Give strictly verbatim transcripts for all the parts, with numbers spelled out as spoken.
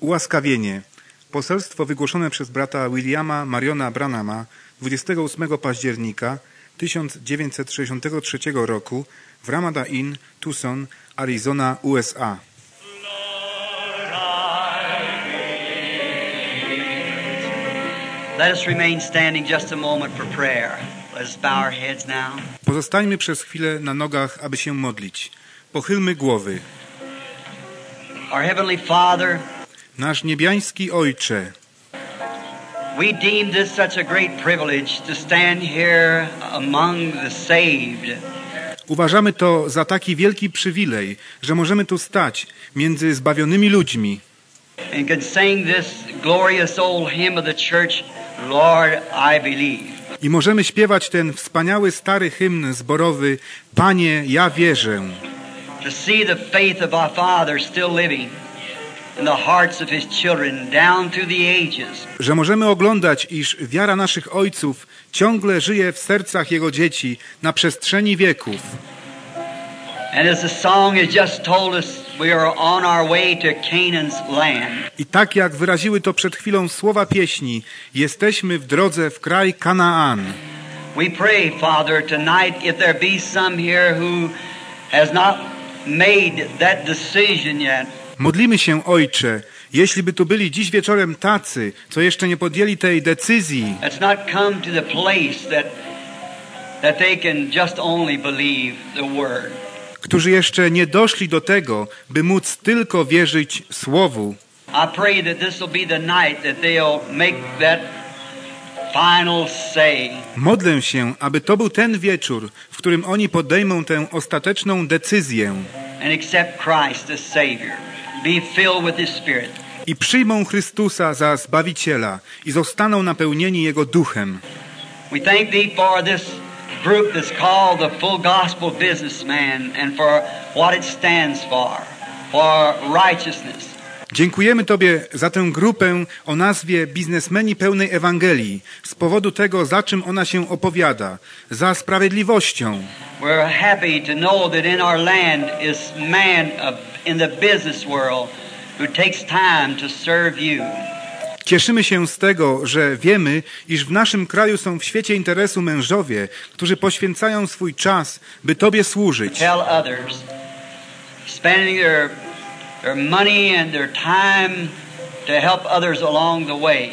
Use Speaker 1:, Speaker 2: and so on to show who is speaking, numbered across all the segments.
Speaker 1: Ułaskawienie. Poselstwo wygłoszone przez brata Williama Mariona Branhama dwudziestego ósmego października tysiąc dziewięćset sześćdziesiątego trzeciego roku w Ramada Inn, Tucson, Arizona, U S A.
Speaker 2: Let us remain standing just a moment for prayer. Let us bow our heads now.
Speaker 1: Pozostańmy przez chwilę na nogach, aby się modlić. Pochylmy głowy.
Speaker 2: Our Heavenly Father,
Speaker 1: Nasz niebiański Ojcze,
Speaker 2: we deem this such a great privilege to stand here among the saved.
Speaker 1: uważamy to za taki wielki przywilej, że możemy tu stać między zbawionymi ludźmi
Speaker 2: And can sing this glorious old hymn of the church, Lord, I believe.
Speaker 1: i możemy śpiewać ten wspaniały stary hymn zborowy Panie, ja wierzę.
Speaker 2: To see the faith of our Father still living in the hearts of His children down through the ages.
Speaker 1: Że możemy oglądać, iż wiara naszych ojców ciągle żyje w sercach Jego dzieci na przestrzeni wieków.
Speaker 2: And as the song has just told us, we are on our way to Canaan's land.
Speaker 1: I tak jak wyraziły to przed chwilą słowa pieśni, jesteśmy w drodze w kraj Kanaan.
Speaker 2: We pray, Father, tonight, if there be some here who has not made that decision yet,
Speaker 1: Modlimy się, Ojcze, jeśli by tu byli dziś wieczorem tacy, co jeszcze nie podjęli tej decyzji,
Speaker 2: that's not come to the place that that they can just only believe the word.
Speaker 1: którzy jeszcze nie doszli do tego, by móc tylko wierzyć Słowu.
Speaker 2: I pray that this will be the night that they'll make that final say.
Speaker 1: Modlę się, aby to był ten wieczór, w którym oni podejmą tę ostateczną decyzję
Speaker 2: And accept Christ as Savior. Be filled with His Spirit.
Speaker 1: i przyjmą Chrystusa za Zbawiciela i zostaną napełnieni Jego Duchem.
Speaker 2: We thank Thee for this group that's called the Full Gospel Businessman and for what it stands for, for righteousness.
Speaker 1: Dziękujemy Tobie za tę grupę o nazwie Biznesmeni Pełnej Ewangelii z powodu tego, za czym ona się opowiada, za sprawiedliwością.
Speaker 2: We're happy to know that in our land is man of, in the business world who takes time to serve You.
Speaker 1: Cieszymy się z tego, że wiemy, iż w naszym kraju są w świecie interesu mężowie, którzy poświęcają swój czas, by Tobie służyć.
Speaker 2: Tell others, spending their their money and their time to help others along the way,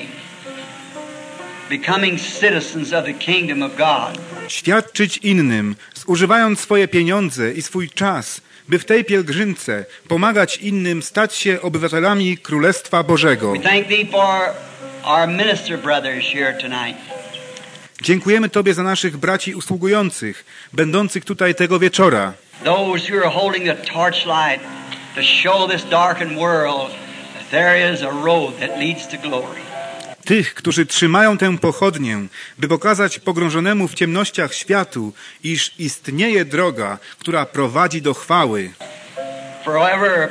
Speaker 2: becoming citizens of the kingdom of God.
Speaker 1: Świadczyć innym, zużywając swoje pieniądze i swój czas, by w tej pielgrzymce pomagać innym stać się obywatelami Królestwa Bożego.
Speaker 2: We thank Thee for our minister brothers here tonight.
Speaker 1: Dziękujemy Tobie za naszych braci usługujących, będących tutaj tego wieczora.
Speaker 2: Those who are holding the torchlight to show this darkened world that there is a road that leads to glory.
Speaker 1: Tych, którzy trzymają tę pochodnię, by pokazać pogrążonemu w ciemnościach światu, iż istnieje droga, która prowadzi do chwały.
Speaker 2: For whoever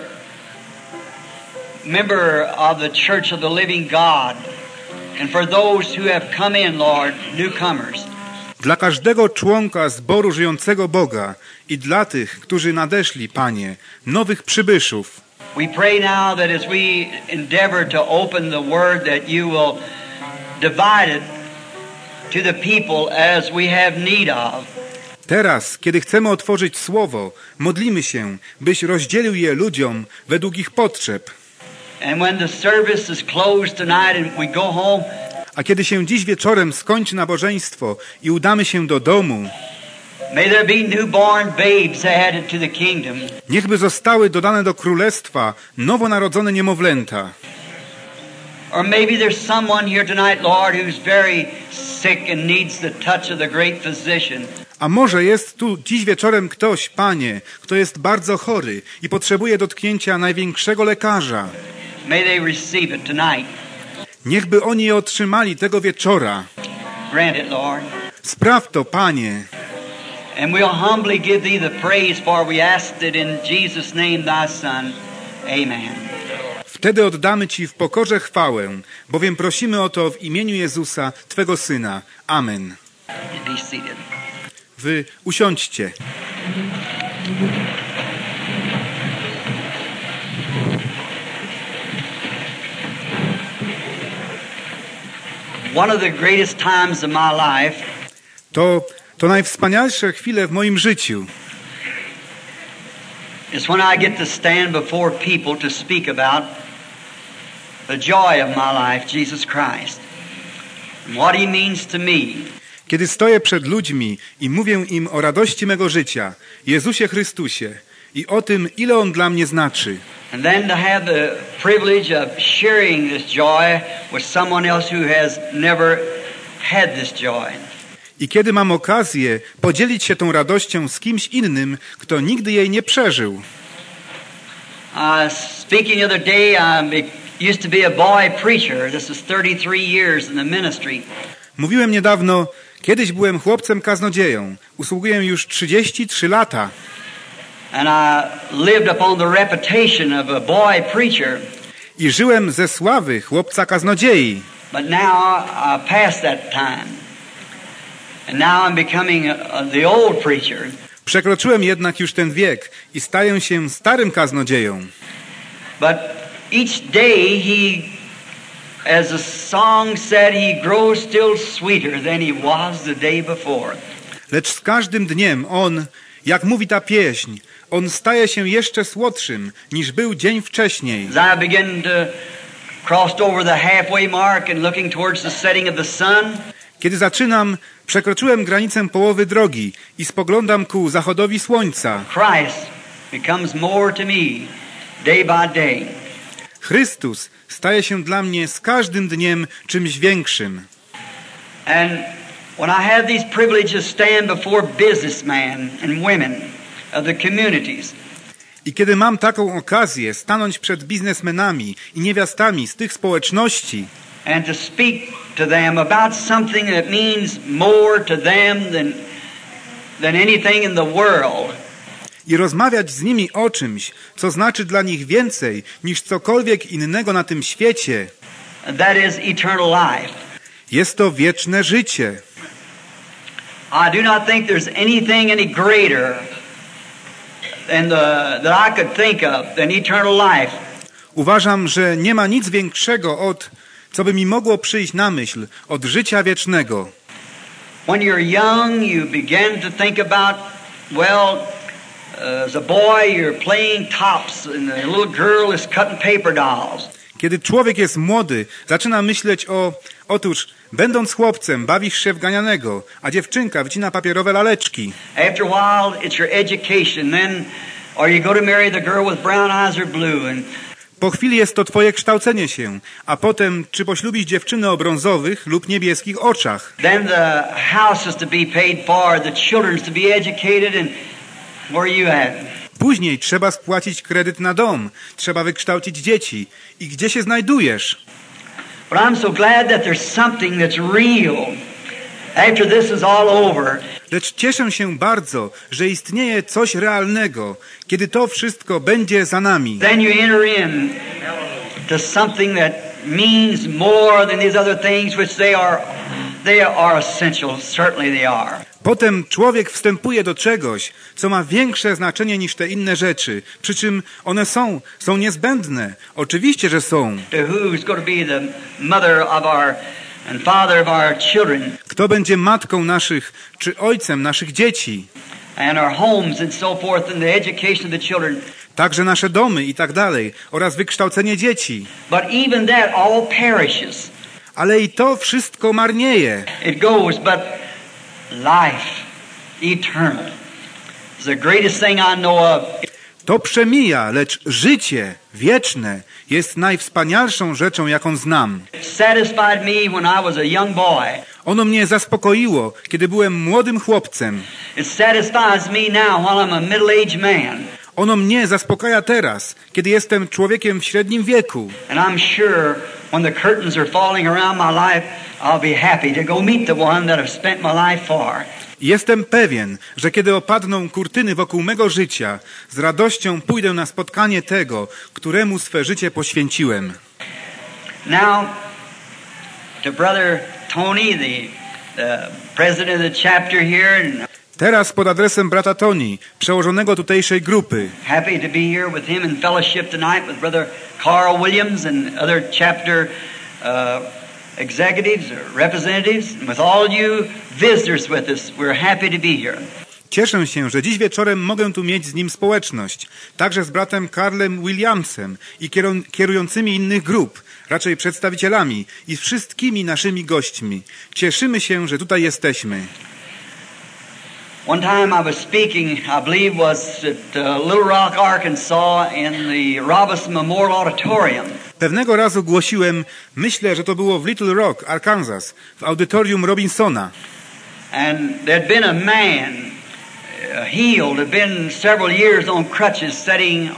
Speaker 2: member of the Church of the Living God, and for those who have come in, Lord, newcomers.
Speaker 1: Dla każdego członka zboru żyjącego Boga i dla tych, którzy nadeszli, Panie, nowych przybyszów.
Speaker 2: We pray now that as we endeavor to open the Word, that You will divide it to the people as we have need of.
Speaker 1: Teraz, kiedy chcemy otworzyć Słowo, modlimy się, byś rozdzielił je ludziom według ich potrzeb.
Speaker 2: And when the service is closed tonight and we go home,
Speaker 1: A kiedy się dziś wieczorem skończy nabożeństwo i udamy się do domu,
Speaker 2: may there be newborn babes added to the kingdom.
Speaker 1: niechby zostały dodane do królestwa nowonarodzone niemowlęta.
Speaker 2: Or maybe there's someone here tonight, Lord, who's very sick and needs the touch of the great physician.
Speaker 1: A może jest tu dziś wieczorem ktoś, Panie, kto jest bardzo chory i potrzebuje dotknięcia największego lekarza.
Speaker 2: May they receive it tonight.
Speaker 1: Niechby oni je otrzymali tego wieczora.
Speaker 2: Grant it, Lord.
Speaker 1: Spraw to, Panie.
Speaker 2: And we'll humbly give Thee the praise, for we asked it in Jesus' name, Thy Son. Amen.
Speaker 1: Wtedy oddamy Ci w pokorze chwałę, bowiem prosimy o to w imieniu Jezusa, Twego Syna. Amen.
Speaker 2: Be seated.
Speaker 1: Wy usiądźcie.
Speaker 2: one of the greatest times of my life
Speaker 1: To, to najwspanialsze chwile w moim życiu.
Speaker 2: is when I get to stand before people to speak about the joy of my life, Jesus Christ, and what He means to me.
Speaker 1: Kiedy stoję przed ludźmi i mówię im o radości mego życia, Jezusie Chrystusie i o tym, ile On dla mnie znaczy.
Speaker 2: And then to have the privilege of sharing this joy with someone else who has never had this joy.
Speaker 1: I kiedy mam okazję podzielić się tą radością z kimś innym, kto nigdy jej nie przeżył.
Speaker 2: Uh, speaking the other day, I used to be a boy preacher. This is thirty-three years in the ministry.
Speaker 1: Mówiłem niedawno, kiedyś byłem chłopcem kaznodzieją. Usługuję już trzydzieści trzy lata.
Speaker 2: And I lived upon the reputation of a boy preacher.
Speaker 1: I żyłem ze sławy chłopca kaznodziei.
Speaker 2: But now I passed that time. And now I'm becoming a, the old preacher.
Speaker 1: Przekroczyłem jednak już ten wiek i staję się starym kaznodzieją.
Speaker 2: But each day he, as the song said, he grows still sweeter than he was the day before.
Speaker 1: Lecz z każdym dniem on, jak mówi ta pieśń, on staje się jeszcze słodszym niż był dzień wcześniej.
Speaker 2: As I begin to cross over the halfway mark and looking towards the setting of the sun,
Speaker 1: Kiedy zaczynam, przekroczyłem granicę połowy drogi i spoglądam ku zachodowi słońca.
Speaker 2: Christ becomes more to me day by day.
Speaker 1: Chrystus staje się dla mnie z każdym dniem czymś większym.
Speaker 2: And when I have these privileges stand before businessmen and women of the communities,
Speaker 1: I kiedy mam taką okazję stanąć przed biznesmenami i niewiastami z tych społeczności
Speaker 2: and to speak to them about something that means more to them than, than anything in the world,
Speaker 1: i rozmawiać z nimi o czymś, co znaczy dla nich więcej niż cokolwiek innego na tym świecie,
Speaker 2: that is eternal life.
Speaker 1: jest to wieczne życie.
Speaker 2: I do not think there's anything any greater than the, that I could think of than eternal life.
Speaker 1: Uważam, że nie ma nic większego od, co by mi mogło przyjść na myśl, od życia wiecznego.
Speaker 2: When you're young, you begin to think about, well, uh, as a boy you're playing tops and the little girl is cutting paper dolls.
Speaker 1: Kiedy człowiek jest młody, zaczyna myśleć o, otóż, będąc chłopcem, bawisz się w ganianego, a dziewczynka wycina papierowe laleczki.
Speaker 2: After a while, it's your education. Then, or you go to marry the girl with brown eyes or blue. And
Speaker 1: Po chwili jest to twoje kształcenie się, a potem czy poślubisz dziewczynę o brązowych lub niebieskich oczach.
Speaker 2: then the house is to be paid for, the children's to be educated, and where are you at?
Speaker 1: Później trzeba spłacić kredyt na dom, trzeba wykształcić dzieci. I gdzie się znajdujesz?
Speaker 2: But I'm so glad that there's something that's real. After this is all over,
Speaker 1: Lecz cieszę się bardzo, że istnieje coś realnego, kiedy to wszystko będzie za nami.
Speaker 2: then you enter in to something that means more than these other things, which they are, they are essential. Certainly they are.
Speaker 1: Potem człowiek wstępuje do czegoś, co ma większe znaczenie niż te inne rzeczy, przy czym one są, są niezbędne. Oczywiście, że są.
Speaker 2: To who's going to be the mother of our and father of our children,
Speaker 1: Kto będzie matką naszych, czy ojcem naszych dzieci?
Speaker 2: and our homes and so forth, and the education of the children.
Speaker 1: Także nasze domy i tak dalej, oraz wykształcenie dzieci.
Speaker 2: But even that all perishes.
Speaker 1: Ale i to wszystko marnieje.
Speaker 2: It goes, but life, eternal, is the greatest thing I know of.
Speaker 1: To przemija, lecz życie wieczne jest najwspanialszą rzeczą, jaką znam.
Speaker 2: It satisfied me when I was a young boy.
Speaker 1: Ono mnie zaspokoiło, kiedy byłem młodym chłopcem.
Speaker 2: It satisfies me now while I'm a middle-aged man.
Speaker 1: Ono mnie zaspokaja teraz, kiedy jestem człowiekiem w średnim wieku.
Speaker 2: And I'm sure when the curtains are falling around my life, I'll be happy to go meet the one that I've spent my life for.
Speaker 1: Jestem pewien, że kiedy opadną kurtyny wokół mego życia, z radością pójdę na spotkanie tego, któremu swe życie poświęciłem.
Speaker 2: Now, to Brother Tony, the, the president of the chapter here, and
Speaker 1: Teraz pod adresem brata Tony, przełożonego tutejszej grupy.
Speaker 2: happy to be here with him in fellowship tonight with Brother Carl Williams and other chapter uh, executives or representatives, and with all you visitors with us, we're happy to be here.
Speaker 1: Cieszę się, że dziś wieczorem mogę tu mieć z nim społeczność, także z bratem Carlem Williamsem i kierującymi innych grup, raczej przedstawicielami i wszystkimi naszymi gośćmi. Cieszymy się, że tutaj jesteśmy.
Speaker 2: One time I was speaking, I believe was at uh, Little Rock, Arkansas in the Robinson Memorial Auditorium.
Speaker 1: Pewnego razu głosiłem, myślę, że to było w Little Rock, Arkansas, w audytorium Robinsona.
Speaker 2: And there'd been a man uh, healed, had been several years on crutches, sitting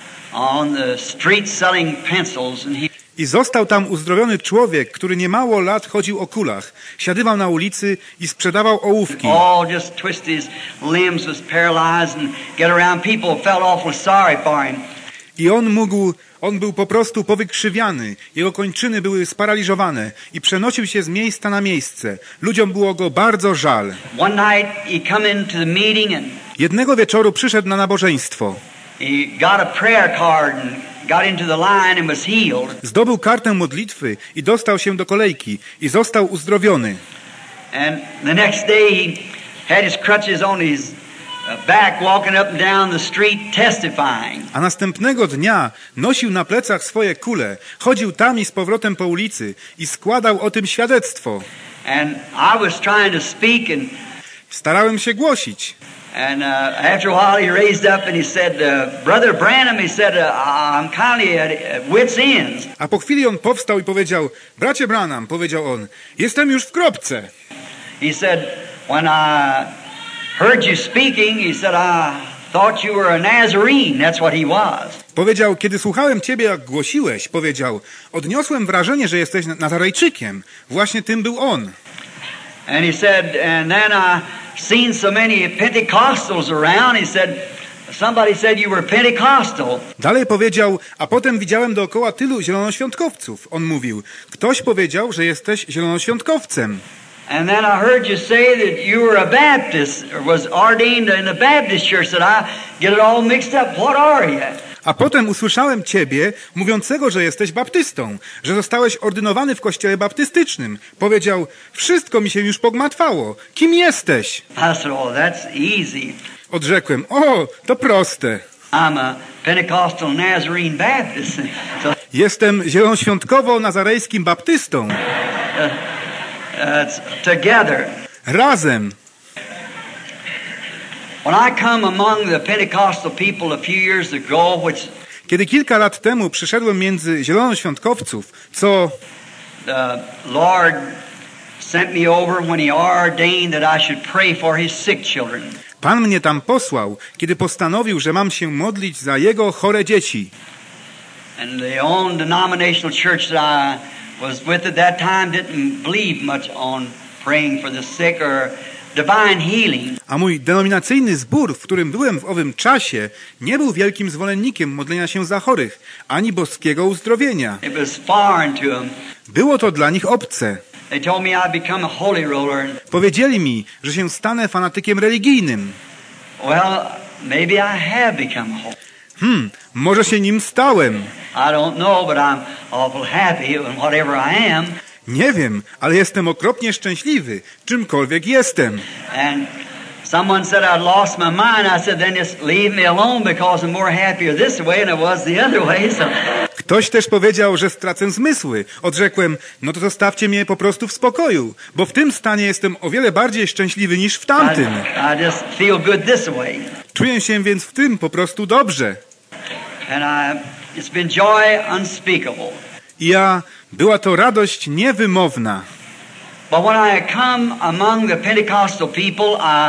Speaker 2: on the street selling pencils, and he
Speaker 1: I został tam uzdrowiony człowiek, który niemało lat chodził o kulach, siadywał na ulicy i sprzedawał ołówki.
Speaker 2: all just twisted, his limbs was paralyzed and get around. People felt awful sorry for him.
Speaker 1: I on mógł, on był po prostu powykrzywiany, jego kończyny były sparaliżowane i przenosił się z miejsca na miejsce. Ludziom było go bardzo żal.
Speaker 2: One night he come into the meeting and
Speaker 1: Jednego wieczoru przyszedł na nabożeństwo.
Speaker 2: he got a prayer card and got into the line and was healed.
Speaker 1: Zdobył kartę modlitwy i dostał się do kolejki i został uzdrowiony.
Speaker 2: And the next day he had his crutches on his back, walking up and down the street testifying.
Speaker 1: A następnego dnia nosił na plecach swoje kule, chodził tam i z powrotem po ulicy i składał o tym świadectwo.
Speaker 2: And I was trying to speak, and
Speaker 1: Starałem się głosić.
Speaker 2: and uh, after a while he raised up and he said, uh, Brother Branham, he said, uh, I'm kind of at, at wit's ends.
Speaker 1: A po chwili on powstał i powiedział, bracie Branham, powiedział on, jestem już w kropce.
Speaker 2: He said, when I heard you speaking, he said, I thought you were a Nazarene. That's what he was.
Speaker 1: Powiedział, kiedy słuchałem ciebie, jak głosiłeś, powiedział, odniosłem wrażenie, że jesteś Nazarejczykiem. Właśnie tym był on.
Speaker 2: And he said, and then I seen so many Pentecostals around. He said, somebody said you were Pentecostal.
Speaker 1: Dalej powiedział, a potem widziałem dookoła tylu zielonoświątkowców. On mówił, ktoś powiedział, że jesteś zielonoświątkowcem.
Speaker 2: And then I heard you say that you were a Baptist, or was ordained in the Baptist church. That I get it all mixed up. What are you?
Speaker 1: A potem usłyszałem ciebie mówiącego, że jesteś baptystą, że zostałeś ordynowany w kościele baptystycznym. Powiedział, wszystko mi się już pogmatwało. Kim jesteś?
Speaker 2: I said, oh, that's easy.
Speaker 1: Odrzekłem, o, to proste.
Speaker 2: I'm a Pentecostal Nazarene Baptist. So
Speaker 1: Jestem zielonoświątkowo-nazarejskim baptystą.
Speaker 2: it's together.
Speaker 1: Razem.
Speaker 2: When I come among the Pentecostal people a few years ago, which
Speaker 1: Kiedy kilka lat temu przyszedłem między zielonoświątkowców, co
Speaker 2: the Lord sent me over when He ordained that I should pray for His sick children.
Speaker 1: Pan mnie tam posłał, kiedy postanowił, że mam się modlić za jego chore dzieci.
Speaker 2: And the own denominational church that I was with at that time didn't believe much on praying for the sick or divine healing.
Speaker 1: A mój denominacyjny zbór, w którym byłem w owym czasie, nie był wielkim zwolennikiem modlenia się za chorych, ani boskiego uzdrowienia.
Speaker 2: It was foreign to them.
Speaker 1: Było to dla nich obce.
Speaker 2: They told me I'd become a holy roller.
Speaker 1: Powiedzieli mi, że się stanę fanatykiem religijnym.
Speaker 2: Well, maybe I have become a holy.
Speaker 1: Hmm, może się nim stałem.
Speaker 2: I don't know, but I'm awful happy in whatever I am.
Speaker 1: Nie wiem, ale jestem okropnie szczęśliwy, czymkolwiek jestem.
Speaker 2: And someone said I'd lost my mind. I said, then just leave me alone because I'm more happier this way than I was the other way. So
Speaker 1: Ktoś też powiedział, że stracę zmysły. Odrzekłem, no to zostawcie mnie po prostu w spokoju, bo w tym stanie jestem o wiele bardziej szczęśliwy niż w tamtym.
Speaker 2: I, I just feel good this way.
Speaker 1: Czuję się więc w tym po prostu dobrze.
Speaker 2: And I, it's been joy unspeakable.
Speaker 1: I ja, była to radość niewymowna.
Speaker 2: But when I come among the Pentecostal people, I,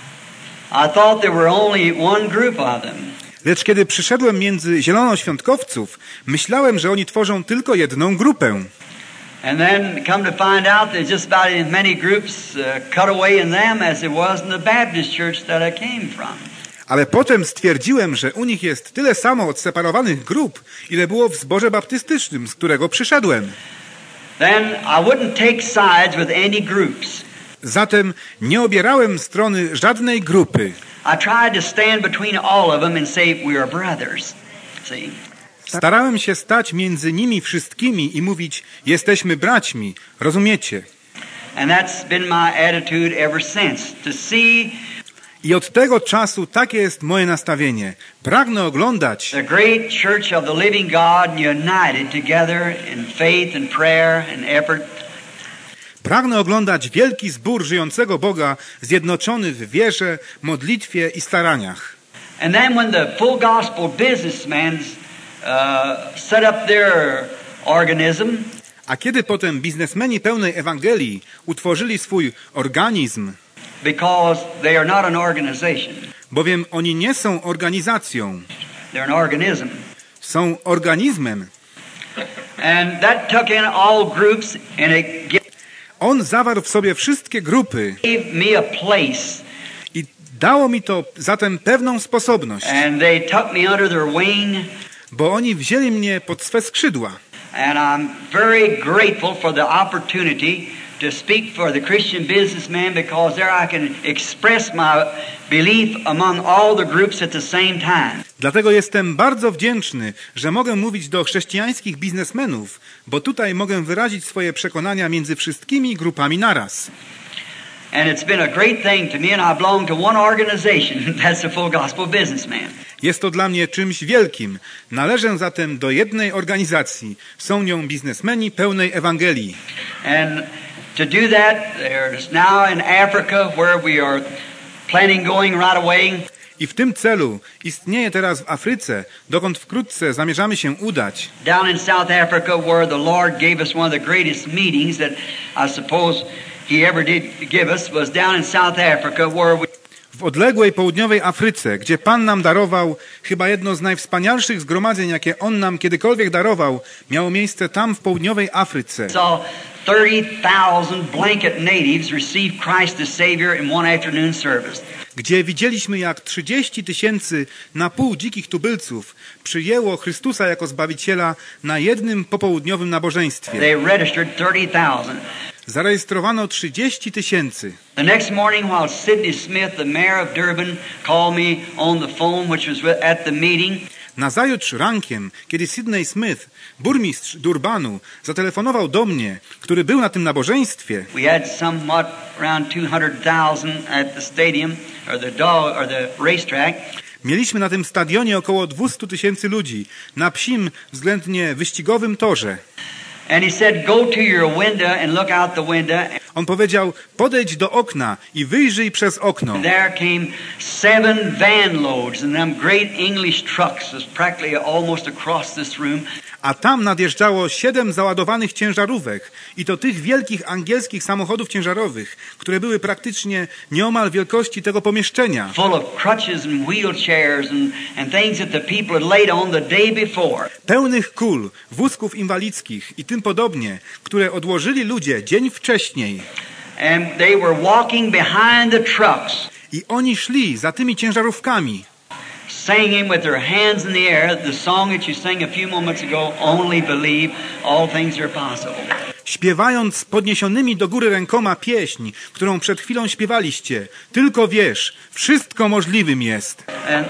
Speaker 2: I thought there were only one group of them.
Speaker 1: Lecz kiedy przyszedłem między zielonoświątkowców, myślałem, że oni tworzą tylko jedną grupę.
Speaker 2: And then come to find out there's just about as many groups uh, cut away in them as there was in the Baptist church that I came from.
Speaker 1: Ale potem stwierdziłem, że u nich jest tyle samo odseparowanych grup, ile było w zborze baptystycznym, z którego przyszedłem.
Speaker 2: Then I wouldn't take sides with any groups.
Speaker 1: Zatem nie obierałem strony żadnej grupy.
Speaker 2: I tried to stand between all of them and say we are brothers. See?
Speaker 1: Starałem się stać między nimi wszystkimi i mówić, jesteśmy braćmi, rozumiecie?
Speaker 2: And that's been my attitude ever since, to see
Speaker 1: I od tego czasu takie jest moje nastawienie. Pragnę oglądać
Speaker 2: the great church of the living God united together in faith and prayer and effort.
Speaker 1: Pragnę oglądać wielki zbór żyjącego Boga zjednoczony w wierze, modlitwie i staraniach.
Speaker 2: And then when the full gospel businessmen uh, set up their organism,
Speaker 1: A kiedy potem biznesmeni pełnej Ewangelii utworzyli swój organizm,
Speaker 2: because they are not an organization,
Speaker 1: bowiem oni nie są organizacją,
Speaker 2: they're an organism.
Speaker 1: są organizmem.
Speaker 2: And that took in all groups and it gave
Speaker 1: On zawarł w sobie wszystkie grupy
Speaker 2: me a place.
Speaker 1: i dało mi to zatem pewną sposobność,
Speaker 2: And they took me under their wing.
Speaker 1: bo oni wzięli mnie pod swe skrzydła.
Speaker 2: And I'm very grateful for the opportunity to speak for the Christian businessman, because there I can express my belief among all the groups at the same time.
Speaker 1: Dlatego jestem bardzo wdzięczny, że mogę mówić do chrześcijańskich biznesmenów, bo tutaj mogę wyrazić swoje przekonania między wszystkimi grupami naraz.
Speaker 2: And it's been a great thing to me, and I belong to one organization. That's the Full Gospel Businessman.
Speaker 1: Jest to dla mnie czymś wielkim. Należę zatem do jednej organizacji. Są nią biznesmeni pełnej Ewangelii.
Speaker 2: And to do that, there's now in Africa where we are planning going right away.
Speaker 1: I w tym celu istnieje teraz w Afryce, dokąd wkrótce zamierzamy się udać.
Speaker 2: Down in South Africa where the Lord gave us one of the greatest meetings that I suppose He ever did give us, was down in South Africa where we
Speaker 1: W odległej południowej Afryce, gdzie Pan nam darował chyba jedno z najwspanialszych zgromadzeń, jakie On nam kiedykolwiek darował, miało miejsce tam w południowej Afryce.
Speaker 2: saw thirty thousand blanket natives receive Christ as Savior in one afternoon service.
Speaker 1: Gdzie widzieliśmy, jak trzydzieści tysięcy na pół dzikich tubylców przyjęło Chrystusa jako Zbawiciela na jednym popołudniowym nabożeństwie.
Speaker 2: They registered thirty thousand.
Speaker 1: Zarejestrowano trzydzieści tysięcy.
Speaker 2: The next morning, while Sidney Smith, the mayor of Durban, called me on the phone, which was at the meeting,
Speaker 1: Nazajutrz rankiem, kiedy Sidney Smith, burmistrz Durbanu, zatelefonował do mnie, który był na tym nabożeństwie,
Speaker 2: we had somewhat around two hundred thousand at the stadium, or the dog, or the racetrack.
Speaker 1: mieliśmy na tym stadionie około dwieście tysięcy ludzi, na psim, względnie wyścigowym torze.
Speaker 2: And he said, go to your window and look out the window.
Speaker 1: On powiedział, podejdź do okna i wyjrzyj przez okno.
Speaker 2: And there came seven van loads and them great English trucks was practically almost across this room.
Speaker 1: A tam nadjeżdżało siedem załadowanych ciężarówek i to tych wielkich angielskich samochodów ciężarowych, które były praktycznie nieomal wielkości tego pomieszczenia.
Speaker 2: Full of crutches and wheelchairs and, and things that the people had laid on the day before.
Speaker 1: Pełnych kul, wózków inwalidzkich i tym podobnie, które odłożyli ludzie dzień wcześniej.
Speaker 2: And they were walking behind the trucks,
Speaker 1: I oni szli za tymi ciężarówkami,
Speaker 2: singing with their hands in the air the song that you sang a few moments ago, Only Believe, All Things Are Possible.
Speaker 1: śpiewając z podniesionymi do góry rękoma pieśń, którą przed chwilą śpiewaliście. Tylko wiesz, wszystko możliwym jest.
Speaker 2: And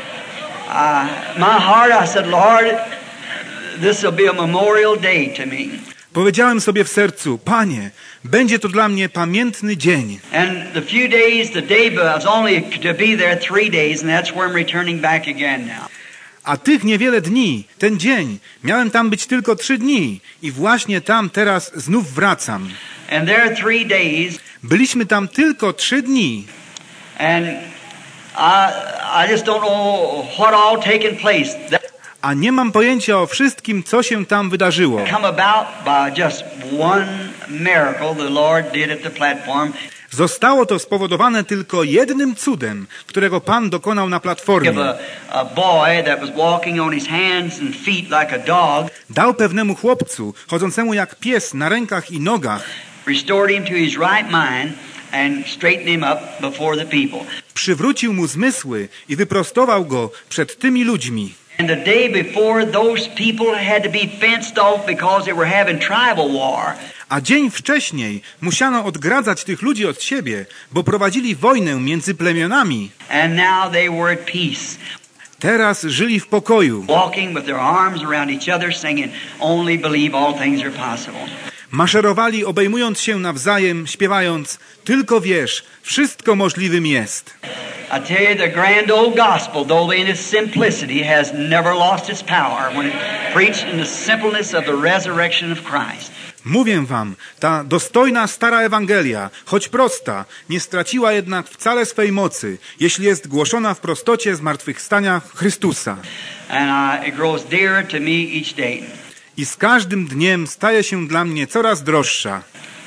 Speaker 2: uh, my heart, I said, Lord, this will be a memorial day to me.
Speaker 1: Powiedziałem sobie w sercu, Panie, będzie to dla mnie pamiętny dzień.
Speaker 2: And the few days, the day, but I was only to be there three days, and that's where I'm returning back again now.
Speaker 1: A tych niewiele dni, ten dzień, miałem tam być tylko trzy dni i właśnie tam teraz znów wracam.
Speaker 2: And there three days,
Speaker 1: Byliśmy tam tylko trzy dni.
Speaker 2: and I, I just don't know what all taken place. That
Speaker 1: A nie mam pojęcia o wszystkim, co się tam wydarzyło.
Speaker 2: come about by just one miracle the Lord did at the platform.
Speaker 1: Zostało to spowodowane tylko jednym cudem, którego Pan dokonał na
Speaker 2: Of
Speaker 1: platformie.
Speaker 2: a, a boy that was walking on his hands and feet like a dog,
Speaker 1: Dał pewnemu chłopcu, chodzącemu jak pies na rękach i nogach,
Speaker 2: restored him to his right mind, and straightened him up before the people.
Speaker 1: przywrócił mu zmysły i wyprostował go przed tymi ludźmi.
Speaker 2: And the day before, those people had to be fenced off because they were having tribal war.
Speaker 1: A dzień wcześniej musiano odgradzać tych ludzi od siebie, bo prowadzili wojnę między plemionami.
Speaker 2: And now they were at peace.
Speaker 1: teraz żyli w pokoju.
Speaker 2: Walking with their arms around each other, singing, "Only believe all things are possible."
Speaker 1: Maszerowali, obejmując się nawzajem, śpiewając, tylko wierz, wszystko możliwym jest.
Speaker 2: I tell you, the grand old gospel, though in its simplicity, has never lost its power when it preached in the simpleness of the resurrection of Christ.
Speaker 1: Mówię wam, ta dostojna stara Ewangelia, choć prosta, nie straciła jednak wcale swej mocy, jeśli jest głoszona w prostocie zmartwychwstania Chrystusa.
Speaker 2: And uh, it grows dearer to me each day.
Speaker 1: I z każdym dniem staje się dla mnie coraz droższa.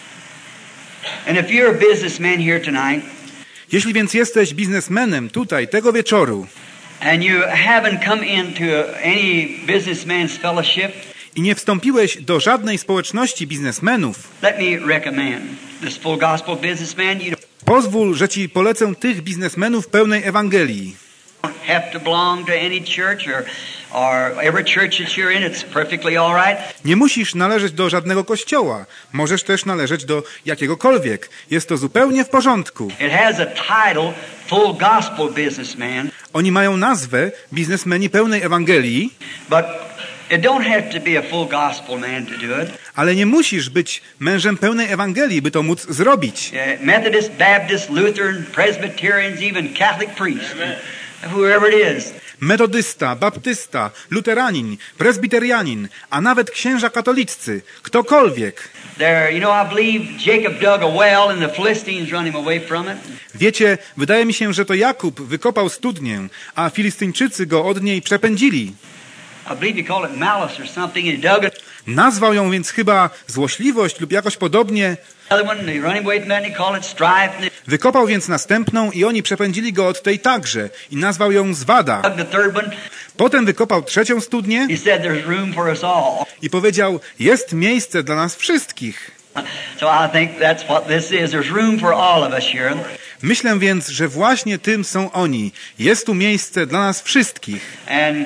Speaker 2: And if you're a businessman here tonight,
Speaker 1: jeśli więc jesteś biznesmenem tutaj, tego wieczoru,
Speaker 2: and you haven't come into any businessman's fellowship,
Speaker 1: i nie wstąpiłeś do żadnej społeczności biznesmenów,
Speaker 2: let me recommend this full gospel businessman. You
Speaker 1: pozwól, że ci polecę tych biznesmenów pełnej Ewangelii.
Speaker 2: don't have to belong to any church or, or every church that you're in. It's perfectly all right.
Speaker 1: Nie musisz należeć do żadnego kościoła. Możesz też należeć do jakiegokolwiek. Jest to zupełnie w porządku.
Speaker 2: It has a title, full gospel businessman,
Speaker 1: Oni mają nazwę biznesmeni pełnej Ewangelii,
Speaker 2: but it don't have to be a full gospel man to do it.
Speaker 1: ale nie musisz być mężem pełnej Ewangelii, by to móc zrobić.
Speaker 2: Uh, Methodist, Baptist, Lutheran, Presbyterians, even Catholic priest, whoever it is.
Speaker 1: Metodysta, baptysta, luteranin, prezbiterianin, a nawet księża katoliccy, ktokolwiek.
Speaker 2: There, you know, I believe Jacob dug a well and the Philistines run him away from it.
Speaker 1: Wiecie, wydaje mi się, że to Jakub wykopał studnię, a Filistyńczycy go od niej przepędzili.
Speaker 2: I believe you call it malice or something, and he dug it.
Speaker 1: Nazwał ją więc chyba złośliwość lub jakoś podobnie.
Speaker 2: Other one, they run him away from that, and he called it strife.
Speaker 1: Wykopał więc następną i oni przepędzili go od tej także i nazwał ją zwada.
Speaker 2: Dug the third one.
Speaker 1: Potem wykopał trzecią studnię
Speaker 2: He said, "There's room for us all."
Speaker 1: i powiedział, jest miejsce dla nas wszystkich.
Speaker 2: So I think that's what this is. There's room for all of us here.
Speaker 1: Myślę więc, że właśnie tym są oni. Jest tu miejsce dla nas wszystkich.
Speaker 2: And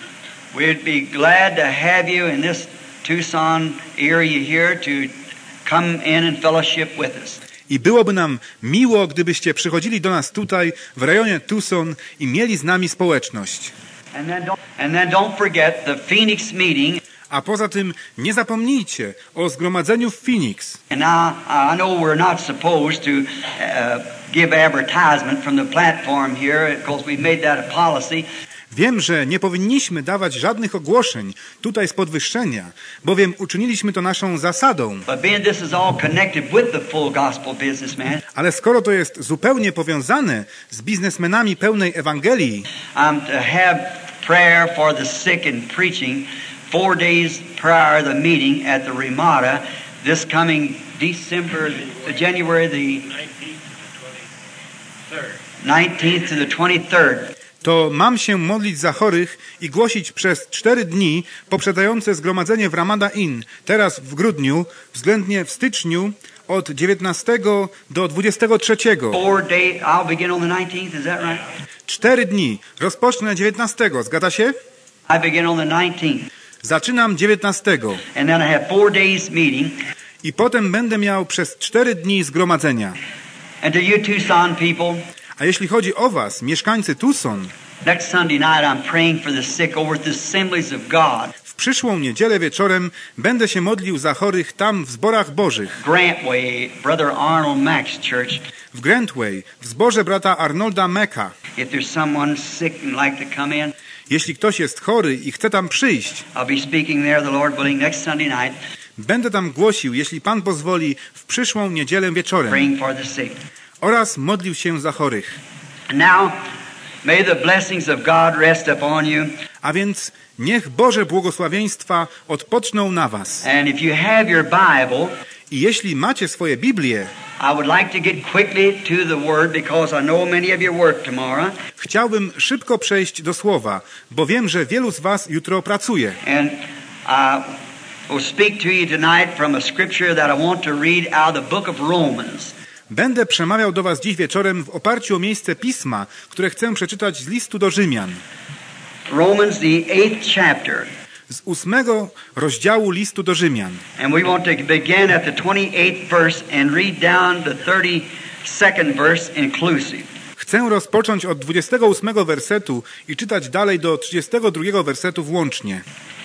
Speaker 2: we'd be glad to have you in this Tucson area here to come in and fellowship with us.
Speaker 1: I byłoby nam miło, gdybyście przychodzili do nas tutaj, w rejonie Tucson i mieli z nami społeczność.
Speaker 2: And then don't, and then don't forget the Phoenix meeting.
Speaker 1: A poza tym nie zapomnijcie o zgromadzeniu w Phoenix.
Speaker 2: And now I know we're not supposed to uh, give advertisement from the platform here because we've made that a policy.
Speaker 1: Wiem, że nie powinniśmy dawać żadnych ogłoszeń tutaj z podwyższenia, bowiem uczyniliśmy to naszą zasadą.
Speaker 2: But being this is all connected with the full gospel businessman,
Speaker 1: Ale skoro to jest zupełnie powiązane z biznesmenami pełnej Ewangelii,
Speaker 2: I'm to have prayer for the sick and preaching four days prior the meeting at the Ramada this coming December, January the nineteenth to the twenty-third.
Speaker 1: to mam się modlić za chorych i głosić przez cztery dni poprzedzające zgromadzenie w Ramada Inn, teraz w grudniu, względnie w styczniu, od dziewiętnastego do dwudziestego trzeciego.
Speaker 2: Four day, I'll begin on the nineteenth, is that right?
Speaker 1: Cztery dni. Rozpocznę dziewiętnastego. Zgadza się?
Speaker 2: I begin on the nineteenth.
Speaker 1: Zaczynam dziewiętnastego.
Speaker 2: And then I have four days meeting.
Speaker 1: I potem będę miał przez cztery dni zgromadzenia.
Speaker 2: And to you Tucson people,
Speaker 1: A jeśli chodzi o was, mieszkańcy Tucson,
Speaker 2: next Sunday night I'm praying for the sick over at the Assemblies of God.
Speaker 1: w przyszłą niedzielę wieczorem będę się modlił za chorych tam w zborach bożych.
Speaker 2: Grantway, Brother Arnold Mack's church.
Speaker 1: W Grantway, w zborze brata Arnolda Macka.
Speaker 2: If there's someone sick and like to come in,
Speaker 1: Jeśli ktoś jest chory i chce tam przyjść,
Speaker 2: I'll be speaking there, the Lord willing, next Sunday night,
Speaker 1: będę tam głosił, jeśli Pan pozwoli, w przyszłą niedzielę wieczorem
Speaker 2: praying for the sick.
Speaker 1: oraz modlił się za chorych.
Speaker 2: Now, may the blessings of God rest upon you.
Speaker 1: A więc niech Boże błogosławieństwa odpoczną na was.
Speaker 2: And if you have your Bible,
Speaker 1: I jeśli macie swoje Biblie,
Speaker 2: I would like to get quickly to the Word because I know many of you work tomorrow.
Speaker 1: chciałbym szybko przejść do Słowa, bo wiem, że wielu z was jutro pracuje.
Speaker 2: And I will speak to you tonight from a scripture that I want to read out of the book of Romans.
Speaker 1: Będę przemawiał do was dziś wieczorem w oparciu o miejsce Pisma, które chcę przeczytać z listu do Rzymian.
Speaker 2: Romans, the eighth chapter.
Speaker 1: Z ósmego rozdziału listu do Rzymian.
Speaker 2: And we want to begin at the twenty-eighth verse and read down the thirty-second verse inclusive.
Speaker 1: Chcę rozpocząć od dwudziestego ósmego wersetu i czytać dalej do trzydziestego drugiego wersetu włącznie.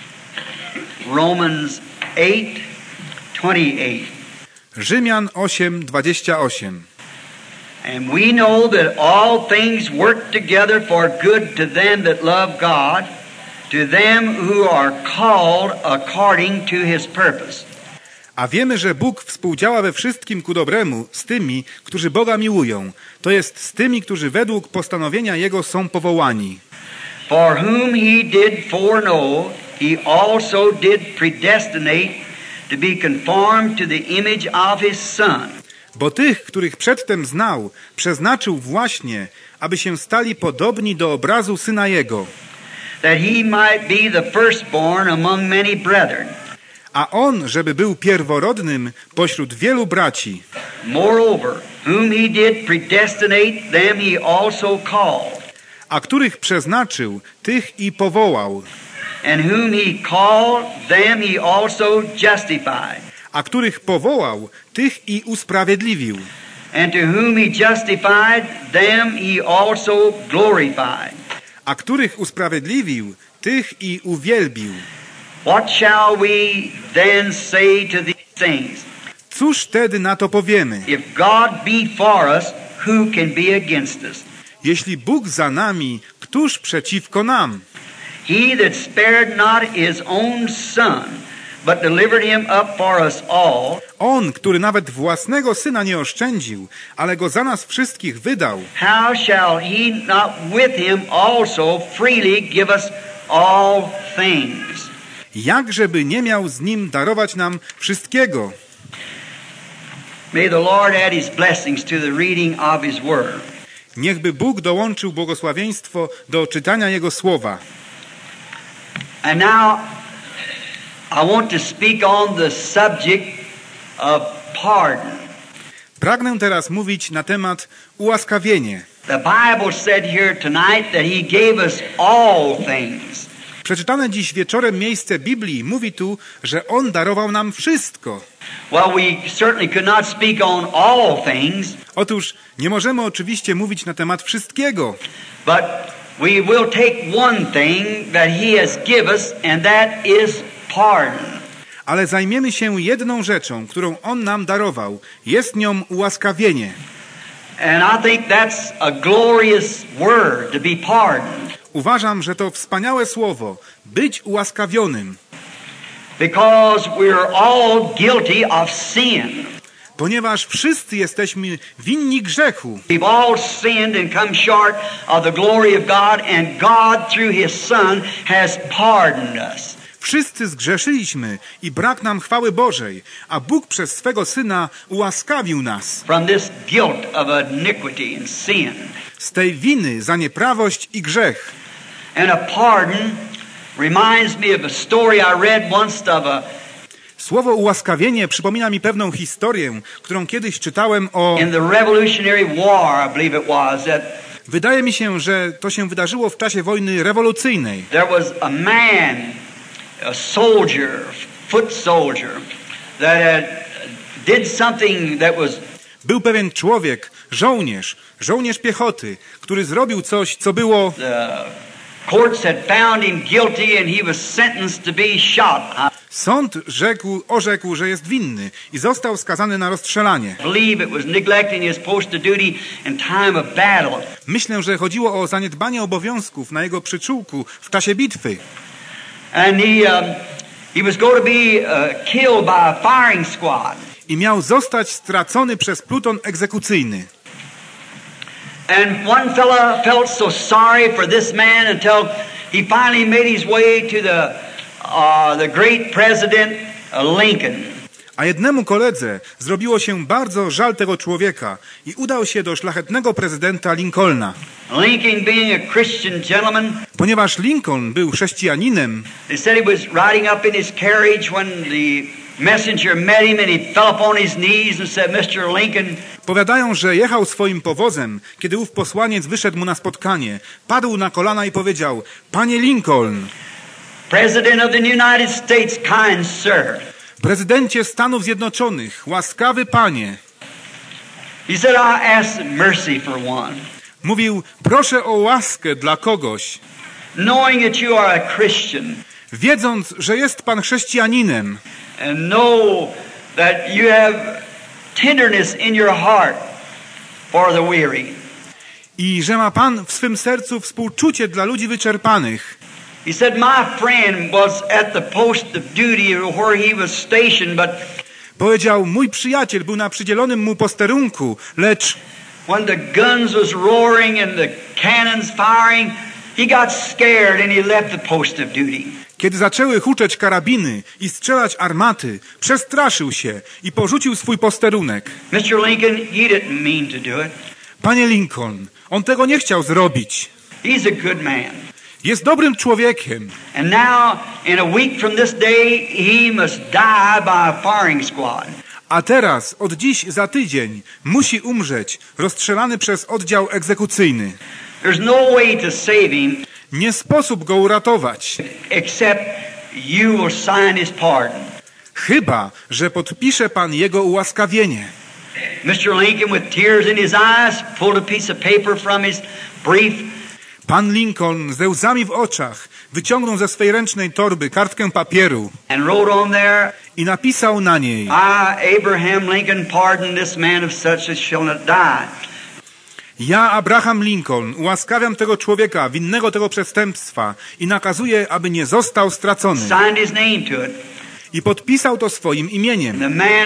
Speaker 2: Romans eight twenty-eight.
Speaker 1: Rzymian osiem dwadzieścia osiem.
Speaker 2: And we know that all things work together for good to them that love God, to them who are called according to His purpose.
Speaker 1: A wiemy, że Bóg współdziała we wszystkim ku dobremu z tymi, którzy Boga miłują, to jest z tymi, którzy według postanowienia Jego są powołani.
Speaker 2: For whom He did foreknow, He also did predestinate to be conformed to the image of His Son.
Speaker 1: Bo tych, których przedtem znał, przeznaczył właśnie, aby się stali podobni do obrazu Syna Jego.
Speaker 2: That He might be the firstborn among many brethren.
Speaker 1: A On, żeby był pierworodnym pośród wielu braci.
Speaker 2: Moreover, whom He did predestinate, them He also called.
Speaker 1: A których przeznaczył, tych i powołał.
Speaker 2: And whom He called, them He also justified.
Speaker 1: A których powołał, tych i usprawiedliwił.
Speaker 2: And to whom He justified, them He also glorified.
Speaker 1: A których usprawiedliwił, tych i uwielbił.
Speaker 2: What shall we then say to these things?
Speaker 1: Cóż tedy na to powiemy?
Speaker 2: If God be for us, who can be against us?
Speaker 1: Jeśli Bóg za nami, któż przeciwko nam?
Speaker 2: He that spared not His own Son, but delivered Him up for us all.
Speaker 1: On, który nawet własnego Syna nie oszczędził, ale Go za nas wszystkich wydał.
Speaker 2: How shall He not with Him also freely give us all things?
Speaker 1: Jakżeby nie miał z Nim darować nam wszystkiego?
Speaker 2: May the Lord add His blessings to the reading of His Word.
Speaker 1: Niechby Bóg dołączył błogosławieństwo do czytania Jego Słowa.
Speaker 2: And now I want to speak on the subject of pardon.
Speaker 1: Pragnę teraz mówić na temat ułaskawienie.
Speaker 2: The Bible said here tonight that He gave us all things.
Speaker 1: Przeczytane dziś wieczorem miejsce Biblii mówi tu, że On darował nam wszystko.
Speaker 2: Well, we certainly could not speak on all things.
Speaker 1: Otóż nie możemy oczywiście mówić na temat wszystkiego.
Speaker 2: But we will take one thing that He has given us, and that is pardon.
Speaker 1: Ale zajmiemy się jedną rzeczą, którą On nam darował. Jest nią ułaskawienie.
Speaker 2: And I think that's a glorious word, to be pardoned.
Speaker 1: Uważam, że to wspaniałe słowo, być ułaskawionym.
Speaker 2: Because we're all guilty of sin.
Speaker 1: Ponieważ wszyscy jesteśmy winni grzechu.
Speaker 2: We've all sinned and come short of the glory of God, and God through His Son has pardoned us.
Speaker 1: Wszyscy zgrzeszyliśmy i brak nam chwały Bożej, a Bóg przez swego Syna ułaskawił nas
Speaker 2: From this guilt of iniquity and sin.
Speaker 1: z tej winy za nieprawość i grzech.
Speaker 2: And a pardon reminds me of a story I read once of a
Speaker 1: Słowo ułaskawienie przypomina mi pewną historię, którą kiedyś czytałem o...
Speaker 2: in the Revolutionary War, I believe it was, that
Speaker 1: Wydaje mi się, że to się wydarzyło w czasie wojny rewolucyjnej.
Speaker 2: there was a man, a soldier, foot soldier, that had, did something that was
Speaker 1: Był pewien człowiek, żołnierz, żołnierz piechoty, który zrobił coś, co było...
Speaker 2: the courts had found him guilty and he was sentenced to be shot.
Speaker 1: Sąd rzekł, orzekł, że jest winny i został skazany na rozstrzelanie.
Speaker 2: I believe it was neglecting his post of duty in time of battle.
Speaker 1: Myślę, że chodziło o zaniedbanie obowiązków na jego przyczółku w czasie bitwy.
Speaker 2: And he um, he was going to be uh, killed by a firing squad.
Speaker 1: I miał zostać stracony przez pluton egzekucyjny.
Speaker 2: And one fella felt so sorry for this man until he finally made his way to the uh, the great president uh, Lincoln.
Speaker 1: A jednemu koledze zrobiło się bardzo żal tego człowieka i udał się do szlachetnego prezydenta Lincolna.
Speaker 2: Lincoln, being a Christian gentleman,
Speaker 1: Ponieważ Lincoln był chrześcijaninem,
Speaker 2: they said he was riding up in his carriage when the messenger met him and he fell upon his knees and said, Mister Lincoln,
Speaker 1: powiadają, że jechał swoim powozem, kiedy ów posłaniec wyszedł mu na spotkanie, padł na kolana i powiedział: Panie Lincoln,
Speaker 2: President of the United States, kind sir.
Speaker 1: prezydencie Stanów Zjednoczonych, łaskawy panie.
Speaker 2: He said, I ask mercy for one.
Speaker 1: Mówił, proszę o łaskę dla kogoś,
Speaker 2: knowing that you are a Christian,
Speaker 1: wiedząc, że jest pan chrześcijaninem
Speaker 2: and know that you have tenderness in your heart for the weary.
Speaker 1: i że ma pan w swym sercu współczucie dla ludzi wyczerpanych.
Speaker 2: He said, my friend was at the post of duty where he was stationed, but
Speaker 1: Powiedział, mój przyjaciel był na przydzielonym mu posterunku, lecz
Speaker 2: when the guns was roaring and the cannons firing, he got scared and he left the post of duty.
Speaker 1: kiedy zaczęły huczeć karabiny i strzelać armaty, przestraszył się i porzucił swój posterunek.
Speaker 2: mister Lincoln, he didn't mean to do it.
Speaker 1: Panie Lincoln, on tego nie chciał zrobić.
Speaker 2: He's a good man.
Speaker 1: Jest dobrym człowiekiem.
Speaker 2: And now, in a week from this day, he must die by a firing squad.
Speaker 1: A teraz, od dziś za tydzień, musi umrzeć, rozstrzelany przez oddział egzekucyjny.
Speaker 2: There's no way to save him
Speaker 1: Nie sposób go uratować,
Speaker 2: except you will sign his pardon.
Speaker 1: chyba że podpisze pan jego ułaskawienie.
Speaker 2: mister Lincoln, with tears in his eyes, pulled a piece of paper from his brief.
Speaker 1: Pan Lincoln ze łzami w oczach wyciągnął ze swej ręcznej torby kartkę papieru
Speaker 2: And wrote on there,
Speaker 1: i napisał na niej:
Speaker 2: I, Abraham Lincoln, pardon this man of such as shall not die.
Speaker 1: Ja, Abraham Lincoln, ułaskawiam tego człowieka winnego tego przestępstwa i nakazuję, aby nie został stracony.
Speaker 2: Signed his name to it.
Speaker 1: I podpisał to swoim imieniem.
Speaker 2: The man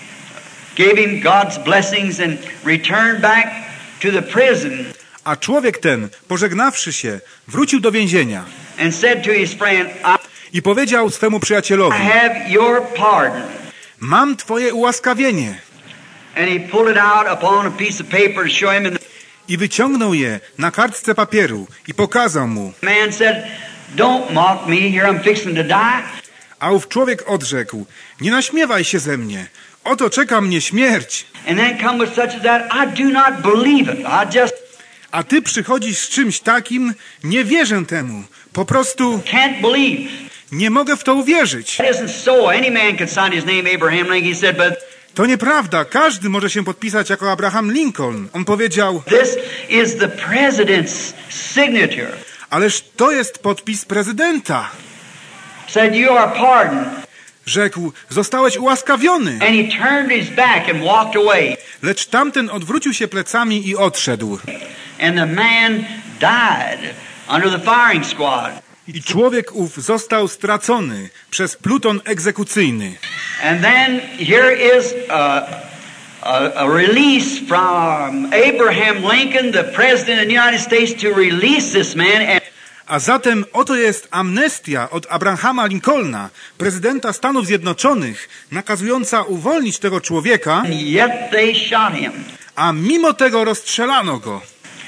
Speaker 2: gave him God's blessings and returned back to the prison
Speaker 1: A człowiek ten, pożegnawszy się, wrócił do więzienia
Speaker 2: and said to his friend, I
Speaker 1: i powiedział swemu przyjacielowi:
Speaker 2: have your pardon.
Speaker 1: Mam twoje ułaskawienie.
Speaker 2: And he pulled it out upon a piece of paper to show him. And the
Speaker 1: I wyciągnął je na kartce papieru i pokazał mu.
Speaker 2: man said, don't mock me, here I'm fixing to die.
Speaker 1: A ów człowiek odrzekł: Nie naśmiewaj się ze mnie. Oto czeka mnie śmierć.
Speaker 2: And then come with such as that, I do not believe it. I just
Speaker 1: A ty przychodzisz z czymś takim? Nie wierzę temu. Po prostu
Speaker 2: can't believe.
Speaker 1: nie mogę w to uwierzyć.
Speaker 2: That isn't so. Any man could sign his name Abraham Lincoln. He said, but
Speaker 1: To nieprawda. Każdy może się podpisać jako Abraham Lincoln. On powiedział:
Speaker 2: this is the president's signature.
Speaker 1: Ależ to jest podpis prezydenta.
Speaker 2: Said, you are pardoned.
Speaker 1: Rzekł: Zostałeś ułaskawiony.
Speaker 2: And he turned his back and walked away.
Speaker 1: Lecz tamten odwrócił się plecami i odszedł.
Speaker 2: And the man died under the firing squad.
Speaker 1: I człowiek ów został stracony przez pluton egzekucyjny.
Speaker 2: And then here is a, a, a release from Abraham Lincoln, the president of the United States, to release this man. And
Speaker 1: A zatem oto jest amnestia od Abrahama Lincolna, prezydenta Stanów Zjednoczonych, nakazująca uwolnić tego człowieka,
Speaker 2: yet they shot him.
Speaker 1: a mimo tego rozstrzelano go.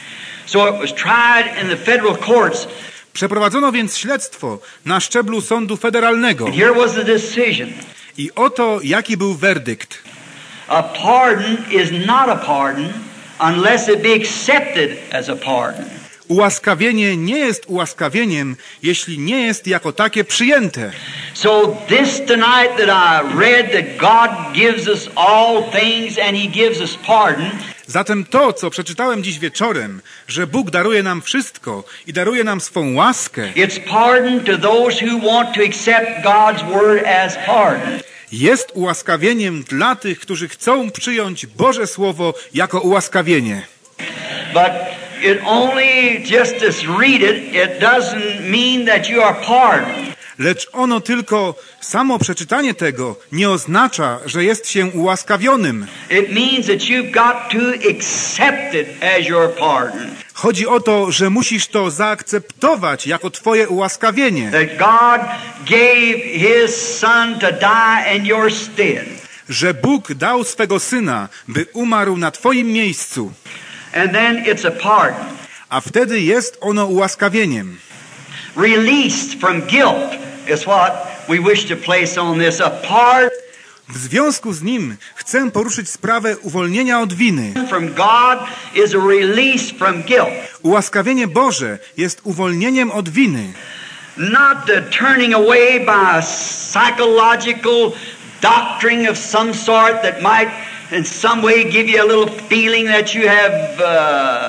Speaker 2: So it was tried in the federal courts.
Speaker 1: Przeprowadzono więc śledztwo na szczeblu sądu federalnego.
Speaker 2: And here was the decision.
Speaker 1: I oto jaki był werdykt.
Speaker 2: A pardon is not a pardon unless it be accepted as a pardon.
Speaker 1: Ułaskawienie nie jest ułaskawieniem, jeśli nie jest jako takie przyjęte.
Speaker 2: So this tonight that I read that God gives us all things and He gives us pardon.
Speaker 1: Zatem to, co przeczytałem dziś wieczorem, że Bóg daruje nam wszystko i daruje nam swą łaskę,
Speaker 2: It's pardon to those who want to accept God's word as pardon.
Speaker 1: jest ułaskawieniem dla tych, którzy chcą przyjąć Boże Słowo jako ułaskawienie.
Speaker 2: But it only just as read it, it doesn't mean that you are pardoned.
Speaker 1: Lecz ono tylko, samo przeczytanie tego nie oznacza, że jest się ułaskawionym.
Speaker 2: It means that you've got to accept it as your pardon.
Speaker 1: Chodzi o to, że musisz to zaakceptować jako twoje ułaskawienie.
Speaker 2: That God gave His Son to die in your stead.
Speaker 1: Że Bóg dał swego Syna, by umarł na twoim miejscu.
Speaker 2: And then it's a pardon.
Speaker 1: A wtedy jest ono ułaskawieniem.
Speaker 2: Released from guilt is what we wish to place on this. A pardon
Speaker 1: W związku z nim chcę poruszyć sprawę uwolnienia od winy.
Speaker 2: from God is a release from guilt.
Speaker 1: Ułaskawienie Boże jest uwolnieniem od winy.
Speaker 2: Not the turning away by a psychological doctrine of some sort that might in some way give you a little feeling that you have uh,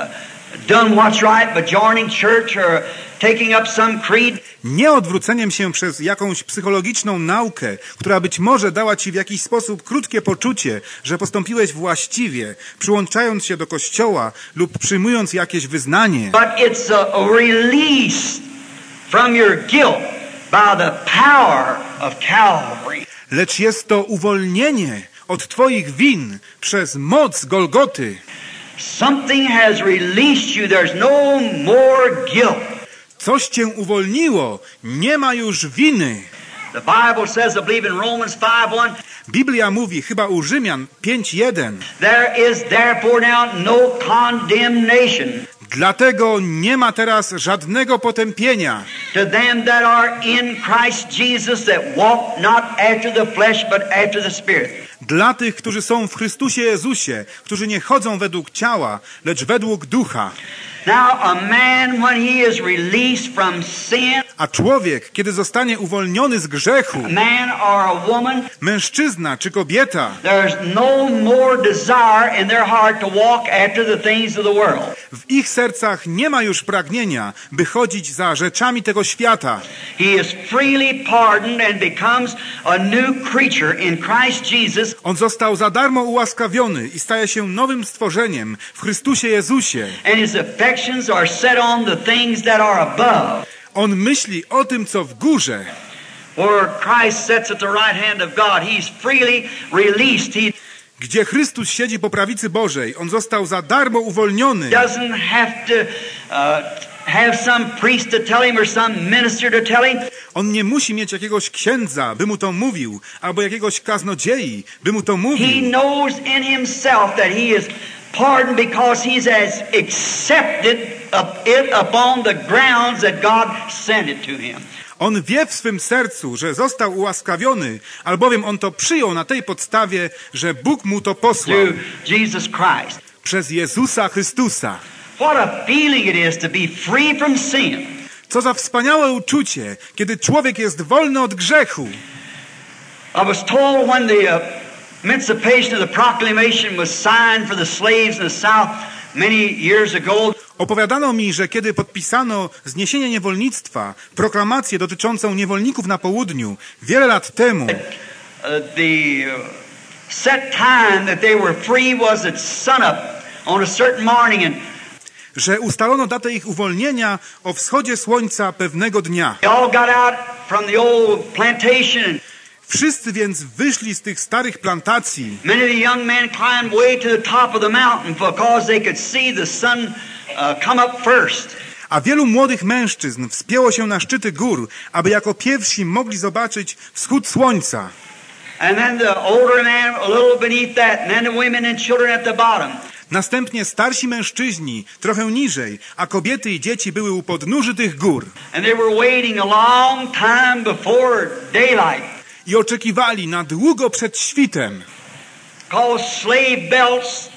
Speaker 2: done what's right by joining church or taking up some creed.
Speaker 1: Nie odwróceniem się przez jakąś psychologiczną naukę, która być może dała ci w jakiś sposób krótkie poczucie, że postąpiłeś właściwie, przyłączając się do kościoła lub przyjmując jakieś wyznanie.
Speaker 2: But it's a, a release from your guilt by the power of Calvary.
Speaker 1: Lecz jest to uwolnienie od twoich win przez moc Golgoty.
Speaker 2: Something has released you. There's no more guilt.
Speaker 1: Coś cię uwolniło, nie ma już winy.
Speaker 2: The Bible says, I believe in Romans five one,
Speaker 1: Biblia mówi chyba u Rzymian pięć jeden.
Speaker 2: there is therefore now no condemnation
Speaker 1: Dlatego nie ma teraz żadnego potępienia
Speaker 2: to them that are in Christ Jesus, that walk not after the flesh but after the Spirit.
Speaker 1: dla tych, którzy są w Chrystusie Jezusie, którzy nie chodzą według ciała, lecz według ducha.
Speaker 2: Now a man, when he is released from sin,
Speaker 1: A człowiek, kiedy zostanie uwolniony z grzechu,
Speaker 2: a man or a woman,
Speaker 1: mężczyzna czy kobieta,
Speaker 2: there's no more desire in their heart to walk after the things of the world.
Speaker 1: w ich sercach nie ma już pragnienia, by chodzić za rzeczami tego świata.
Speaker 2: He is freely pardoned and becomes a new creature in Christ Jesus.
Speaker 1: On został za darmo ułaskawiony i staje się nowym stworzeniem w Chrystusie Jezusie.
Speaker 2: And his affections are set on the things that are above,
Speaker 1: On myśli o tym, co w górze.
Speaker 2: where Christ sits at the right hand of God. He's freely released. He
Speaker 1: Gdzie Chrystus siedzi po prawicy Bożej, On został za darmo uwolniony.
Speaker 2: doesn't have to uh, have some priest to tell him or some minister to tell him.
Speaker 1: On nie musi mieć jakiegoś księdza, by mu to mówił, albo jakiegoś kaznodziei, by mu to
Speaker 2: He
Speaker 1: mówił.
Speaker 2: knows in himself that he is pardoned because he has accepted it upon the grounds that God sent it to him.
Speaker 1: On wie w swym sercu, że został ułaskawiony, albowiem on to przyjął na tej podstawie, że Bóg mu to posłał
Speaker 2: Through Jesus Christ.
Speaker 1: przez Jezusa Chrystusa.
Speaker 2: What a feeling it is to be free from sin.
Speaker 1: Co za wspaniałe uczucie, kiedy człowiek jest wolny od grzechu.
Speaker 2: I was told when the uh, emancipation of the proclamation was signed for the slaves in the South many years ago.
Speaker 1: Opowiadano mi, że kiedy podpisano zniesienie niewolnictwa, proklamację dotyczącą niewolników na południu, wiele lat temu,
Speaker 2: Uh, the uh, set time that they were free was at sunup on a certain morning, and
Speaker 1: że ustalono datę ich uwolnienia o wschodzie słońca pewnego dnia.
Speaker 2: they all got out from the old plantation, and
Speaker 1: Wszyscy więc wyszli z tych starych plantacji.
Speaker 2: many of the young men climbed way to the top of the mountain because they could see the sun uh, come up first.
Speaker 1: A wielu młodych mężczyzn wspięło się na szczyty gór, aby jako pierwsi mogli zobaczyć wschód słońca.
Speaker 2: And then the older men a little beneath that, and then the women and children at the bottom.
Speaker 1: Następnie starsi mężczyźni trochę niżej, a kobiety i dzieci były u podnóży tych gór.
Speaker 2: And they were waiting a long time before daylight.
Speaker 1: I oczekiwali na długo przed świtem.
Speaker 2: Because slave belts,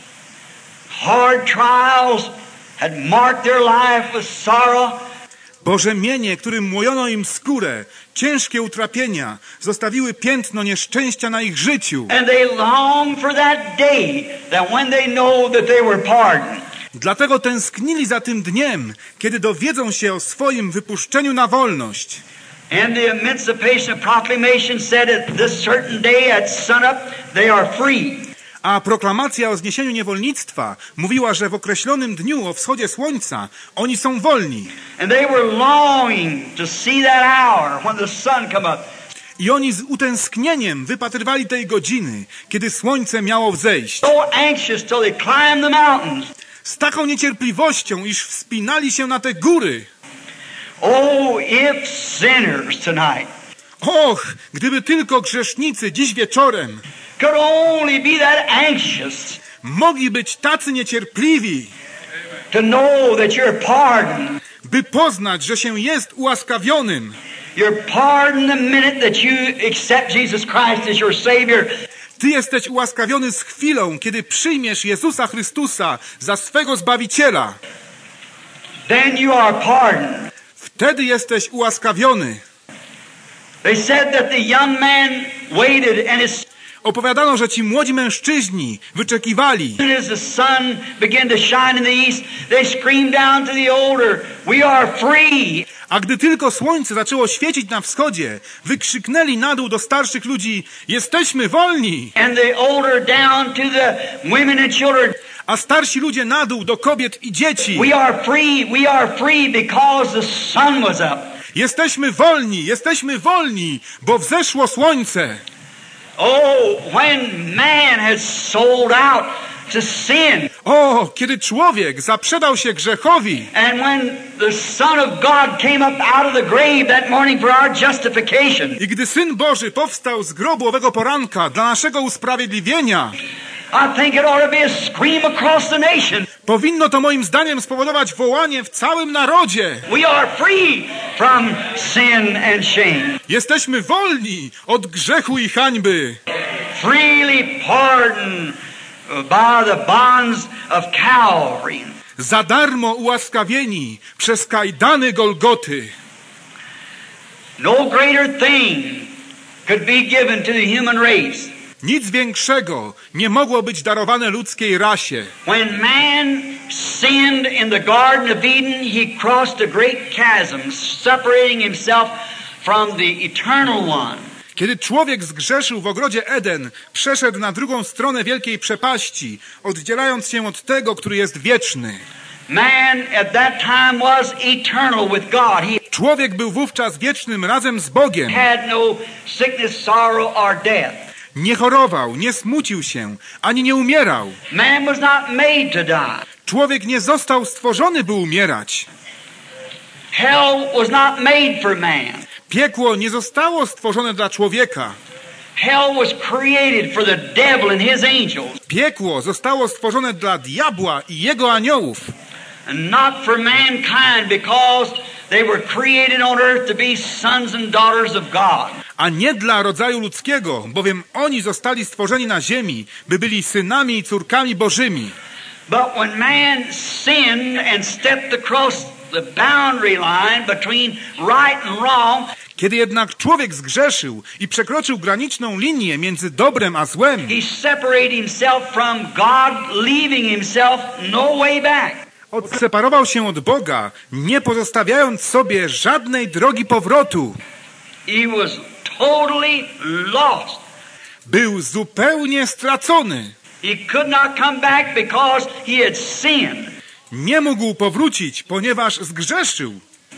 Speaker 2: hard trials had marked their life with sorrow.
Speaker 1: Bo rzemienie, którym młojono im skórę, ciężkie utrapienia, zostawiły piętno nieszczęścia na ich życiu.
Speaker 2: And they long for that day that when they know that they were pardoned.
Speaker 1: Dlatego tęsknili za tym dniem, kiedy dowiedzą się o swoim wypuszczeniu na wolność.
Speaker 2: And the Emancipation Proclamation said at this certain day at sunup they are free.
Speaker 1: A proklamacja o zniesieniu niewolnictwa mówiła, że w określonym dniu o wschodzie słońca oni są wolni.
Speaker 2: And they were longing to see that hour when the sun come up.
Speaker 1: I oni z utęsknieniem wypatrywali tej godziny, kiedy słońce miało wzejść.
Speaker 2: So anxious till they climbed the mountains.
Speaker 1: Z taką niecierpliwością, iż wspinali się na te góry.
Speaker 2: Oh, if sinners tonight
Speaker 1: Och, gdyby tylko grzesznicy dziś wieczorem
Speaker 2: could only be that anxious
Speaker 1: mogli być tacy niecierpliwi,
Speaker 2: to know that you're pardoned.
Speaker 1: by poznać, że się jest ułaskawionym.
Speaker 2: You're pardoned the minute that you accept Jesus Christ as your Savior.
Speaker 1: Ty jesteś ułaskawiony z chwilą, kiedy przyjmiesz Jezusa Chrystusa za swego Zbawiciela.
Speaker 2: Then you are pardoned.
Speaker 1: Wtedy jesteś ułaskawiony.
Speaker 2: They said that the young man waited and his
Speaker 1: Opowiadano, że ci młodzi mężczyźni wyczekiwali.
Speaker 2: As the sun began to shine in the east, they screamed down to the older, "We are free!"
Speaker 1: A gdy tylko słońce zaczęło świecić na wschodzie, wykrzyknęli na dół do starszych ludzi: jesteśmy wolni!
Speaker 2: And the older down to the women and children.
Speaker 1: A starsi ludzie na dół do kobiet i dzieci:
Speaker 2: We are free, we are free because the sun was up.
Speaker 1: jesteśmy wolni, jesteśmy wolni, bo wzeszło słońce.
Speaker 2: Oh, when man has sold out to sin.
Speaker 1: O, kiedy człowiek zaprzedał się grzechowi.
Speaker 2: And when the Son of God came up out of the grave that morning for our justification.
Speaker 1: I gdy Syn Boży powstał z grobu owego poranka dla naszego usprawiedliwienia,
Speaker 2: I think it ought to be a scream across the nation.
Speaker 1: powinno to moim zdaniem spowodować wołanie w całym narodzie.
Speaker 2: We are free from sin and shame.
Speaker 1: Jesteśmy wolni od grzechu i hańby.
Speaker 2: Freely pardoned by the bonds of Calvary.
Speaker 1: Za darmo ułaskawieni przez kajdany Golgoty.
Speaker 2: No greater thing could be given to the human race.
Speaker 1: Nic większego nie mogło być darowane ludzkiej rasie.
Speaker 2: When man sinned in the Garden of Eden, he crossed a great chasm, separating himself from the eternal one.
Speaker 1: Kiedy człowiek zgrzeszył w ogrodzie Eden, przeszedł na drugą stronę wielkiej przepaści, oddzielając się od tego, który jest wieczny.
Speaker 2: Man at that time was eternal with God. He
Speaker 1: Człowiek był wówczas wiecznym razem z Bogiem.
Speaker 2: had no sickness, sorrow or death.
Speaker 1: Nie chorował, nie smucił się, ani nie umierał.
Speaker 2: Man was not made to die.
Speaker 1: Człowiek nie został stworzony, by umierać.
Speaker 2: Hell was not made for man.
Speaker 1: Piekło nie zostało stworzone dla człowieka.
Speaker 2: Hell was created for the devil and his angels,
Speaker 1: Piekło zostało stworzone dla diabła i jego aniołów,
Speaker 2: and not for mankind because they were created on earth to be sons and daughters of God.
Speaker 1: a nie dla rodzaju ludzkiego, bowiem oni zostali stworzeni na ziemi, by byli synami i córkami bożymi.
Speaker 2: But when man sinned and stepped across the boundary line between right and wrong,
Speaker 1: Kiedy jednak człowiek zgrzeszył i przekroczył graniczną linię między dobrem a złem,
Speaker 2: he separated himself from God, leaving himself no way back.
Speaker 1: odseparował się od Boga, nie pozostawiając sobie żadnej drogi powrotu.
Speaker 2: He was totally lost.
Speaker 1: Był zupełnie stracony.
Speaker 2: He could not come back because he had sinned.
Speaker 1: Nie mógł powrócić, ponieważ zgrzeszył.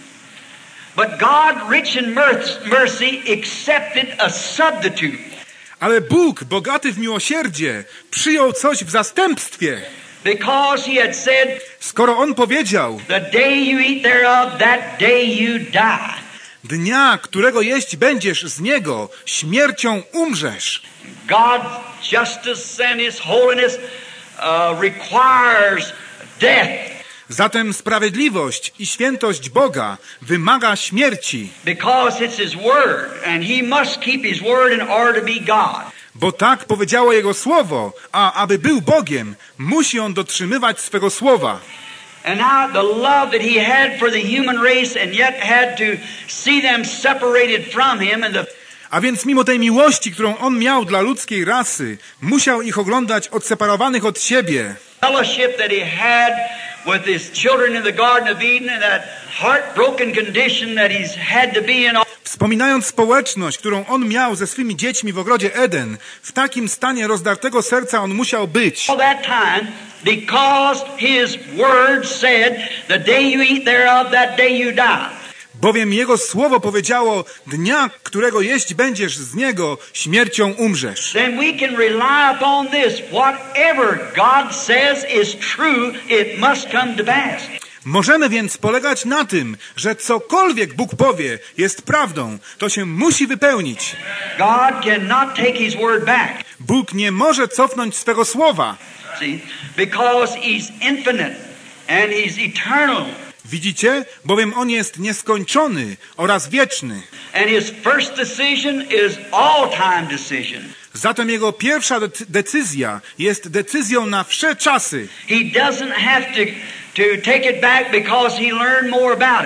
Speaker 2: But God, rich in mercy, accepted a substitute.
Speaker 1: Ale Bóg, bogaty w miłosierdzie, przyjął coś w zastępstwie.
Speaker 2: Because he had said,
Speaker 1: Skoro On powiedział:
Speaker 2: the day you eat thereof, that day you die.
Speaker 1: dnia, którego jeść będziesz z niego, śmiercią umrzesz.
Speaker 2: God's justice and his holiness uh, requires death.
Speaker 1: Zatem sprawiedliwość i świętość Boga wymaga śmierci,
Speaker 2: Because it's his word, and he must keep his word in order to be God.
Speaker 1: bo tak powiedziało Jego Słowo, a aby był Bogiem, musi On dotrzymywać swego słowa.
Speaker 2: And now the love that he had for the human race and yet had to see them separated from him and the
Speaker 1: A więc mimo tej miłości, którą On miał dla ludzkiej rasy, musiał ich oglądać odseparowanych od siebie.
Speaker 2: fellowship that he had with his children in the Garden of Eden and that heartbroken condition that he's had to be in.
Speaker 1: Wspominając społeczność, którą On miał ze swymi dziećmi w ogrodzie Eden, w takim stanie rozdartego serca On musiał być.
Speaker 2: All that time, because his word said, the day you eat thereof, that day you die.
Speaker 1: Bowiem Jego Słowo powiedziało: dnia, którego jeść będziesz z niego, śmiercią umrzesz.
Speaker 2: Then we can rely upon this. Whatever God says is true, it must come to pass.
Speaker 1: Możemy więc polegać na tym, że cokolwiek Bóg powie jest prawdą, to się musi wypełnić.
Speaker 2: God cannot take his word back.
Speaker 1: Bóg nie może cofnąć swego słowa.
Speaker 2: See? Because he's infinite and he's eternal.
Speaker 1: Widzicie? Bowiem On jest nieskończony oraz wieczny.
Speaker 2: And his first decision is all-time decision.
Speaker 1: Zatem Jego pierwsza de- decyzja jest decyzją na wsze czasy.
Speaker 2: He doesn't have to, to take it back because he learned more about it.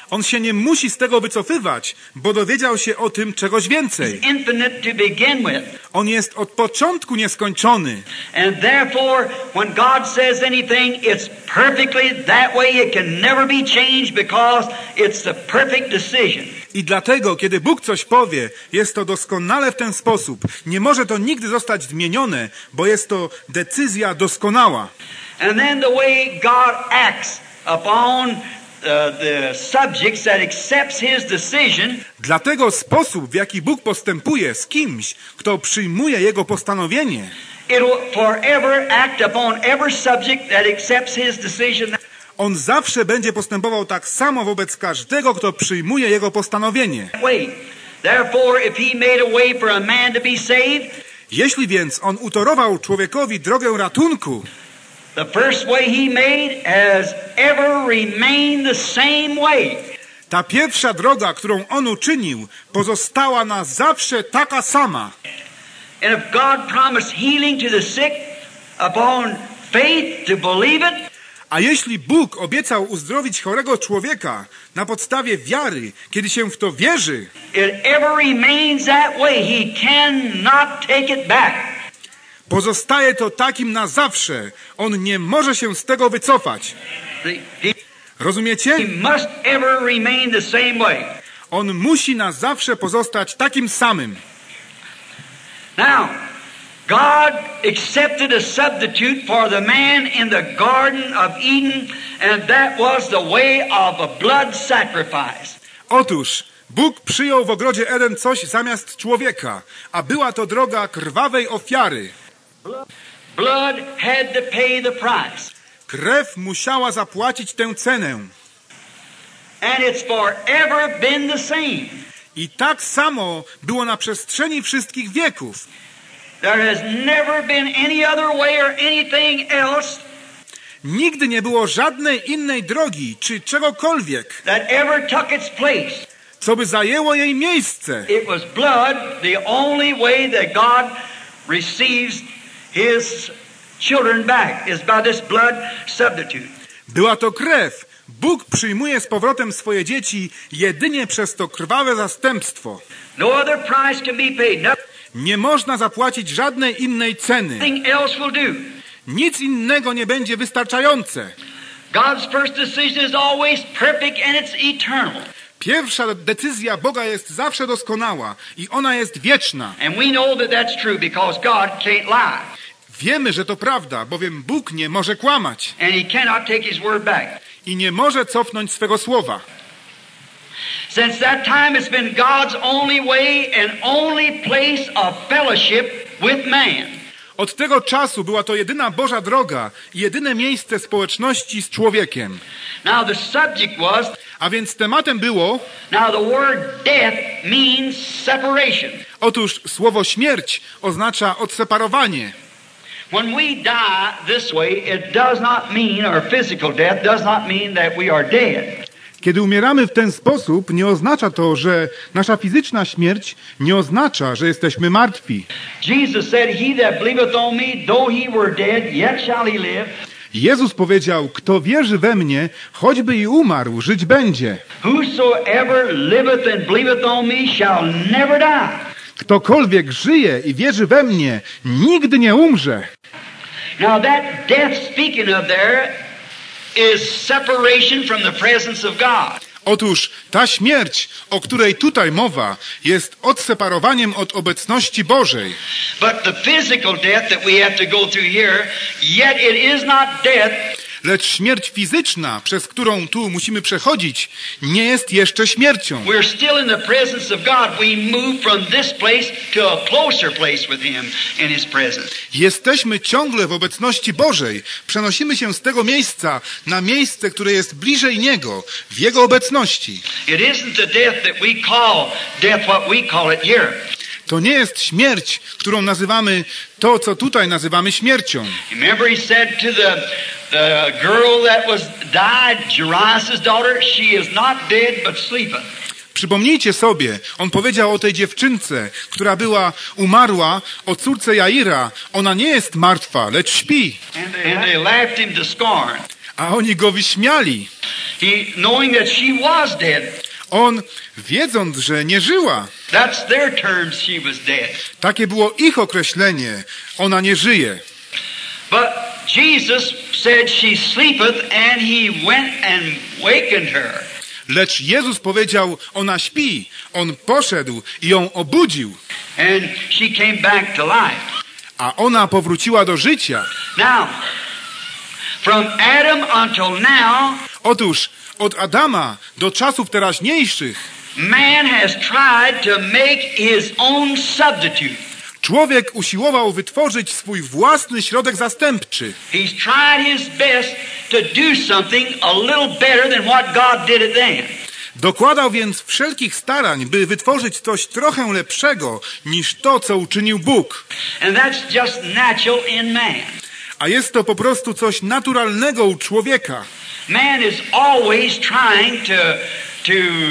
Speaker 1: On się nie musi z tego wycofywać, bo dowiedział się o tym czegoś więcej.
Speaker 2: It's infinite to begin with.
Speaker 1: On jest od początku nieskończony.
Speaker 2: And therefore, when God says anything, it's perfectly that way. It can never be changed because it's the perfect decision.
Speaker 1: I dlatego, kiedy Bóg coś powie, jest to doskonale w ten sposób. Nie może to nigdy zostać zmienione, bo jest to decyzja doskonała.
Speaker 2: And then the way God acts upon uh, the subjects that accepts His decision.
Speaker 1: Dlatego sposób, w jaki Bóg postępuje z kimś, kto przyjmuje Jego postanowienie,
Speaker 2: It will forever act upon every subject that accepts His decision.
Speaker 1: On zawsze będzie postępował tak samo wobec każdego, kto przyjmuje Jego postanowienie.
Speaker 2: Way. Therefore, if He made a way for a man to be saved,
Speaker 1: jeśli więc On utorował człowiekowi drogę ratunku,
Speaker 2: the first way He made has ever remained the same way.
Speaker 1: ta pierwsza droga, którą On uczynił, pozostała na zawsze taka sama.
Speaker 2: And if God promised healing to the sick upon faith to believe it,
Speaker 1: a jeśli Bóg obiecał uzdrowić chorego człowieka na podstawie wiary, kiedy się w to wierzy,
Speaker 2: it ever remains that way. He cannot take it back.
Speaker 1: pozostaje to takim na zawsze. On nie może się z tego wycofać.
Speaker 2: He,
Speaker 1: Rozumiecie?
Speaker 2: he must ever remain the same way.
Speaker 1: On musi na zawsze pozostać takim samym.
Speaker 2: Now, God accepted a substitute for the man in the Garden of Eden, and that was the way of a blood sacrifice.
Speaker 1: Otóż Bóg przyjął w ogrodzie Eden coś zamiast człowieka, a była to droga krwawej ofiary.
Speaker 2: Blood had to pay the price.
Speaker 1: Krew musiała zapłacić tę cenę.
Speaker 2: And it's forever been the same.
Speaker 1: I tak samo było na przestrzeni wszystkich wieków.
Speaker 2: There has never been any other way or anything else
Speaker 1: Nigdy nie było żadnej innej drogi, czy czegokolwiek,
Speaker 2: that ever took its place.
Speaker 1: co by zajęło jej miejsce.
Speaker 2: It was blood, the only way that God receives His children back is by this blood substitute.
Speaker 1: Była to krew. Bóg przyjmuje z powrotem swoje dzieci jedynie przez to krwawe zastępstwo.
Speaker 2: No other price can be paid.
Speaker 1: Nie można zapłacić żadnej innej ceny.
Speaker 2: Nothing else will do.
Speaker 1: Nic innego nie będzie wystarczające.
Speaker 2: God's first decision is always perfect and it's eternal.
Speaker 1: Pierwsza decyzja Boga jest zawsze doskonała i ona jest wieczna.
Speaker 2: And we know that that's true because God can't lie.
Speaker 1: Wiemy, że to prawda, bowiem Bóg nie może kłamać
Speaker 2: And He cannot take His word back.
Speaker 1: i nie może cofnąć swego słowa.
Speaker 2: Since that time it's been God's only way and only place of fellowship with man.
Speaker 1: Od tego czasu była to jedyna Boża droga i jedyne miejsce społeczności z człowiekiem.
Speaker 2: Now the subject was,
Speaker 1: A więc tematem było,
Speaker 2: now the word death means separation.
Speaker 1: otóż słowo śmierć oznacza odseparowanie.
Speaker 2: When we die this way, it does not mean, or physical death does not mean that we are dead.
Speaker 1: Kiedy umieramy w ten sposób, nie oznacza to, że nasza fizyczna śmierć nie oznacza, że jesteśmy martwi.
Speaker 2: Jesus said, "He that believeth on me, though he were dead, yet shall he live."
Speaker 1: Jezus powiedział, kto wierzy we mnie, choćby i umarł, żyć będzie.
Speaker 2: Whosoever liveth and believeth on me shall never die.
Speaker 1: Ktokolwiek żyje i wierzy we mnie, nigdy nie umrze.
Speaker 2: Now that death speaking of there is separation from the presence of God.
Speaker 1: Otóż ta śmierć, o której tutaj mowa, jest odseparowaniem od obecności Bożej.
Speaker 2: But the physical death that we have to go through here, yet it is not death.
Speaker 1: Lecz śmierć fizyczna, przez którą tu musimy przechodzić, nie jest jeszcze śmiercią.
Speaker 2: We're still in the presence of God. We move from this place to a closer place with Him in His presence.
Speaker 1: Jesteśmy ciągle w obecności Bożej. Przenosimy się z tego miejsca na miejsce, które jest bliżej Niego, w Jego obecności.
Speaker 2: It isn't the death that we call death, what we call it here.
Speaker 1: To nie jest śmierć, którą nazywamy to, co tutaj nazywamy śmiercią.
Speaker 2: Remember he said to the, the girl that was died, Jairus' daughter, she is not dead but sleepeth.
Speaker 1: Przypomnijcie sobie, on powiedział o tej dziewczynce, która była umarła, o córce Jaira. Ona nie jest martwa, lecz śpi.
Speaker 2: And they laughed him to scorn.
Speaker 1: A oni go wyśmiali.
Speaker 2: He, knowing that she was dead.
Speaker 1: On, wiedząc, że nie żyła,
Speaker 2: That's their terms, she was dead.
Speaker 1: takie było ich określenie, ona nie żyje.
Speaker 2: But Jesus said she sleepeth, and he went and wakened her.
Speaker 1: Lecz Jezus powiedział, ona śpi. On poszedł i ją obudził.
Speaker 2: And she came back to life.
Speaker 1: A ona powróciła do życia.
Speaker 2: Now, from Adam until now,
Speaker 1: Otóż od Adama do czasów teraźniejszych
Speaker 2: man has tried to make his own substitute.
Speaker 1: człowiek usiłował wytworzyć swój własny środek zastępczy.
Speaker 2: He's tried his best to do something a little better than what God did it then.
Speaker 1: Dokładał więc wszelkich starań, by wytworzyć coś trochę lepszego niż to, co uczynił Bóg.
Speaker 2: And that's just natural in man.
Speaker 1: A jest to po prostu coś naturalnego u człowieka.
Speaker 2: Man is always trying to to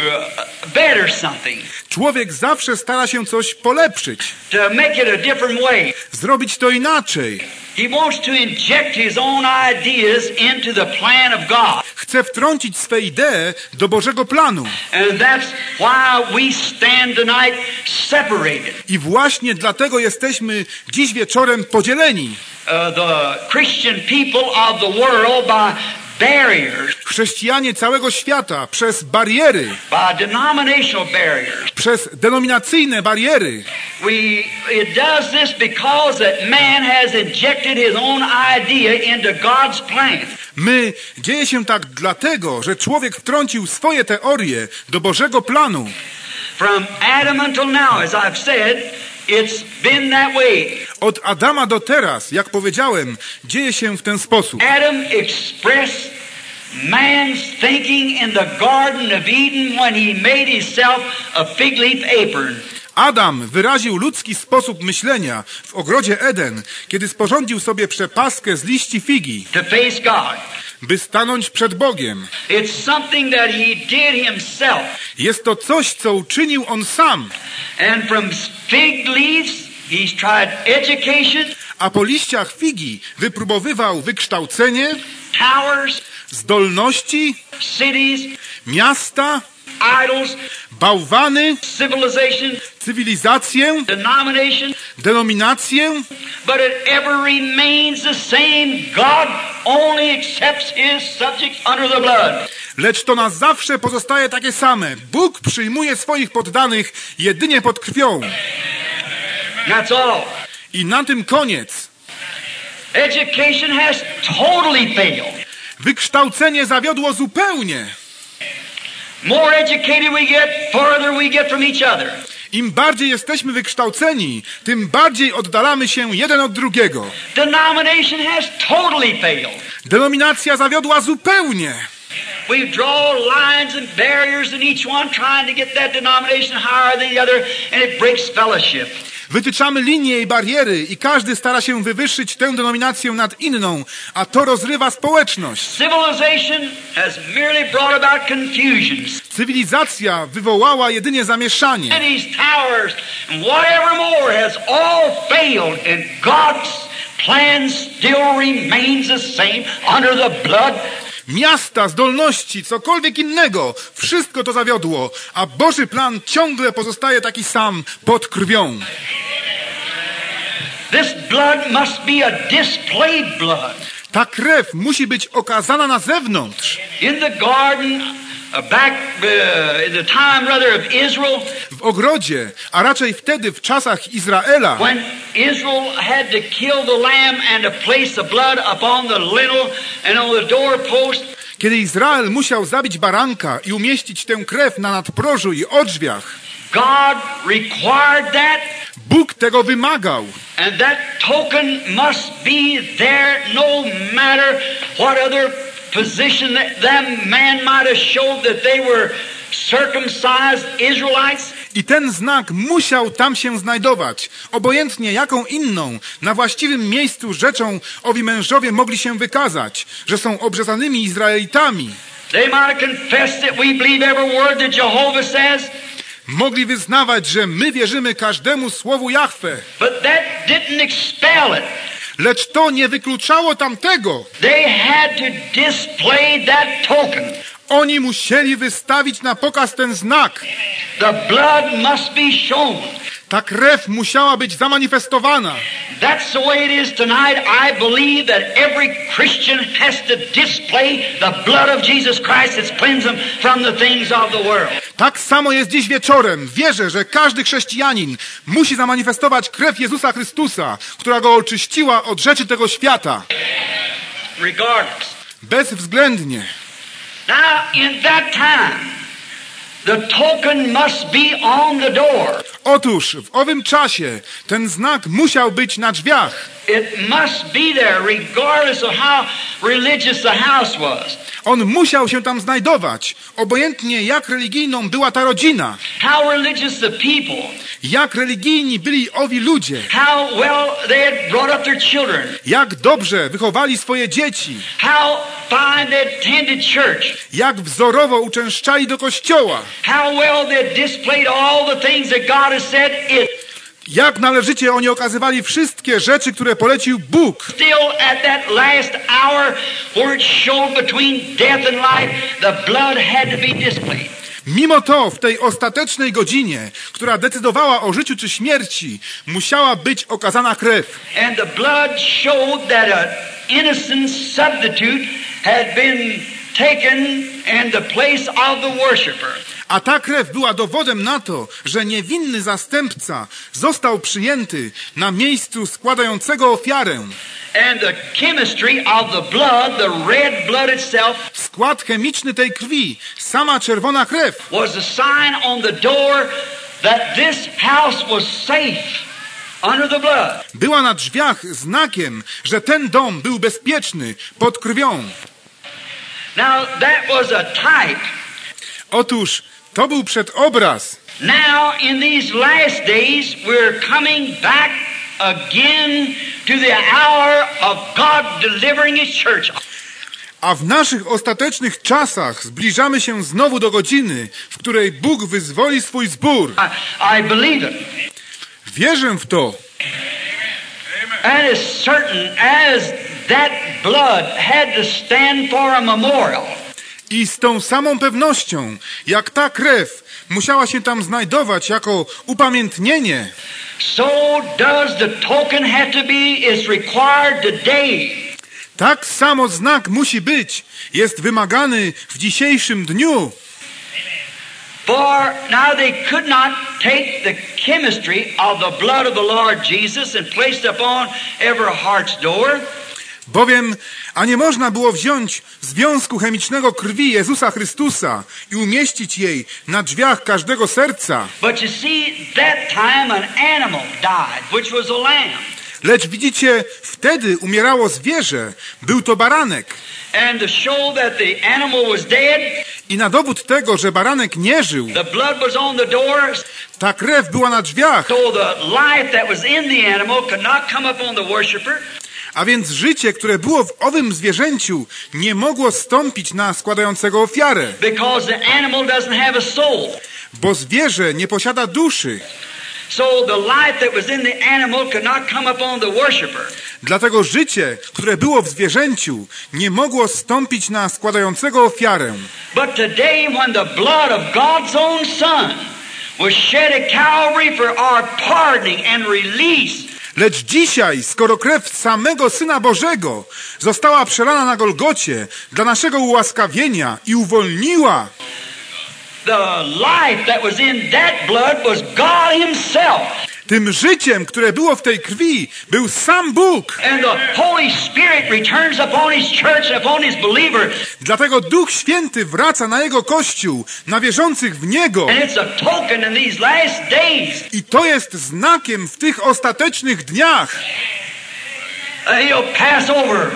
Speaker 2: uh, better something.
Speaker 1: Człowiek zawsze stara się coś polepszyć,
Speaker 2: To make it a different way.
Speaker 1: zrobić to inaczej.
Speaker 2: He wants to inject his own ideas into the plan of God.
Speaker 1: Chce wtrącić swe idee do Bożego planu.
Speaker 2: And that's why we stand tonight separated.
Speaker 1: I właśnie dlatego jesteśmy dziś wieczorem podzieleni.
Speaker 2: Uh, the Christian people of the world by barriers,
Speaker 1: Chrześcijanie całego świata przez bariery,
Speaker 2: by denominational barriers.
Speaker 1: przez denominacyjne bariery.
Speaker 2: We, it does this because that man has injected his own idea into God's plan.
Speaker 1: My, dzieje się tak dlatego, że człowiek wtrącił swoje teorie do Bożego planu.
Speaker 2: From Adam until now, as I've said, it's been that way.
Speaker 1: Od Adama do teraz, jak powiedziałem, dzieje się w ten sposób.
Speaker 2: Adam expressed man's thinking in the Garden of Eden when he made himself a fig leaf apron.
Speaker 1: Adam wyraził ludzki sposób myślenia w ogrodzie Eden, kiedy sporządził sobie przepaskę z liści figi,
Speaker 2: To face God.
Speaker 1: by stanąć przed Bogiem.
Speaker 2: It's something that he did himself.
Speaker 1: Jest to coś, co uczynił on sam.
Speaker 2: And from fig leaves, he's tried education,
Speaker 1: A po liściach figi wypróbowywał wykształcenie,
Speaker 2: towers,
Speaker 1: zdolności,
Speaker 2: cities,
Speaker 1: miasta,
Speaker 2: idols,
Speaker 1: bałwany,
Speaker 2: civilization,
Speaker 1: cywilizację,
Speaker 2: denomination,
Speaker 1: denominację,
Speaker 2: but it ever remains the same. God only accepts his subjects under the blood.
Speaker 1: lecz to na zawsze pozostaje takie same. Bóg przyjmuje swoich poddanych jedynie pod krwią.
Speaker 2: That's all.
Speaker 1: I na tym koniec.
Speaker 2: Education has totally failed.
Speaker 1: Wykształcenie zawiodło zupełnie.
Speaker 2: More educated we get, farther we get from each other.
Speaker 1: Im bardziej jesteśmy wykształceni, tym bardziej oddalamy się jeden od drugiego.
Speaker 2: Denomination has totally failed.
Speaker 1: Denominacja zawiodła zupełnie.
Speaker 2: We draw lines and barriers in each one, trying to get that denomination higher than the other, and it breaks fellowship.
Speaker 1: Wytyczamy linie i bariery i każdy stara się wywyższyć tę denominację nad inną, a to rozrywa społeczność.
Speaker 2: Civilization has merely brought about confusions.
Speaker 1: Cywilizacja wywołała jedynie zamieszanie.
Speaker 2: Cities, towers, and whatever more has all failed, and God's plan still remains the same under the blood.
Speaker 1: Miasta, zdolności, cokolwiek innego, wszystko to zawiodło, a Boży plan ciągle pozostaje taki sam pod krwią.
Speaker 2: This blood must be a displayed blood.
Speaker 1: Ta krew musi być okazana na zewnątrz.
Speaker 2: In the garden, uh, back uh, in the time rather of Israel,
Speaker 1: W ogrodzie, a raczej wtedy w czasach Izraela,
Speaker 2: when Israel had to kill the lamb and to place the blood upon the lintel and on the doorpost,
Speaker 1: kiedy Izrael musiał zabić baranka i umieścić tę krew na nadprożu i odrzwiach,
Speaker 2: God required that,
Speaker 1: Bóg tego wymagał.
Speaker 2: and that token must be there no matter what other position that that man might have showed that they were circumcised Israelites.
Speaker 1: I ten znak musiał tam się znajdować. Obojętnie jaką inną, na właściwym miejscu rzeczą owi mężowie mogli się wykazać, że są obrzezanymi Izraelitami.
Speaker 2: They might have confessed that we believe every word that Jehovah says,
Speaker 1: Mogli wyznawać, że my wierzymy każdemu słowu Jahwe.
Speaker 2: but that didn't expel it.
Speaker 1: Lecz to nie wykluczało tamtego.
Speaker 2: They had to display that token.
Speaker 1: Oni musieli wystawić na pokaz ten znak.
Speaker 2: The blood must be shown.
Speaker 1: Ta krew musiała być zamanifestowana.
Speaker 2: That's the way it is tonight. I believe that every Christian has to display the blood of Jesus Christ that's cleansed them from the things of the world.
Speaker 1: Tak samo jest dziś wieczorem. Wierzę, że każdy chrześcijanin musi zamanifestować krew Jezusa Chrystusa, która go oczyściła od rzeczy tego świata.
Speaker 2: Regardless.
Speaker 1: Bezwzględnie.
Speaker 2: Now, in that time, the token must be on the door.
Speaker 1: Otóż w owym czasie ten znak musiał być na drzwiach.
Speaker 2: It must be there regardless of how religious the house was.
Speaker 1: On musiał się tam znajdować, obojętnie jak religijną była ta rodzina.
Speaker 2: How religious the people.
Speaker 1: Jak religijni byli owi ludzie.
Speaker 2: How well they had brought up their children.
Speaker 1: Jak dobrze wychowali swoje dzieci.
Speaker 2: How fine they attended church.
Speaker 1: Jak wzorowo uczęszczali do kościoła.
Speaker 2: How well they displayed all the things that God has said it.
Speaker 1: Jak należycie oni okazywali wszystkie rzeczy, które polecił Bóg.
Speaker 2: Still at that last hour where it showed between death and life, the blood had to be displayed.
Speaker 1: Mimo to w tej ostatecznej godzinie, która decydowała o życiu czy śmierci, musiała być okazana krew.
Speaker 2: And the blood showed that an innocent substitute had been taken in the place of the worshiper.
Speaker 1: A ta krew była dowodem na to, że niewinny zastępca został przyjęty na miejscu składającego ofiarę.
Speaker 2: And the chemistry of the blood, the red blood itself,
Speaker 1: skład chemiczny tej krwi, sama czerwona krew,
Speaker 2: was a sign on the door that this house was safe under the blood.
Speaker 1: była na drzwiach znakiem, że ten dom był bezpieczny pod krwią.
Speaker 2: Now that was a type.
Speaker 1: Otóż to był przedobraz.
Speaker 2: Now in these last days we're coming back again to the hour of God delivering His church.
Speaker 1: A w naszych ostatecznych czasach zbliżamy się znowu do godziny, w której Bóg wyzwoli swój zbór.
Speaker 2: I, I believe it.
Speaker 1: Wierzę w to.
Speaker 2: And as certain as that blood had to stand for a memorial.
Speaker 1: I z tą samą pewnością, jak ta krew musiała się tam znajdować jako upamiętnienie,
Speaker 2: so does the token have to be is required today.
Speaker 1: tak samo znak musi być, jest wymagany w dzisiejszym dniu.
Speaker 2: For now they could not take the chemistry of the blood of the Lord Jesus and place it upon every heart's door.
Speaker 1: Bowiem, a nie można było wziąć związku chemicznego krwi Jezusa Chrystusa i umieścić jej na drzwiach każdego serca.
Speaker 2: But you see, that time an animal died, which was a lamb.
Speaker 1: Lecz widzicie, wtedy umierało zwierzę, był to baranek.
Speaker 2: And to show that the animal was dead,
Speaker 1: I na dowód tego, że baranek nie żył,
Speaker 2: the blood was on the doors,
Speaker 1: ta krew była na drzwiach,
Speaker 2: so the life that was in the animal could not come upon the worshiper.
Speaker 1: a więc życie, które było w owym zwierzęciu, nie mogło stąpić na składającego ofiarę,
Speaker 2: Because the animal doesn't have a soul.
Speaker 1: bo zwierzę nie posiada duszy.
Speaker 2: So the life that was in the animal could not come upon the worshiper.
Speaker 1: Dlatego życie, które było w zwierzęciu, nie mogło stąpić na składającego ofiarę.
Speaker 2: But today when the blood of God's own Son was shed at Calvary for our pardoning and release,
Speaker 1: Lecz dzisiaj, skoro krew samego Syna Bożego została przelana na Golgocie dla naszego ułaskawienia i uwolniła,
Speaker 2: the life that was in that blood was God Himself.
Speaker 1: tym życiem, które było w tej krwi, był sam Bóg.
Speaker 2: And the Holy Spirit returns upon His church and upon His believer.
Speaker 1: Dlatego Duch Święty wraca na Jego Kościół, na wierzących w Niego.
Speaker 2: And it's a token in these last days.
Speaker 1: I to jest znakiem w tych ostatecznych dniach.
Speaker 2: Uh, he'll pass over.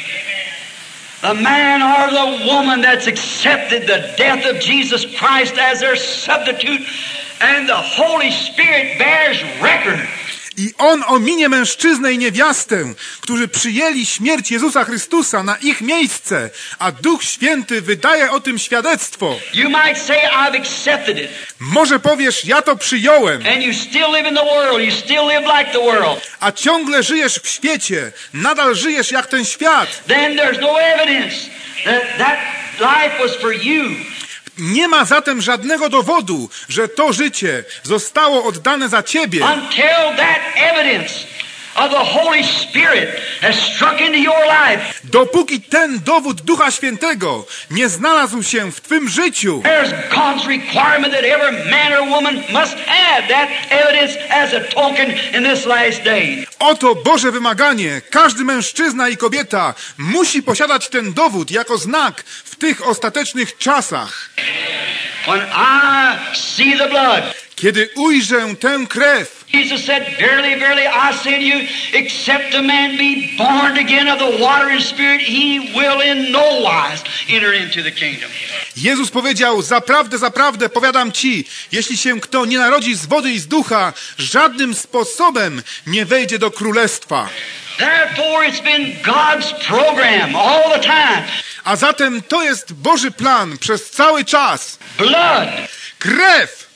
Speaker 2: The man or the woman that's accepted the death of Jesus Christ as their substitute, and the Holy Spirit bears record.
Speaker 1: I On ominie mężczyznę i niewiastę, którzy przyjęli śmierć Jezusa Chrystusa na ich miejsce, a Duch Święty wydaje o tym świadectwo.
Speaker 2: You might say, I've accepted it.
Speaker 1: Może powiesz, ja to przyjąłem,
Speaker 2: And you still live in the world. You still live like the world.
Speaker 1: a ciągle żyjesz w świecie, nadal żyjesz jak ten świat.
Speaker 2: Then there's no evidence that that life was for you.
Speaker 1: Nie ma zatem żadnego dowodu, że to życie zostało oddane za ciebie,
Speaker 2: Until that evidence of the Holy Spirit has struck into your life.
Speaker 1: dopóki ten dowód Ducha Świętego nie znalazł się w twym życiu.
Speaker 2: There's God's requirement that every man or woman must have that evidence as a token in this last day.
Speaker 1: Oto Boże wymaganie. Każdy mężczyzna i kobieta musi posiadać ten dowód jako znak w tych ostatecznych czasach.
Speaker 2: When I see the blood,
Speaker 1: Kiedy ujrzę tę krew,
Speaker 2: Jesus said, verily, verily, I say to you, except a man be born again of the water and spirit, he will in no wise enter into the kingdom.
Speaker 1: Jezus powiedział, zaprawdę, zaprawdę, powiadam ci, jeśli się kto nie narodzi z wody i z ducha, żadnym sposobem nie wejdzie do królestwa.
Speaker 2: Therefore, it's been God's program all the time.
Speaker 1: A zatem to jest Boży plan przez cały czas.
Speaker 2: Blood.
Speaker 1: Krew!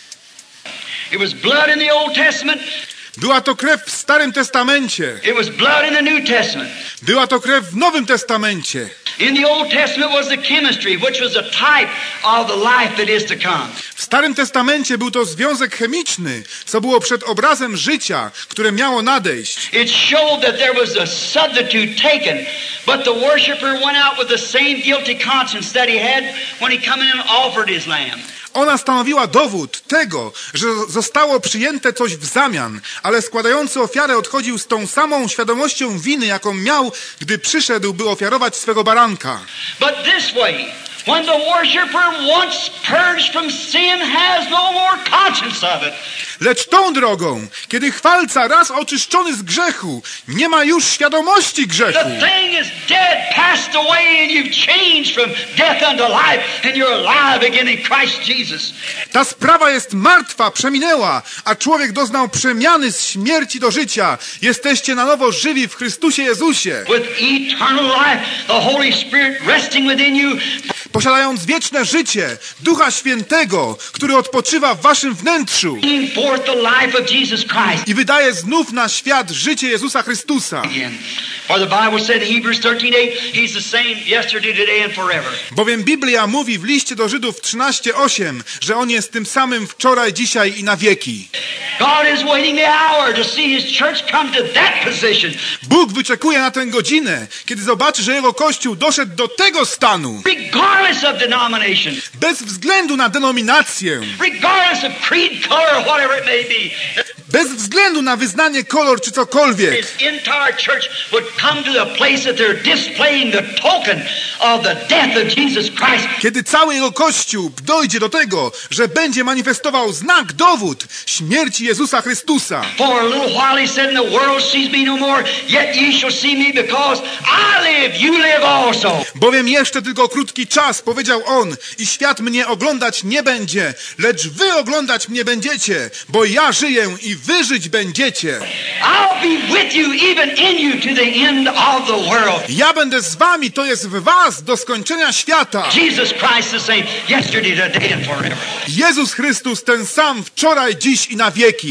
Speaker 2: It was blood in the Old Testament.
Speaker 1: Była to krew w Starym Testamencie.
Speaker 2: It was blood in the New Testament.
Speaker 1: Była to krew w Nowym Testamencie.
Speaker 2: In the Old Testament was the chemistry, which was a type of the life that is to come.
Speaker 1: W Starym Testamencie był to związek chemiczny, co było przedobrazem życia, które miało nadejść.
Speaker 2: It showed that there was a substitute taken, but the worshiper went out with the same guilty conscience that he had when he come in and offered his lamb.
Speaker 1: Ona stanowiła dowód tego, że zostało przyjęte coś w zamian, ale składający ofiarę odchodził z tą samą świadomością winy, jaką miał, gdy przyszedł, by ofiarować swego baranka.
Speaker 2: But this way, when the worshiper once purged from sin has no more conscience of it.
Speaker 1: Lecz tą drogą, kiedy chwalca raz oczyszczony z grzechu, nie ma już świadomości grzechu.
Speaker 2: The thing is dead, passed away, and you've changed from death unto life, and you're alive again in Christ Jesus.
Speaker 1: Ta sprawa jest martwa, przeminęła, a człowiek doznał przemiany z śmierci do życia. Jesteście na nowo żywi w Chrystusie Jezusie.
Speaker 2: With eternal life, the Holy Spirit resting within you.
Speaker 1: Posiadając wieczne życie, Ducha Świętego, który odpoczywa w waszym wnętrzu
Speaker 2: Forth the life of Jesus Christ.
Speaker 1: i wydaje znów na świat życie Jezusa Chrystusa.
Speaker 2: For the Bible said in Hebrews thirteen eight, He's the same yesterday, today and forever.
Speaker 1: Bowiem Biblia mówi w liście do Żydów trzynaście osiem, że On jest tym samym wczoraj, dzisiaj i na wieki.
Speaker 2: God is waiting the hour to see His church come to that position.
Speaker 1: Bóg wyczekuje na tę godzinę, kiedy zobaczy, że Jego Kościół doszedł do tego stanu.
Speaker 2: Regardless of denomination.
Speaker 1: Bez względu na denominację.
Speaker 2: Regardless of creed, color, whatever it may be.
Speaker 1: Bez względu na wyznanie, kolor czy cokolwiek.
Speaker 2: His entire church would come to the place that they're displaying the token of the death of Jesus Christ.
Speaker 1: Kiedy cały Jego Kościół dojdzie do tego, że będzie manifestował znak, dowód śmierci Jezusa Chrystusa.
Speaker 2: For a little while he said, in the world sees me no more, yet ye shall see me because I live, you live also.
Speaker 1: Bowiem jeszcze tylko krótki czas, powiedział On, i świat mnie oglądać nie będzie, lecz wy oglądać mnie będziecie, bo ja żyję i wy żyć będziecie.
Speaker 2: I'll be with you, even in you, to the end of the world.
Speaker 1: Ja będę z wami, to jest w was do skończenia świata.
Speaker 2: Jesus Christ the same, yesterday, today and forever.
Speaker 1: Jezus Chrystus ten sam wczoraj, dziś i na wieki.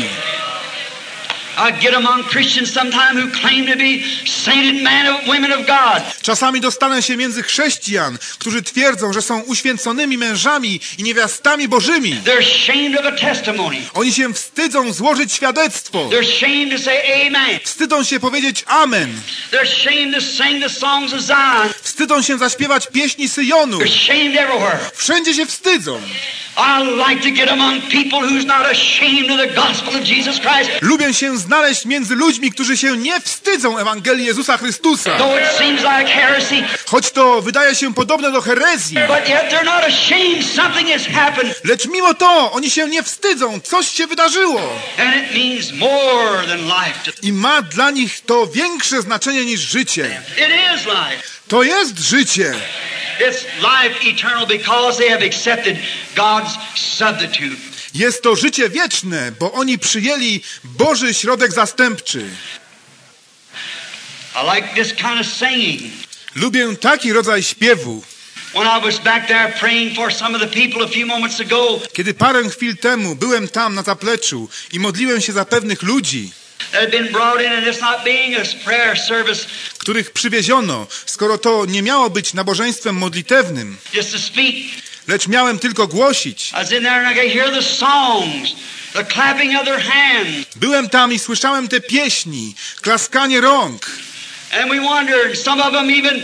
Speaker 2: I get among Christians sometime who claim to be sainted men of women of God.
Speaker 1: Czasami dostanę się między chrześcijan, którzy twierdzą, że są uświęconymi mężami i niewiastami bożymi.
Speaker 2: They're ashamed of a testimony.
Speaker 1: Oni się wstydzą złożyć świadectwo.
Speaker 2: They're ashamed to say amen.
Speaker 1: Wstydzą się powiedzieć amen.
Speaker 2: They're ashamed to sing the songs of Zion.
Speaker 1: Wstydzą się zaśpiewać pieśni Syjonu.
Speaker 2: They're ashamed everywhere.
Speaker 1: Wszędzie się wstydzą.
Speaker 2: I like to get among people who's not ashamed of the gospel of Jesus Christ.
Speaker 1: Lubię się znaleźć między ludźmi, którzy się nie wstydzą Ewangelii Jezusa Chrystusa.
Speaker 2: Though it seems like heresy,
Speaker 1: Choć to wydaje się podobne do herezji.
Speaker 2: but yet they're not ashamed. Something has happened.
Speaker 1: Lecz mimo to oni się nie wstydzą. Coś się wydarzyło.
Speaker 2: And it means more than life. To
Speaker 1: I ma dla nich to większe znaczenie niż życie.
Speaker 2: It is life.
Speaker 1: To jest życie.
Speaker 2: It's life eternal because they have accepted God's substitute.
Speaker 1: Jest to życie wieczne, bo oni przyjęli Boży środek zastępczy.
Speaker 2: I like this kind of singing.
Speaker 1: Lubię taki rodzaj śpiewu.
Speaker 2: When I was back there praying for some of the people a few moments ago,
Speaker 1: Kiedy parę chwil temu byłem tam na zapleczu i modliłem się za pewnych ludzi,
Speaker 2: that had been brought in, and it's not being a prayer service
Speaker 1: których przywieziono, skoro to nie miało być nabożeństwem modlitewnym,
Speaker 2: just to speak.
Speaker 1: lecz miałem tylko głosić.
Speaker 2: I was in there and I could hear the songs, the clapping of their hands.
Speaker 1: Byłem tam i słyszałem te pieśni, klaskanie rąk.
Speaker 2: And we wondered, some of them even,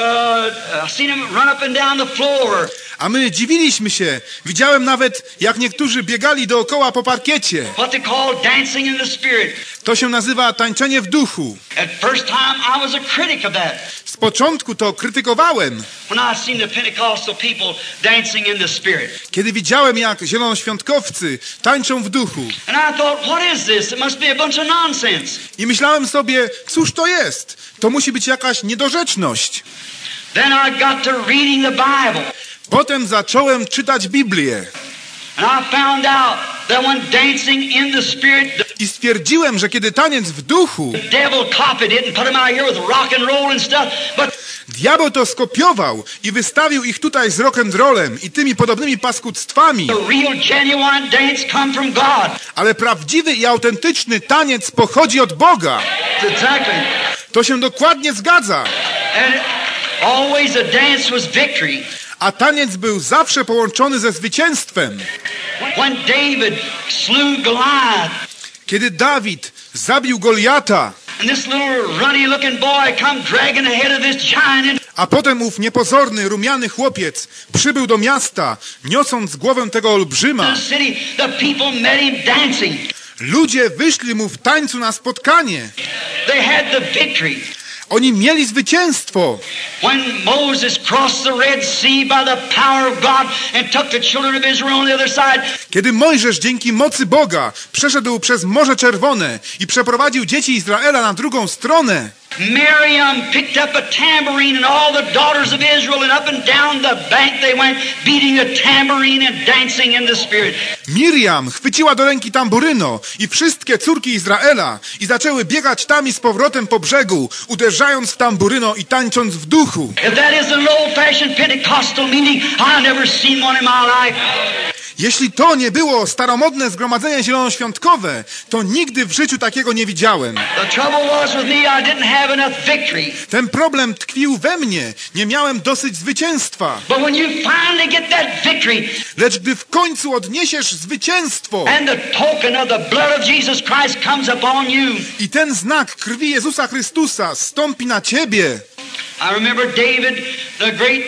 Speaker 2: uh, I seen them run up and down the floor.
Speaker 1: A my dziwiliśmy się. Widziałem nawet, jak niektórzy biegali dookoła po parkiecie.
Speaker 2: What they call dancing in the spirit.
Speaker 1: To się nazywa tańczenie w duchu.
Speaker 2: At first time I was a critic of that.
Speaker 1: Z początku to krytykowałem.
Speaker 2: When I seen the Pentecostal people dancing in the spirit.
Speaker 1: Kiedy widziałem, jak zielonoświątkowcy tańczą w duchu.
Speaker 2: And I thought, what is this? It must be a bunch of nonsense.
Speaker 1: I myślałem sobie, cóż to jest? To musi być jakaś niedorzeczność.
Speaker 2: Then I got to reading the Bible.
Speaker 1: Potem zacząłem czytać Biblię.
Speaker 2: And I found out that when dancing in the spirit,
Speaker 1: I stwierdziłem, że kiedy taniec w duchu,
Speaker 2: the devil copied it and put them out here with rock and roll and stuff. But
Speaker 1: diabeł to skopiował i wystawił ich tutaj z rock'n'rollem i tymi podobnymi paskudztwami.
Speaker 2: the real genuine dance come from God.
Speaker 1: Ale prawdziwy i autentyczny taniec pochodzi od Boga.
Speaker 2: Exactly.
Speaker 1: To się dokładnie zgadza.
Speaker 2: And always the dance was victory.
Speaker 1: A taniec był zawsze połączony ze zwycięstwem.
Speaker 2: When David slew Goliath,
Speaker 1: Kiedy Dawid zabił Goliata,
Speaker 2: and this little runny looking boy come dragging the head of this giant into
Speaker 1: a potem ów niepozorny, rumiany chłopiec przybył do miasta, niosąc głowę tego olbrzyma,
Speaker 2: the city, the people met him dancing.
Speaker 1: ludzie wyszli mu w tańcu na spotkanie.
Speaker 2: They had the victory.
Speaker 1: Oni mieli zwycięstwo.
Speaker 2: When Moses crossed the Red Sea by the power of God and took the children of Israel on the other side,
Speaker 1: Kiedy Mojżesz dzięki mocy Boga przeszedł przez Morze Czerwone i przeprowadził dzieci Izraela na drugą stronę,
Speaker 2: Miriam picked up a tambourine and all the daughters of Israel and up and down the bank they went beating a tambourine and dancing in the spirit.
Speaker 1: Miriam chwyciła do ręki tamburyno i wszystkie córki Izraela i zaczęły biegać tam i z powrotem po brzegu, uderzając w tamburyno i tańcząc w duchu.
Speaker 2: If that is an old-fashioned Pentecostal meeting, I've never seen one in my life.
Speaker 1: Jeśli to nie było staromodne zgromadzenie zielonoświątkowe, to nigdy w życiu takiego nie widziałem.
Speaker 2: The trouble was with me, I didn't have enough victory.
Speaker 1: Ten problem tkwił we mnie. Nie miałem dosyć zwycięstwa.
Speaker 2: But when you finally get that victory
Speaker 1: Lecz gdy w końcu odniesiesz zwycięstwo
Speaker 2: and the token of the blood of Jesus Christ comes upon you.
Speaker 1: i ten znak krwi Jezusa Chrystusa stąpi na ciebie.
Speaker 2: I remember David, the great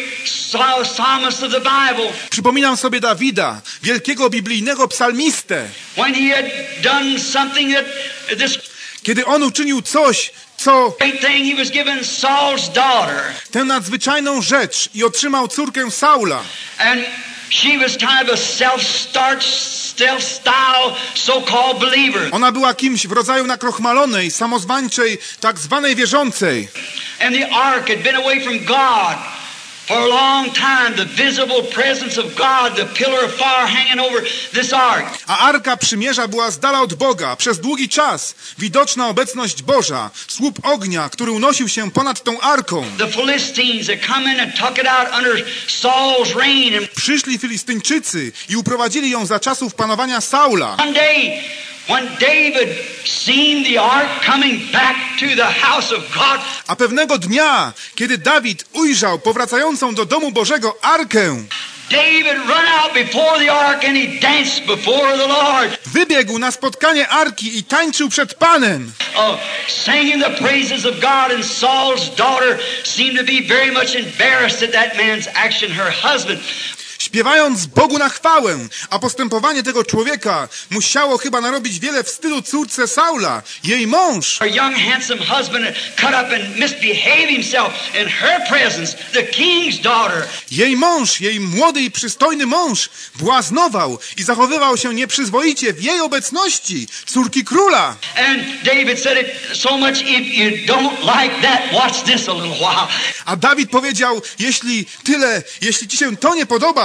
Speaker 2: psalmist of the Bible,
Speaker 1: Przypominam sobie Dawida, wielkiego biblijnego psalmistę,
Speaker 2: when he had done something that this
Speaker 1: kiedy on uczynił coś, co
Speaker 2: great thing, he was given Saul's daughter.
Speaker 1: tę nadzwyczajną rzecz i otrzymał córkę Saula.
Speaker 2: And she was kind of a self-starched, self-styled, so-called believer.
Speaker 1: Ona była kimś w rodzaju nakrochmalonej, samozwańczej, tak zwanej wierzącej.
Speaker 2: And the ark had been away from God for a long time. The visible presence of God, the pillar of fire hanging over this ark.
Speaker 1: A Arka Przymierza była z dala od Boga. Przez długi czas widoczna obecność Boża, słup ognia, który unosił się ponad tą Arką.
Speaker 2: The Philistines had come in and took it out under Saul's reign. And
Speaker 1: Przyszli Filistyńczycy i uprowadzili ją za czasów panowania Saula.
Speaker 2: one day, when David seen the ark coming back to the house of God,
Speaker 1: A pewnego dnia, kiedy Dawid ujrzał powracającą do domu Bożego Arkę,
Speaker 2: David run out before the ark and he danced before the Lord.
Speaker 1: wybiegł na spotkanie Arki i tańczył przed Panem.
Speaker 2: Uh, singing the praises of God, and Saul's daughter seemed to be very much embarrassed at that man's action, her husband.
Speaker 1: Śpiewając Bogu na chwałę, a postępowanie tego człowieka musiało chyba narobić wiele wstydu córce Saula, jej mąż.
Speaker 2: Her young handsome husband had cut up and misbehaved himself in her presence, the king's daughter.
Speaker 1: Jej mąż, jej młody i przystojny mąż błaznował i zachowywał się nieprzyzwoicie w jej obecności, córki króla.
Speaker 2: And David said it so much, if you don't like that, watch this a little while.
Speaker 1: A Dawid powiedział, jeśli tyle, jeśli ci się to nie podoba,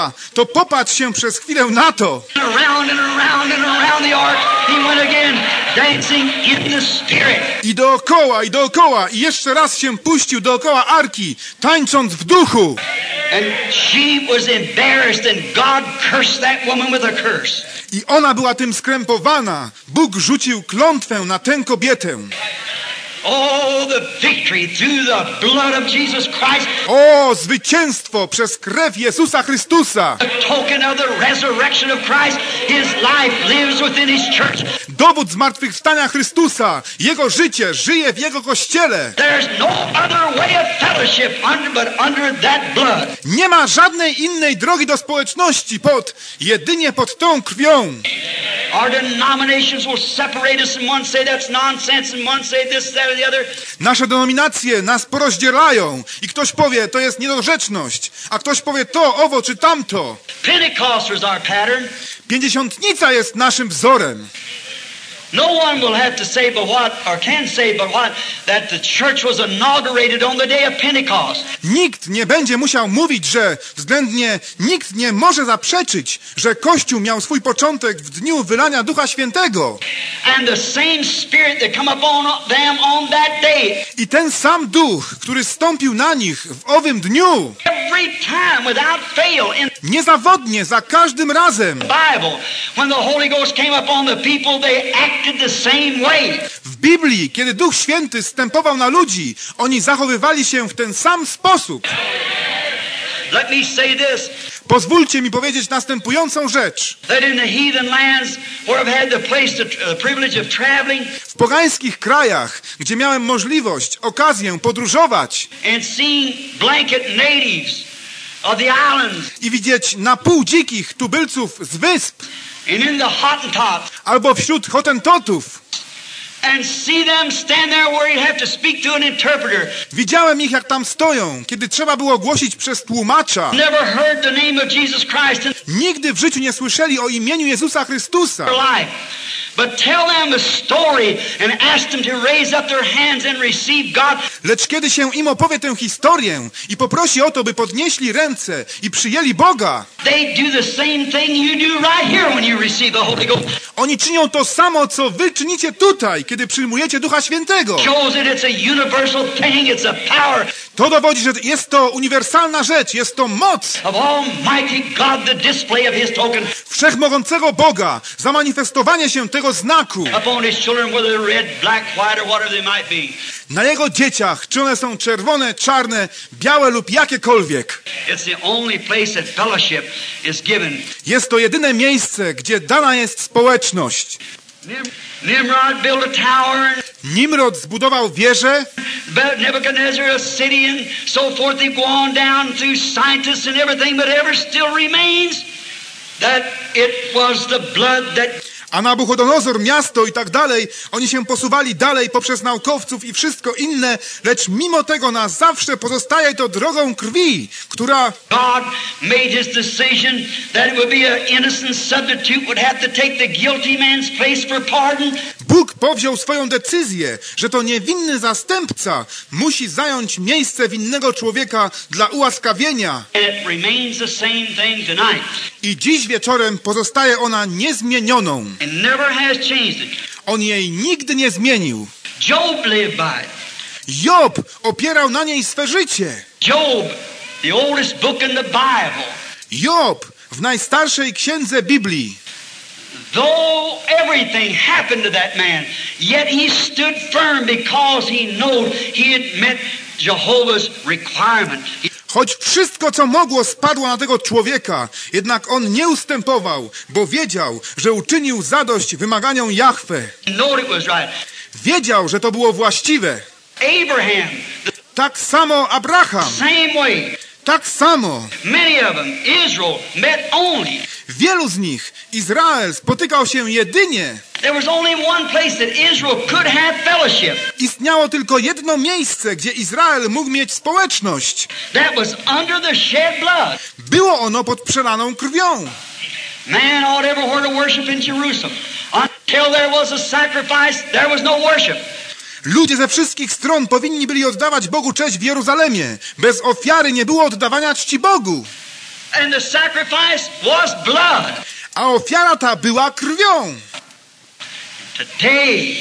Speaker 1: Chrystusa, to popatrz się przez chwilę na to.
Speaker 2: Around and around and around the ark, he went again, dancing in the Spirit.
Speaker 1: I dookoła, i dookoła, i jeszcze raz się puścił dookoła arki, tańcząc w duchu.
Speaker 2: And she was embarrassed, and God cursed that woman with a curse.
Speaker 1: I ona była tym skrępowana. Bóg rzucił klątwę na tę kobietę.
Speaker 2: Oh, the victory through the blood of Jesus Christ.
Speaker 1: O, zwycięstwo przez krew Jezusa Chrystusa.
Speaker 2: A token of the resurrection of Christ. His life lives within his church.
Speaker 1: Dowód zmartwychwstania Chrystusa. Jego życie żyje w Jego Kościele.
Speaker 2: There's no other way of fellowship under, but under that blood.
Speaker 1: Nie ma żadnej innej drogi do społeczności pod, jedynie pod tą krwią.
Speaker 2: Our denominations will separate us, and one say that's nonsense, and one say this, that, or the other.
Speaker 1: Nasze denominacje nas porozdzielają i ktoś powie, to jest niedorzeczność, a ktoś powie to, owo czy tamto.
Speaker 2: Pentecost is our pattern.
Speaker 1: Pięćdziesiątnica jest naszym wzorem.
Speaker 2: No one will have to say but what, or can say but what, that the church was inaugurated on the day of Pentecost.
Speaker 1: Nikt nie będzie musiał mówić, że względnie nikt nie może zaprzeczyć, że Kościół miał swój początek w dniu wylania Ducha Świętego.
Speaker 2: And the same Spirit that come upon them on that day.
Speaker 1: I ten sam Duch, który stąpił na nich w owym dniu,
Speaker 2: Every time without fail in
Speaker 1: niezawodnie, za każdym razem.
Speaker 2: the Bible, when the Holy Ghost came upon the people, they acted the same way.
Speaker 1: W Biblii, kiedy Duch Święty zstępował na ludzi, oni zachowywali się w ten sam sposób.
Speaker 2: Let me say this,
Speaker 1: Pozwólcie mi powiedzieć następującą rzecz.
Speaker 2: that in the heathen lands where I've had the place, to, uh, the privilege of traveling
Speaker 1: W pogańskich krajach, gdzie miałem możliwość, okazję podróżować
Speaker 2: and seeing blanket natives of the islands
Speaker 1: i widzieć na pół dzikich tubylców z wysp
Speaker 2: and in the Hottentots,
Speaker 1: albo wśród hotentotów,
Speaker 2: and see them stand there where you have to speak to an interpreter.
Speaker 1: widziałem ich, jak tam stoją, kiedy trzeba było głosić przez tłumacza.
Speaker 2: Never heard the name of Jesus Christ in
Speaker 1: Nigdy w życiu nie słyszeli o imieniu Jezusa Chrystusa.
Speaker 2: their life. But tell them a story and ask them to raise up their hands and receive God.
Speaker 1: Lecz kiedy się im opowie tę historię i poprosi o to, by podnieśli ręce i przyjęli Boga,
Speaker 2: They do the same thing you do right here when you receive the Holy Ghost.
Speaker 1: oni czynią to samo, co wy czynicie tutaj, kiedy przyjmujecie Ducha Świętego.
Speaker 2: Shows that it's a universal thing, it's a power
Speaker 1: To dowodzi, że jest to uniwersalna rzecz, jest to moc
Speaker 2: of Almighty God, the display of His token
Speaker 1: wszechmogącego Boga, zamanifestowanie się tego znaku
Speaker 2: upon His children, whether they're red, black, white, or whatever they might be.
Speaker 1: na Jego dzieciach, czy one są czerwone, czarne, białe lub jakiekolwiek.
Speaker 2: It's the only place that fellowship is given.
Speaker 1: Jest to jedyne miejsce, gdzie dana jest społeczność.
Speaker 2: Nim- Nimrod built a tower,
Speaker 1: Nimrod zbudował wieżę,
Speaker 2: and Nebuchadnezzar a city, and so forth. They go on down through scientists and everything, but ever still remains that it was the blood that
Speaker 1: a Nabuchodonozor miasto i tak dalej. Oni się posuwali dalej poprzez naukowców i wszystko inne, lecz mimo tego na zawsze pozostaje to drogą krwi, która
Speaker 2: God made His decision that it would be an innocent substitute would have to take the guilty man's place for pardon.
Speaker 1: Bóg powziął swoją decyzję, że to niewinny zastępca musi zająć miejsce winnego człowieka dla ułaskawienia.
Speaker 2: And it remains the same thing tonight.
Speaker 1: I dziś wieczorem pozostaje ona niezmienioną.
Speaker 2: And never has changed it.
Speaker 1: On jej nigdy nie zmienił.
Speaker 2: Job lived by it.
Speaker 1: Job opierał na niej swe życie.
Speaker 2: Job, the oldest book in the Bible,
Speaker 1: Job w najstarszej księdze Biblii.
Speaker 2: though everything happened to that man, yet he stood firm because he knew he had met Jehovah's requirement.
Speaker 1: Choć wszystko, co mogło, spadło na tego człowieka, jednak on nie ustępował, bo wiedział, że uczynił zadość wymaganiom Jahwe.
Speaker 2: He knew it was right.
Speaker 1: Wiedział, że to było właściwe.
Speaker 2: Abraham, the
Speaker 1: Tak samo Abraham.
Speaker 2: same way.
Speaker 1: Tak samo.
Speaker 2: Many of them, Israel, met only.
Speaker 1: Wielu z nich, Izrael, spotykał się jedynie.
Speaker 2: There was only one place that Israel could have fellowship.
Speaker 1: Istniało tylko jedno miejsce, gdzie Izrael mógł mieć społeczność.
Speaker 2: That was under the shed blood.
Speaker 1: Było ono pod przelaną krwią.
Speaker 2: Man ought everywhere to worship in Jerusalem. Until there was a sacrifice, there was no worship.
Speaker 1: Ludzie ze wszystkich stron powinni byli oddawać Bogu cześć w Jeruzalemie. Bez ofiary nie było oddawania czci Bogu.
Speaker 2: And the sacrifice was blood.
Speaker 1: A ofiara ta była krwią.
Speaker 2: Today,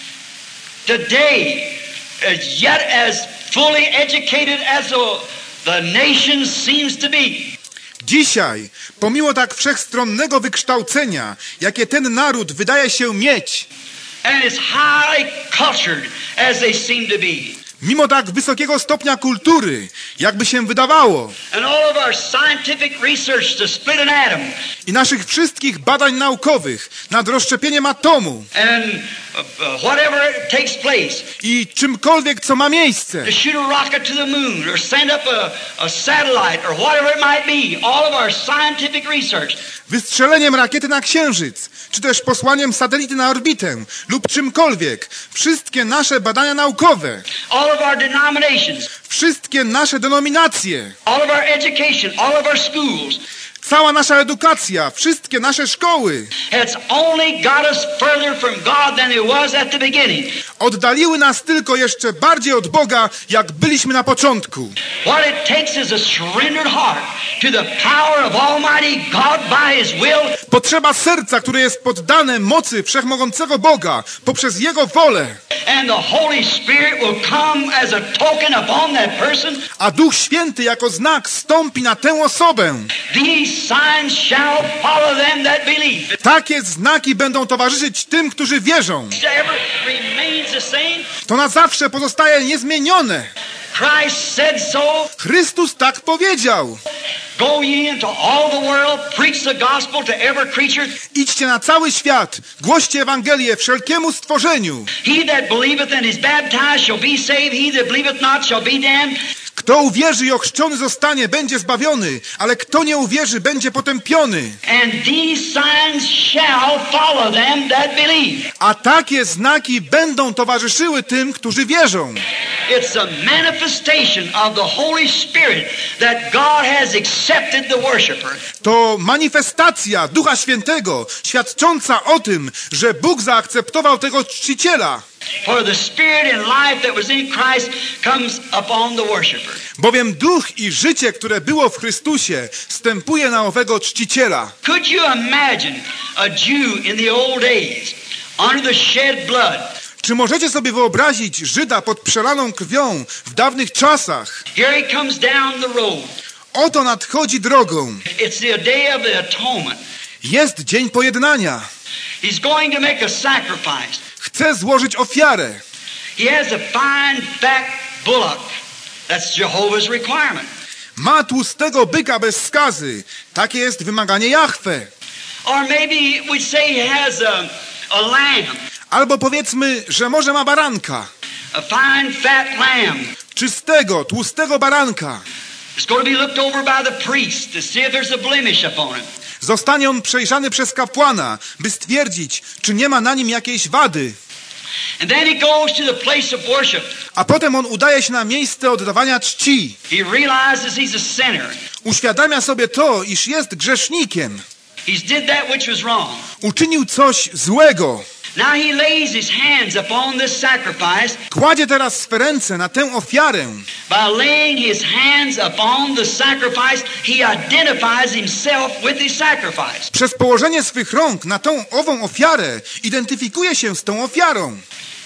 Speaker 2: today, as yet as fully educated as the, the nation seems to be.
Speaker 1: Dzisiaj, pomimo tak wszechstronnego wykształcenia, jakie ten naród wydaje się mieć,
Speaker 2: and as highly cultured as they seem to be,
Speaker 1: mimo tak wysokiego stopnia kultury, jakby się wydawało,
Speaker 2: and all of our scientific research to split an atom,
Speaker 1: i naszych wszystkich badań naukowych nad rozszczepieniem atomu,
Speaker 2: and uh, whatever takes place,
Speaker 1: i czymkolwiek, co ma miejsce,
Speaker 2: to shoot a rocket to the moon or send up a, a satellite or whatever it might be, all of our scientific research,
Speaker 1: wystrzeleniem rakiety na Księżyc, czy też posłaniem satelity na orbitę, lub czymkolwiek, wszystkie nasze badania naukowe,
Speaker 2: all of our denominations,
Speaker 1: wszystkie nasze denominacje,
Speaker 2: all of our education, all of our schools,
Speaker 1: cała nasza edukacja, wszystkie nasze szkoły
Speaker 2: has only got us further from God than it was at the beginning.
Speaker 1: oddaliły nas tylko jeszcze bardziej od Boga, jak byliśmy na początku.
Speaker 2: What it takes is a surrendered heart to the power of Almighty God by His will.
Speaker 1: Potrzeba serca, które jest poddane mocy wszechmogącego Boga poprzez Jego wolę.
Speaker 2: And the Holy Spirit will come as a token upon that person.
Speaker 1: A Duch Święty jako znak stąpi na tę osobę.
Speaker 2: These signs shall follow them that believe.
Speaker 1: Takie znaki będą towarzyszyć tym, którzy wierzą.
Speaker 2: Ever remains the same.
Speaker 1: To na zawsze pozostaje niezmienione.
Speaker 2: Christ said so.
Speaker 1: Chrystus tak powiedział.
Speaker 2: Go ye into all the world, preach the gospel to every creature.
Speaker 1: Idźcie na cały świat, głoście Ewangelię wszelkiemu stworzeniu.
Speaker 2: He that believeth and is baptized shall be saved, he that believeth not shall be damned.
Speaker 1: Kto uwierzy i ochrzczony zostanie, będzie zbawiony, ale kto nie uwierzy, będzie potępiony.
Speaker 2: And these signs shall follow them that believe.
Speaker 1: A takie znaki będą towarzyszyły tym, którzy wierzą.
Speaker 2: It's a manifestation of the Holy Spirit that God has accepted the worshiper.
Speaker 1: To manifestacja Ducha Świętego, świadcząca o tym, że Bóg zaakceptował tego czciciela.
Speaker 2: For the spirit and life that was in Christ comes upon the worshiper.
Speaker 1: Bowiem duch i życie, które było w Chrystusie, wstępuje na owego czciciela.
Speaker 2: Could you imagine a Jew in the old days under the shed blood?
Speaker 1: Czy możecie sobie wyobrazić Żyda pod przelaną krwią w dawnych czasach?
Speaker 2: Here he comes down the road.
Speaker 1: Oto nadchodzi drogą.
Speaker 2: It's the day of the atonement.
Speaker 1: Jest dzień pojednania.
Speaker 2: He's going to make a sacrifice.
Speaker 1: Chce złożyć ofiarę.
Speaker 2: He has a fine fat bullock. That's Jehovah's requirement.
Speaker 1: Ma tłustego byka bez skazy. Takie jest wymaganie Jahwe.
Speaker 2: Or maybe we'd say he has a, a lamb.
Speaker 1: Albo powiedzmy, że może ma baranka.
Speaker 2: A fine fat lamb.
Speaker 1: Czystego, tłustego baranka.
Speaker 2: It's going to be looked over by the priest to see if there's a blemish upon it.
Speaker 1: Zostanie on przejrzany przez kapłana, by stwierdzić, czy nie ma na nim jakiejś wady.
Speaker 2: And then he goes to the place of worship.
Speaker 1: A potem on udaje się na miejsce oddawania czci.
Speaker 2: He realizes he's a sinner.
Speaker 1: Uświadamia sobie to, iż jest grzesznikiem.
Speaker 2: He's did that which was wrong.
Speaker 1: Uczynił coś złego.
Speaker 2: Now he lays his hands upon this sacrifice.
Speaker 1: Kładzie teraz swe ręce na tę ofiarę.
Speaker 2: By laying his hands upon the sacrifice, he identifies himself with his sacrifice.
Speaker 1: Przez położenie swych rąk na tą ową ofiarę identyfikuje się z tą ofiarą.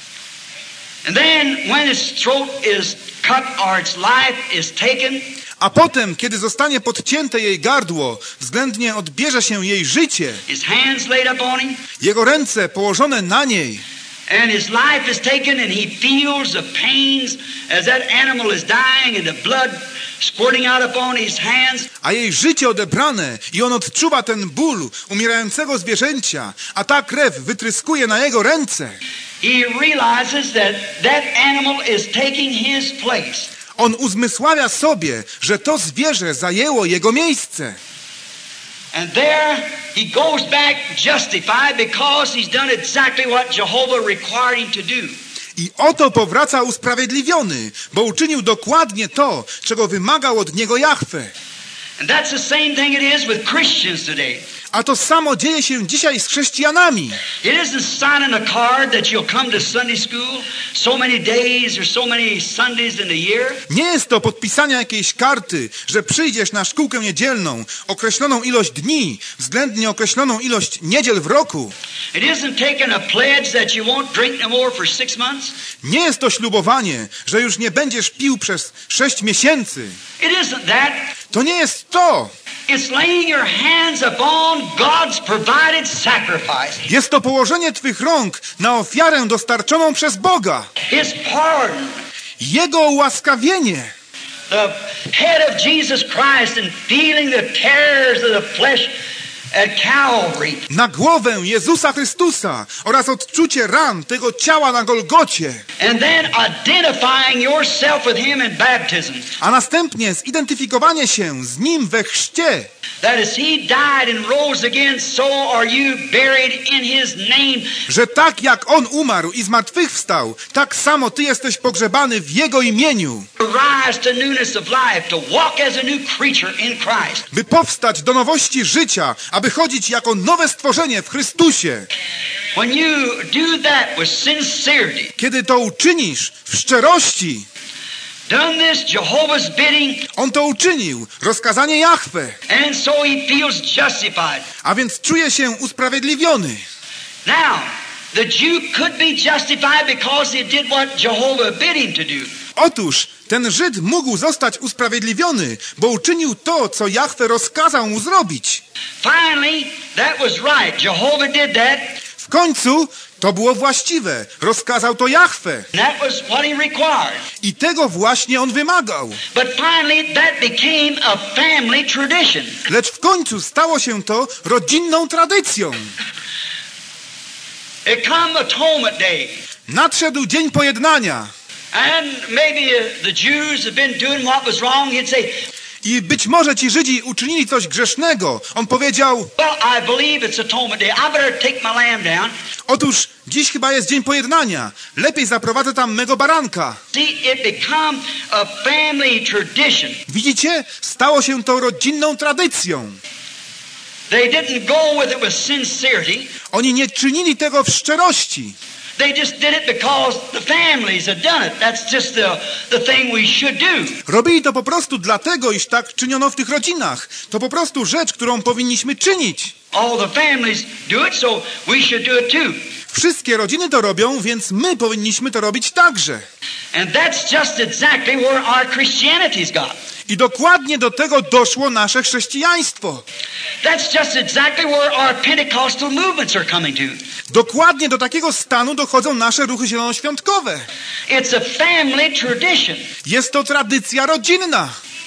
Speaker 2: And then when his throat is cut or its life is taken,
Speaker 1: a potem, kiedy zostanie podcięte jej gardło, względnie odbierze się jej życie,
Speaker 2: his hands laid upon him,
Speaker 1: jego ręce położone na niej,
Speaker 2: and his life is taken and he feels the pains as that animal is dying and the blood squirting out upon his hands.
Speaker 1: A jej życie odebrane i on odczuwa ten ból umierającego zwierzęcia, a ta krew wytryskuje na jego ręce.
Speaker 2: He realizes that that animal is taking his place.
Speaker 1: On uzmysławia sobie, że to zwierzę zajęło jego miejsce.
Speaker 2: And there he goes back justified because he's done exactly what Jehovah required him to do.
Speaker 1: I oto powraca usprawiedliwiony, bo uczynił dokładnie to, czego wymagał od niego Jahwe.
Speaker 2: And that's the same thing it is with Christians today.
Speaker 1: A to samo dzieje się dzisiaj z chrześcijanami.
Speaker 2: It isn't signing a card that you'll come to Sunday school so many days or so many Sundays in a year.
Speaker 1: Nie jest to podpisanie jakiejś karty, że przyjdziesz na szkółkę niedzielną określoną ilość dni, względnie określoną ilość niedziel w roku.
Speaker 2: It isn't taking a pledge that you won't drink no more for six months.
Speaker 1: Nie jest to ślubowanie, że już nie będziesz pił przez sześć miesięcy.
Speaker 2: It isn't that.
Speaker 1: To nie jest to.
Speaker 2: It's laying your hands upon God's provided sacrifice.
Speaker 1: Jest to położenie twych rąk na ofiarę dostarczoną przez Boga.
Speaker 2: His pardon.
Speaker 1: Jego ułaskawienie.
Speaker 2: The head of Jesus Christ and feeling the tears of the flesh at Calvary.
Speaker 1: Na głowę Jezusa Chrystusa oraz odczucie ran tego ciała na Golgocie.
Speaker 2: And then identifying yourself with him in baptism.
Speaker 1: A następnie zidentyfikowanie się z nim we chrzcie.
Speaker 2: That as he died and rose again, so are you buried in his name.
Speaker 1: Że tak jak on umarł i zmartwychwstał, tak samo ty jesteś pogrzebany w jego imieniu.
Speaker 2: Rise to newness of life, to walk as a new creature in Christ.
Speaker 1: By powstać do nowości życia, aby chodzić jako nowe stworzenie w Chrystusie.
Speaker 2: When you do that with sincerity,
Speaker 1: kiedy to uczynisz w szczerości,
Speaker 2: done this Jehovah's bidding,
Speaker 1: on to uczynił, rozkazanie Jahwe,
Speaker 2: and so he feels justified.
Speaker 1: A więc czuje się usprawiedliwiony.
Speaker 2: Now, the Jew could be justified because he did what Jehovah bid him to do.
Speaker 1: Otóż ten Żyd mógł zostać usprawiedliwiony, bo uczynił to, co Jahwe rozkazał mu zrobić.
Speaker 2: Finally, that was right. Jehovah did that.
Speaker 1: W końcu to było właściwe. Rozkazał to Jahwe.
Speaker 2: That was what he required.
Speaker 1: I tego właśnie on wymagał.
Speaker 2: But finally, that became a family tradition.
Speaker 1: Lecz w końcu stało się to rodzinną tradycją.
Speaker 2: It come Atonement Day.
Speaker 1: Nadszedł dzień pojednania.
Speaker 2: And maybe the Jews have been doing what was wrong. He'd say,
Speaker 1: I być może ci Żydzi uczynili coś grzesznego. On powiedział,
Speaker 2: well, I believe it's Atonement Day. I better take my lamb down.
Speaker 1: Otóż dziś chyba jest dzień pojednania. Lepiej zaprowadzę tam mego baranka.
Speaker 2: See, it become a family tradition.
Speaker 1: Widzicie? Stało się to rodzinną tradycją.
Speaker 2: They didn't go with it with sincerity.
Speaker 1: Oni nie czynili tego w szczerości.
Speaker 2: They just did it because the families had done it. That's just the, the thing we should do.
Speaker 1: Robili to po prostu dlatego, iż tak czyniono w tych rodzinach. To po prostu rzecz, którą powinniśmy czynić.
Speaker 2: All the families do it, so we should do it too.
Speaker 1: Wszystkie rodziny to robią, więc my powinniśmy to robić także.
Speaker 2: And that's just exactly where our Christianity's got.
Speaker 1: I dokładnie do tego doszło nasze chrześcijaństwo.
Speaker 2: That's just exactly where our Pentecostal movements are coming to.
Speaker 1: Dokładnie do takiego stanu dochodzą nasze ruchy zielonoświątkowe.
Speaker 2: It's a family tradition.
Speaker 1: Jest to tradycja rodzinna.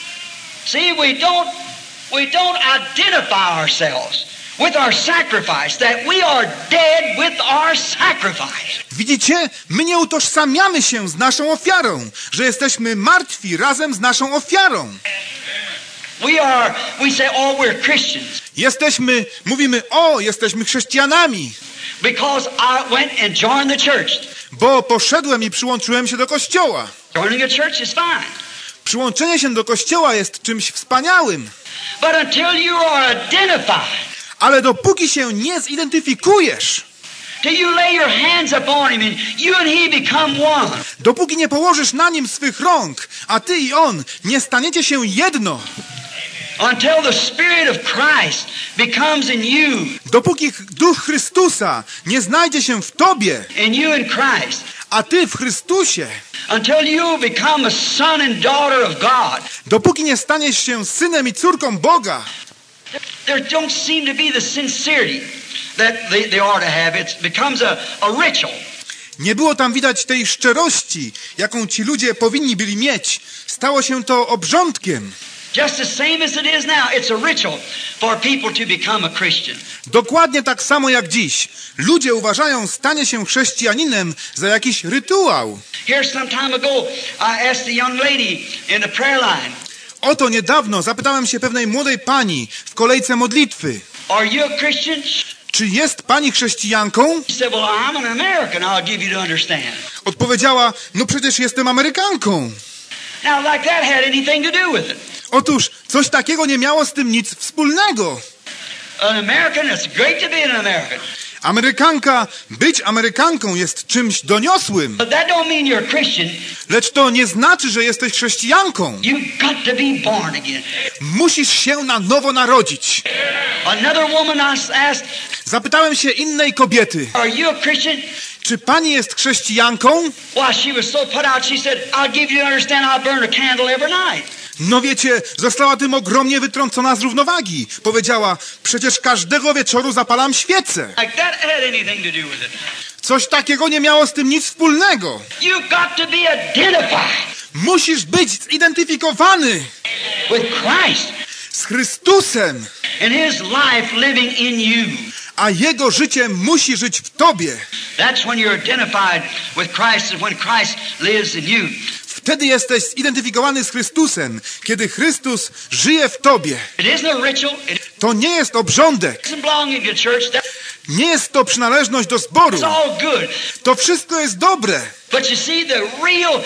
Speaker 2: See, we don't we don't identify ourselves with our sacrifice, that we are dead with our sacrifice.
Speaker 1: Widzicie? My nie utożsamiamy się z naszą ofiarą, że jesteśmy martwi razem z naszą ofiarą.
Speaker 2: We are, we say, oh, we're Christians.
Speaker 1: Jesteśmy, mówimy, o, jesteśmy chrześcijanami.
Speaker 2: Because I went and joined the church.
Speaker 1: Bo poszedłem i przyłączyłem się do kościoła.
Speaker 2: Joining a church is fine.
Speaker 1: Przyłączenie się do kościoła jest czymś wspaniałym.
Speaker 2: But until you are identified,
Speaker 1: ale dopóki się nie zidentyfikujesz,
Speaker 2: till you lay your hands upon him and you and he become one,
Speaker 1: dopóki nie położysz na nim swych rąk, a ty i on nie staniecie się jedno,
Speaker 2: until the Spirit of Christ becomes in you,
Speaker 1: dopóki Duch Chrystusa nie znajdzie się w tobie,
Speaker 2: in you and Christ,
Speaker 1: a ty w Chrystusie,
Speaker 2: until you become a son and daughter of God,
Speaker 1: dopóki nie staniesz się synem i córką Boga,
Speaker 2: there don't seem to be the sincerity that they, they ought to have. It becomes a, a ritual.
Speaker 1: Nie było tam widać tej szczerości, jaką ci ludzie powinni byli mieć. Stało się to obrządkiem.
Speaker 2: Just the same as it is now. It's a ritual for people to become a Christian.
Speaker 1: Dokładnie tak samo jak dziś. Ludzie uważają stanie się chrześcijaninem za jakiś rytuał.
Speaker 2: Here some time ago, I asked a young lady in the prayer line.
Speaker 1: Oto niedawno zapytałem się pewnej młodej pani w kolejce modlitwy.
Speaker 2: Are you a Christian?
Speaker 1: Czy jest pani chrześcijanką?
Speaker 2: She said, well, I'm an American. I'll give you to understand.
Speaker 1: Odpowiedziała, no przecież jestem Amerykanką.
Speaker 2: Now, like that had anything to do with it.
Speaker 1: Otóż coś takiego nie miało z tym nic wspólnego.
Speaker 2: An American, it's great to be an American.
Speaker 1: Amerykanka, być Amerykanką jest czymś doniosłym.
Speaker 2: But that don't mean you're a Christian.
Speaker 1: Lecz to nie znaczy, że jesteś chrześcijanką.
Speaker 2: You've got to be born again.
Speaker 1: Musisz się na nowo narodzić.
Speaker 2: Another woman asked,
Speaker 1: Zapytałem się innej kobiety,
Speaker 2: are you a Christian?
Speaker 1: czy pani jest chrześcijanką?
Speaker 2: Well, she was so put out, she said, I'll give you to understand I burn a candle every night.
Speaker 1: No wiecie, została tym ogromnie wytrącona z równowagi. Powiedziała, przecież każdego wieczoru zapalam świecę.
Speaker 2: Like that had anything to do with it.
Speaker 1: Coś takiego nie miało z tym nic wspólnego.
Speaker 2: You've got to be identified
Speaker 1: Musisz być zidentyfikowany
Speaker 2: with Christ
Speaker 1: z Chrystusem,
Speaker 2: and His life living in you.
Speaker 1: a Jego życie musi żyć w tobie.
Speaker 2: That's when you're identified with Christ and when Christ lives in you.
Speaker 1: Wtedy jesteś zidentyfikowany z Chrystusem, kiedy Chrystus żyje w tobie.
Speaker 2: It isn't a ritual. It
Speaker 1: To nie jest obrządek.
Speaker 2: isn't belonging to church. That's
Speaker 1: Nie jest to przynależność do zboru.
Speaker 2: all good.
Speaker 1: To wszystko jest dobre.
Speaker 2: But you see, the real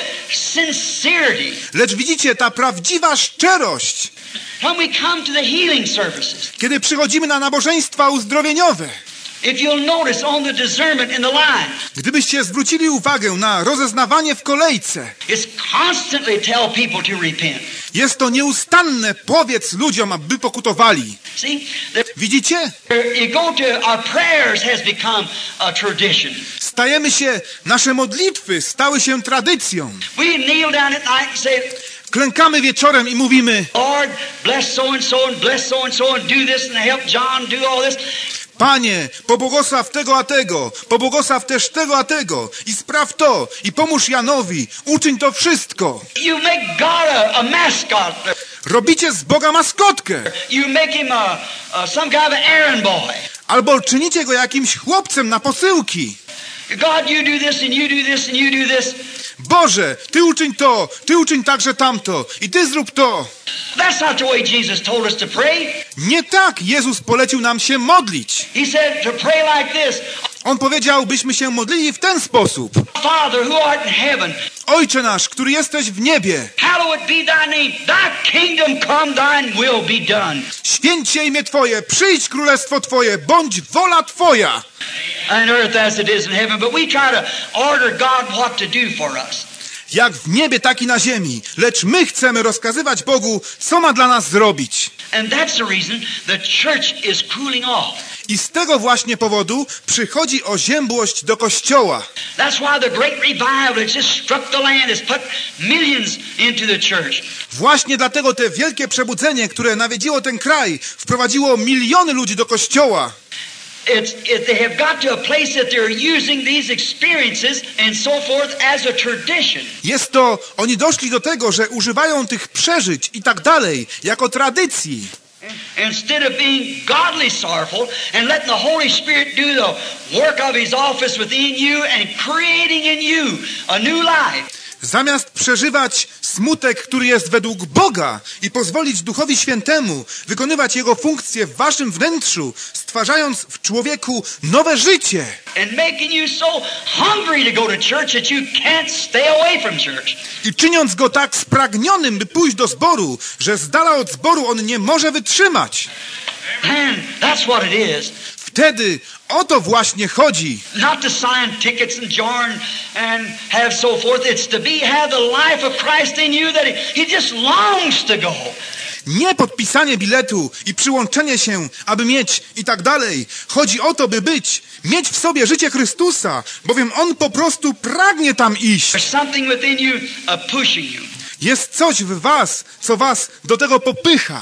Speaker 2: sincerity,
Speaker 1: Lecz widzicie, ta prawdziwa szczerość,
Speaker 2: when we come to the healing services,
Speaker 1: kiedy przychodzimy na nabożeństwa uzdrowieniowe.
Speaker 2: if you'll notice on the discernment in the line,
Speaker 1: Gdybyście zwrócili uwagę na rozeznawanie w kolejce,
Speaker 2: it's constantly tell people to repent.
Speaker 1: jest to nieustanne powiedz ludziom, aby pokutowali.
Speaker 2: See, there,
Speaker 1: Widzicie?
Speaker 2: you go to our prayers has become a tradition.
Speaker 1: Stajemy się, nasze modlitwy stały się tradycją.
Speaker 2: We kneel down at night and say,
Speaker 1: Klękamy wieczorem i mówimy,
Speaker 2: Lord, bless so and so and bless so and so and do this and help John do all this.
Speaker 1: Panie, pobłogosław tego a tego, pobłogosław też tego a tego i spraw to i pomóż Janowi, uczyń to wszystko.
Speaker 2: You make God a, a mascot.
Speaker 1: Robicie z Boga maskotkę.
Speaker 2: You make him a, a some kind of an errand boy.
Speaker 1: Albo czynicie go jakimś chłopcem na posyłki.
Speaker 2: God, you do this and you do this and you do this.
Speaker 1: Boże, Ty uczyń to, Ty uczyń także tamto i Ty zrób to.
Speaker 2: That's not the way Jesus told us to pray.
Speaker 1: Nie tak Jezus polecił nam się modlić.
Speaker 2: He said to pray like this.
Speaker 1: On powiedział, byśmy się modlili w ten sposób.
Speaker 2: Father, who art in heaven,
Speaker 1: Ojcze nasz, który jesteś w niebie,
Speaker 2: hallowed be thy name. Thy kingdom come, thine will be done.
Speaker 1: święć się imię Twoje, przyjdź królestwo Twoje, bądź wola Twoja.
Speaker 2: On earth as it is in heaven. But we try to order God what to do for us.
Speaker 1: Jak w niebie, tak i na ziemi. Lecz my chcemy rozkazywać Bogu, co ma dla nas zrobić.
Speaker 2: And that's the reason the church is cooling off.
Speaker 1: I z tego właśnie powodu przychodzi oziębłość do Kościoła.
Speaker 2: That's why the great revival that just struck the land has put millions into the church.
Speaker 1: Właśnie dlatego te wielkie przebudzenie, które nawiedziło ten kraj, wprowadziło miliony ludzi do Kościoła.
Speaker 2: It's, it, they have got to a place that they're using these experiences and so forth as a tradition.
Speaker 1: Jest to, oni doszli do tego, że używają tych przeżyć i tak dalej, jako tradycji.
Speaker 2: Instead of being godly sorrowful and letting the Holy Spirit do the work of His office within you and creating in you a new life.
Speaker 1: Zamiast przeżywać smutek, który jest według Boga i pozwolić Duchowi Świętemu wykonywać Jego funkcje w waszym wnętrzu, stwarzając w człowieku nowe życie.
Speaker 2: And making you so hungry to go to church that you can't stay away from church.
Speaker 1: I czyniąc go tak spragnionym, by pójść do zboru, że z dala od zboru on nie może wytrzymać.
Speaker 2: Man, that's what it is.
Speaker 1: Wtedy o to właśnie chodzi.
Speaker 2: Not to sign tickets and join and have so forth. It's to be, have the life of Christ in you that he, he just longs to go.
Speaker 1: Nie podpisanie biletu i przyłączenie się, aby mieć i tak dalej. Chodzi o to, by być, mieć w sobie życie Chrystusa, bowiem On po prostu pragnie tam iść.
Speaker 2: There's something within you uh, pushing you.
Speaker 1: Jest coś w was, co was do tego popycha.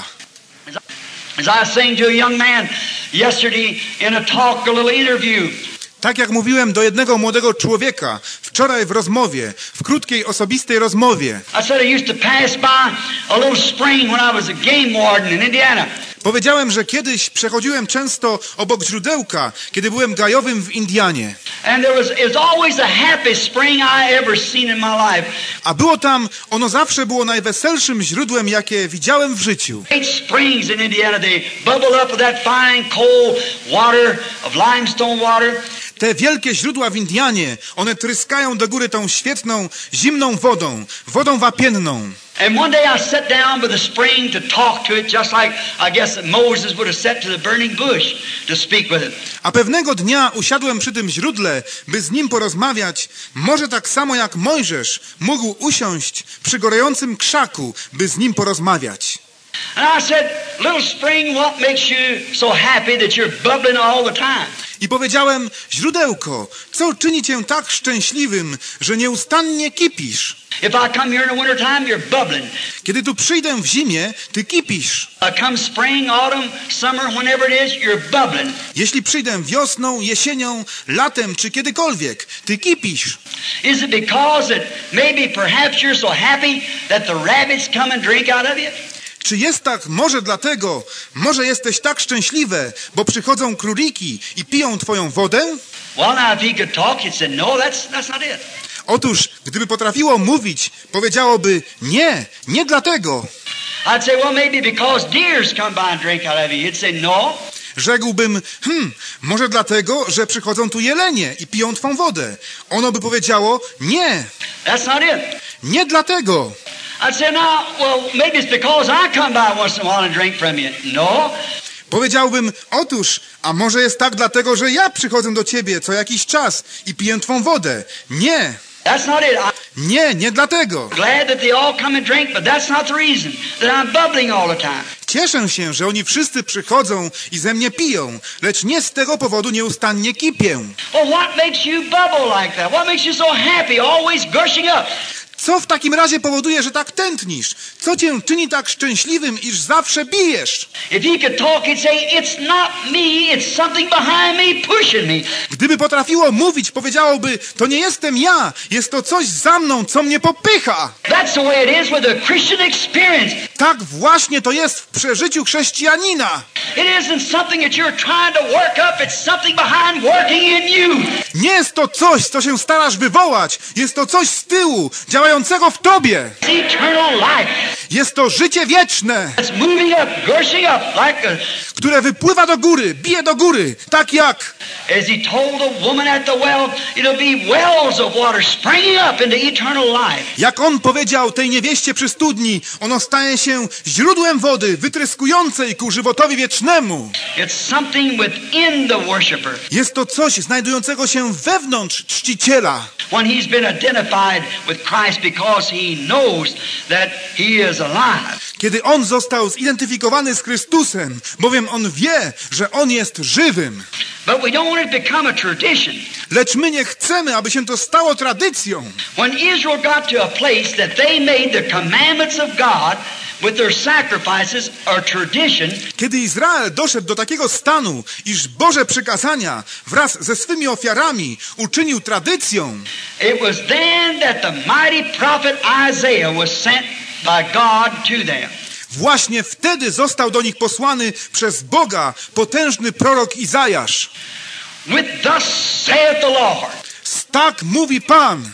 Speaker 2: As I was saying to a young man yesterday in a talk, a little interview,
Speaker 1: Tak jak mówiłem do jednego młodego człowieka wczoraj w rozmowie, w krótkiej, osobistej rozmowie.
Speaker 2: I said I used to pass by a little spring when I was a game warden in Indiana.
Speaker 1: Powiedziałem, że kiedyś przechodziłem często obok źródełka, kiedy byłem gajowym w Indianie.
Speaker 2: And there was, it was always the happiest spring I ever seen in my life.
Speaker 1: A było tam, ono zawsze było najweselszym źródłem, jakie widziałem w życiu.
Speaker 2: Great springs in Indiana, they bubble up with that fine cold water of limestone water.
Speaker 1: Te wielkie źródła w Indianie, one tryskają do góry tą świetną, zimną wodą, wodą wapienną.
Speaker 2: And one day I sat down by the spring to talk to it, just like I guess that Moses would have sat to the burning bush to speak with it.
Speaker 1: A pewnego dnia usiadłem przy tym źródle, by z nim porozmawiać, może tak samo jak Mojżesz mógł usiąść przy gorącym krzaku, by z nim porozmawiać.
Speaker 2: And I said, little spring, what makes you so happy that you're bubbling all the time?
Speaker 1: I powiedziałem, źródełko, co czyni cię tak szczęśliwym, że nieustannie kipisz?
Speaker 2: If I come here in the winter time, you're bubbling.
Speaker 1: Kiedy tu przyjdę w zimie, ty kipisz.
Speaker 2: I come spring, autumn, summer, whenever it is, you're bubbling.
Speaker 1: Jeśli przyjdę wiosną, jesienią, latem czy kiedykolwiek, ty kipisz.
Speaker 2: Is it because that maybe perhaps you're so happy that the rabbits come and drink out of you?
Speaker 1: Czy jest tak może dlatego, może jesteś tak szczęśliwe, bo przychodzą króliki i piją twoją wodę?
Speaker 2: Well, now if he could talk, he'd say, no, that's, that's not it.
Speaker 1: Otóż, gdyby potrafiło mówić, powiedziałoby, nie, nie dlatego.
Speaker 2: I'd say, well, maybe because deers come by and drink out of you. He'd say, no.
Speaker 1: Rzekłbym, hmm, może dlatego, że przychodzą tu jelenie i piją twą wodę. Ono by powiedziało, nie,
Speaker 2: That's not it.
Speaker 1: nie dlatego.
Speaker 2: I'd say, now, well, maybe it's because I come by once in a while and drink from you. No.
Speaker 1: Powiedziałbym, otóż, a może jest tak dlatego, że ja przychodzę do ciebie co jakiś czas i piję twą wodę. Nie,
Speaker 2: That's not it. I'm
Speaker 1: nie, nie dlatego.
Speaker 2: glad that they all come and drink, but that's not the reason that I'm bubbling all the time.
Speaker 1: Cieszę się, że oni wszyscy przychodzą i ze mnie piją, lecz nie z tego powodu nieustannie kipię.
Speaker 2: Well, what makes you bubble like that? What makes you so happy, always gushing up?
Speaker 1: Co w takim razie powoduje, że tak tętnisz? Co cię czyni tak szczęśliwym, iż zawsze bijesz?
Speaker 2: If he could talk, he'd say, it's not me, it's something behind me pushing me.
Speaker 1: Gdyby potrafiło mówić, powiedziałoby, to nie jestem ja, jest to coś za mną, co mnie popycha.
Speaker 2: That's the way it is with a Christian experience.
Speaker 1: Tak właśnie to jest w przeżyciu chrześcijanina.
Speaker 2: It isn't something that you're trying to work up, it's something behind working in you.
Speaker 1: Nie jest to coś, co się starasz wywołać, jest to coś z tyłu, działającego w tobie.
Speaker 2: It's eternal life.
Speaker 1: Jest to życie wieczne,
Speaker 2: It's moving up, gushing up like a,
Speaker 1: które wypływa do góry, bije do góry, tak jak...
Speaker 2: as he told the woman at the well, it'll be wells of water springing up into eternal life.
Speaker 1: Jak on powiedział tej niewieście przy studni, ono staje się źródłem wody wytryskującej ku żywotowi wiecznemu.
Speaker 2: It's something within the worshiper.
Speaker 1: Jest to coś znajdującego się wewnątrz czciciela.
Speaker 2: When he's been identified with Christ because he knows that he is alive.
Speaker 1: Kiedy on został zidentyfikowany z Chrystusem, bowiem on wie, że on jest żywym.
Speaker 2: But we don't want it to become a tradition.
Speaker 1: Lecz my nie chcemy, aby się to stało tradycją.
Speaker 2: When Israel got to a place that they made the commandments of God with their sacrifices a tradition,
Speaker 1: Kiedy Izrael doszedł do takiego stanu, iż Boże przykazania wraz ze swymi ofiarami uczynił tradycją,
Speaker 2: it was then that the mighty prophet Isaiah was sent by God to them.
Speaker 1: właśnie wtedy został do nich posłany przez Boga potężny prorok Izajasz.
Speaker 2: With thus saith the Lord.
Speaker 1: Tak mówi Pan.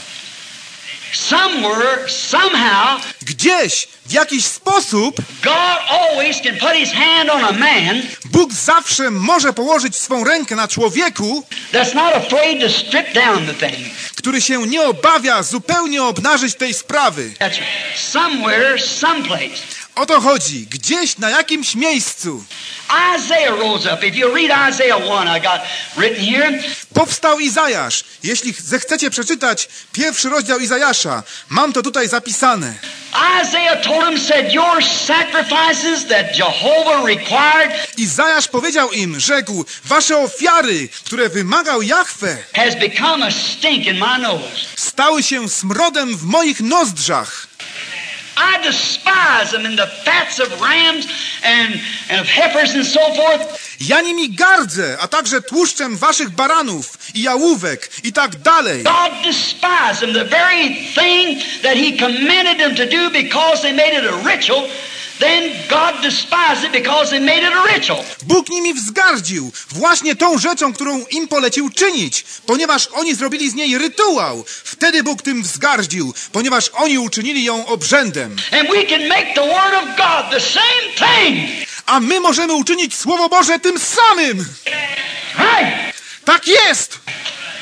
Speaker 2: Somewhere, somehow,
Speaker 1: Gdzieś, w jakiś sposób
Speaker 2: God always can put his hand on a man
Speaker 1: Bóg zawsze może położyć swą rękę na człowieku,
Speaker 2: that's not afraid to strip down the thing.
Speaker 1: który się nie obawia zupełnie obnażyć tej sprawy.
Speaker 2: That's right. Somewhere, someplace.
Speaker 1: O to chodzi. Gdzieś, na jakimś miejscu.
Speaker 2: Isaiah rose up. If you read Isaiah one, I got written here.
Speaker 1: Powstał Izajasz. Jeśli zechcecie przeczytać pierwszy rozdział Izajasza, mam to tutaj zapisane.
Speaker 2: Isaiah told him, said, your sacrifices that Jehovah required
Speaker 1: Izajasz powiedział im, rzekł, wasze ofiary, które wymagał Jahwe,
Speaker 2: has become a stink in my nose.
Speaker 1: stały się smrodem w moich nozdrzach.
Speaker 2: I despise them in the fats of rams and, and of heifers and so forth.
Speaker 1: Ja nimi gardzę, a także tłuszczem waszych baranów i jałówek i tak dalej.
Speaker 2: God despised them, the very thing that he commanded them to do because they made it a ritual. Then God despised it because they made it a ritual.
Speaker 1: Bóg nimi wzgardził właśnie tą rzeczą, którą im polecił czynić, ponieważ oni zrobili z niej rytuał. Wtedy Bóg tym wzgardził, ponieważ oni uczynili ją obrzędem.
Speaker 2: And we can make the word of God the same thing.
Speaker 1: A my możemy uczynić Słowo Boże tym samym.
Speaker 2: Right.
Speaker 1: Tak jest!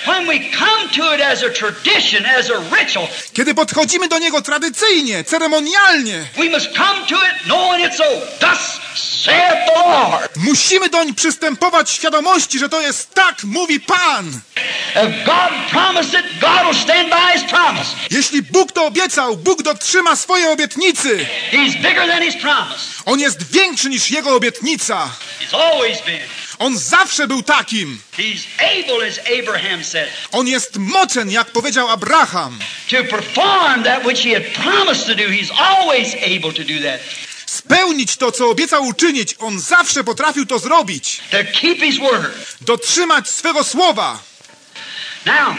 Speaker 2: When we come to it as a tradition, as a ritual,
Speaker 1: Kiedy podchodzimy do niego tradycyjnie, ceremonialnie,
Speaker 2: we must come to it knowing it's so. Thus saith the Lord.
Speaker 1: musimy doń przystępować w świadomości, że to jest tak, mówi Pan.
Speaker 2: If God promised it, God will stand by His promise.
Speaker 1: Jeśli Bóg to obiecał, Bóg dotrzyma swojej obietnicy.
Speaker 2: He's bigger than His promise.
Speaker 1: On jest większy niż jego obietnica.
Speaker 2: He's always been.
Speaker 1: On zawsze był takim.
Speaker 2: He's able, as Abraham said,
Speaker 1: On jest mocen, jak powiedział Abraham.
Speaker 2: to perform that which He had promised to do. He's always able to do that.
Speaker 1: Spełnić to, co obiecał uczynić. On zawsze potrafił to zrobić.
Speaker 2: To keep His word.
Speaker 1: Dotrzymać swego słowa.
Speaker 2: Now,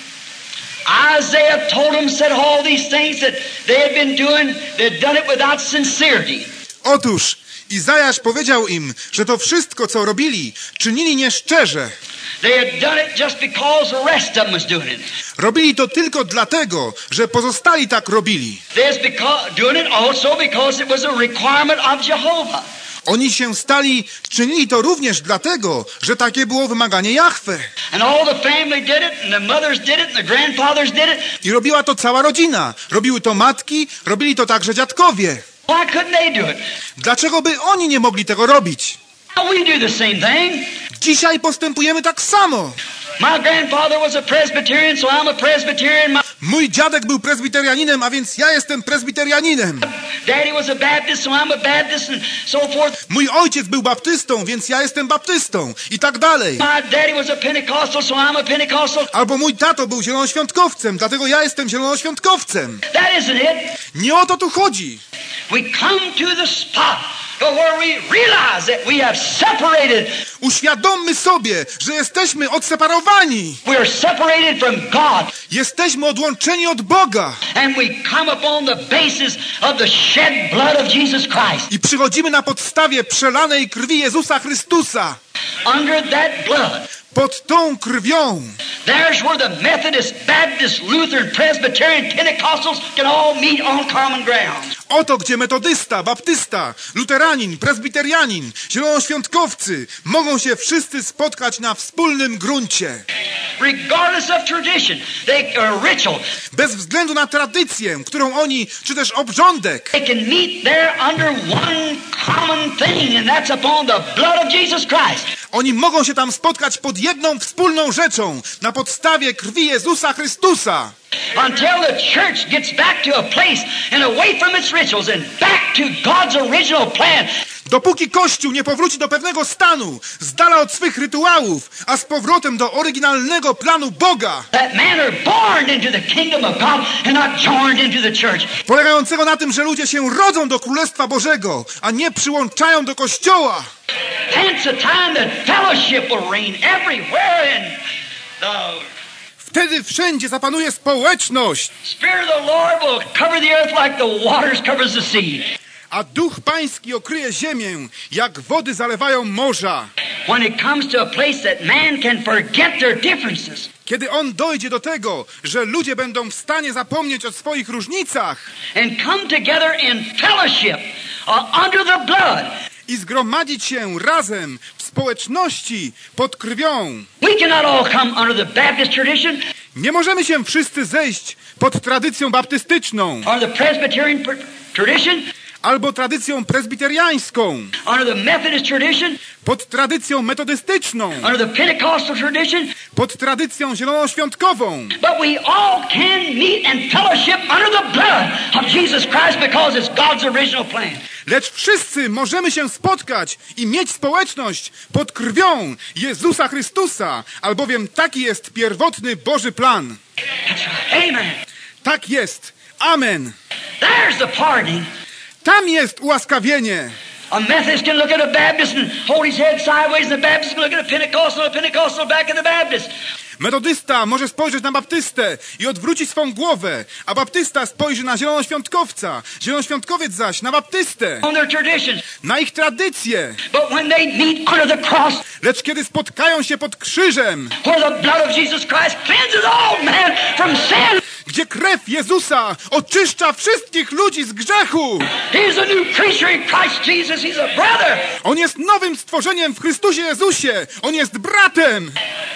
Speaker 2: Isaiah told them, said all these things that they had been doing, they had done it without sincerity.
Speaker 1: Otóż Izajasz powiedział im, że to wszystko, co robili, czynili nieszczerze.
Speaker 2: They had done it just because the rest of them was doing it.
Speaker 1: Robili to tylko dlatego, że pozostali tak robili.
Speaker 2: They was beca- doing it also because it was a requirement of Jehovah.
Speaker 1: Oni się stali, czynili to również dlatego, że takie było wymaganie Jahwe.
Speaker 2: And all the family did it, and the mothers did it, and the grandfathers did it.
Speaker 1: I robiła to cała rodzina. Robiły to matki, robili to także dziadkowie.
Speaker 2: Why couldn't they do it?
Speaker 1: Dlaczego by oni nie mogli tego robić?
Speaker 2: Now we do the same thing.
Speaker 1: Dzisiaj postępujemy tak samo.
Speaker 2: My grandfather was a Presbyterian, so I'm a Presbyterian. My
Speaker 1: Mój dziadek był prezbiterianinem, a więc ja jestem prezbiterianinem.
Speaker 2: daddy was a Baptist, so I'm a Baptist, and so forth.
Speaker 1: Mój ojciec był baptystą, więc ja jestem baptystą. I tak dalej.
Speaker 2: My daddy was a Pentecostal, so I'm a Pentecostal.
Speaker 1: Albo mój tato był zielonoświątkowcem, dlatego ja jestem zielonoświątkowcem.
Speaker 2: That isn't it.
Speaker 1: Nie o to tu chodzi.
Speaker 2: We come to the spot to where we realize that we have separated.
Speaker 1: Uświadommy sobie, że jesteśmy odseparowani.
Speaker 2: We are separated from God.
Speaker 1: Jesteśmy odłączeni od Boga.
Speaker 2: And we come upon the basis of the shed blood of Jesus Christ.
Speaker 1: I przychodzimy na podstawie przelanej krwi Jezusa Chrystusa.
Speaker 2: Under that blood,
Speaker 1: Pod tą krwią.
Speaker 2: there's where the Methodist, Baptist, Lutheran, Presbyterian, Pentecostals can all meet on common ground.
Speaker 1: Oto gdzie metodysta, baptysta, luteranin, prezbiterianin, zielonoświątkowcy mogą się wszyscy spotkać na wspólnym gruncie.
Speaker 2: Regardless of tradition, they are ritual.
Speaker 1: Bez względu na tradycję, którą oni, czy też obrządek.
Speaker 2: They can meet there under one common thing, and that's upon the blood of Jesus Christ.
Speaker 1: Oni mogą się tam spotkać pod jedną wspólną rzeczą, na podstawie krwi Jezusa Chrystusa.
Speaker 2: Until the church gets back to a place and away from its rituals and back to God's original plan.
Speaker 1: Dopóki Kościół nie powróci do pewnego stanu, z dala od swych rytuałów, a z powrotem do oryginalnego planu Boga,
Speaker 2: That man are born into the kingdom of God and not joined into the church.
Speaker 1: polegającego na tym, że ludzie się rodzą do Królestwa Bożego, a nie przyłączają do Kościoła.
Speaker 2: Hence a time that fellowship will reign everywhere and the
Speaker 1: Wtedy wszędzie zapanuje społeczność,
Speaker 2: Spirit of the Lord will cover the earth like the waters covers the sea.
Speaker 1: a Duch Pański okryje ziemię, jak wody zalewają morza.
Speaker 2: When it comes to a place that man can forget their differences.
Speaker 1: Kiedy On dojdzie do tego, że ludzie będą w stanie zapomnieć o swoich różnicach
Speaker 2: And come together in fellowship uh, under the blood.
Speaker 1: i zgromadzić się razem w społeczności pod krwią.
Speaker 2: We cannot all come under the Baptist tradition
Speaker 1: Nie możemy się wszyscy zejść pod tradycją baptystyczną
Speaker 2: or the Presbyterian pr- tradition,
Speaker 1: albo tradycją prezbiteriańską,
Speaker 2: under the Methodist tradition,
Speaker 1: pod tradycją metodystyczną,
Speaker 2: under the Pentecostal tradition,
Speaker 1: pod tradycją zielonoświątkową.
Speaker 2: but we all can meet and fellowship under the blood of Jesus Christ because it's God's original plan.
Speaker 1: Lecz wszyscy możemy się spotkać i mieć społeczność pod krwią Jezusa Chrystusa, albowiem taki jest pierwotny Boży plan.
Speaker 2: That's right. Amen.
Speaker 1: Tak jest. Amen.
Speaker 2: There's the pardoning.
Speaker 1: Tam jest ułaskawienie.
Speaker 2: A Methodist can look at a Baptist and hold his head sideways, and the Baptist can look at a Pentecostal, and a Pentecostal back at the Baptist.
Speaker 1: Metodysta może spojrzeć na baptystę i odwrócić swą głowę, a baptysta spojrzy na zielonoświątkowca, zielonoświątkowiec zaś na baptystę,
Speaker 2: On their traditions.
Speaker 1: na ich tradycje.
Speaker 2: But when they meet under the cross,
Speaker 1: Lecz kiedy spotkają się pod krzyżem,
Speaker 2: where the blood of Jesus Christ cleanses all man from sin,
Speaker 1: gdzie krew Jezusa oczyszcza wszystkich ludzi z grzechu,
Speaker 2: he's a new creature in Christ Jesus. He's a brother.
Speaker 1: On jest nowym stworzeniem w Chrystusie Jezusie. On jest bratem.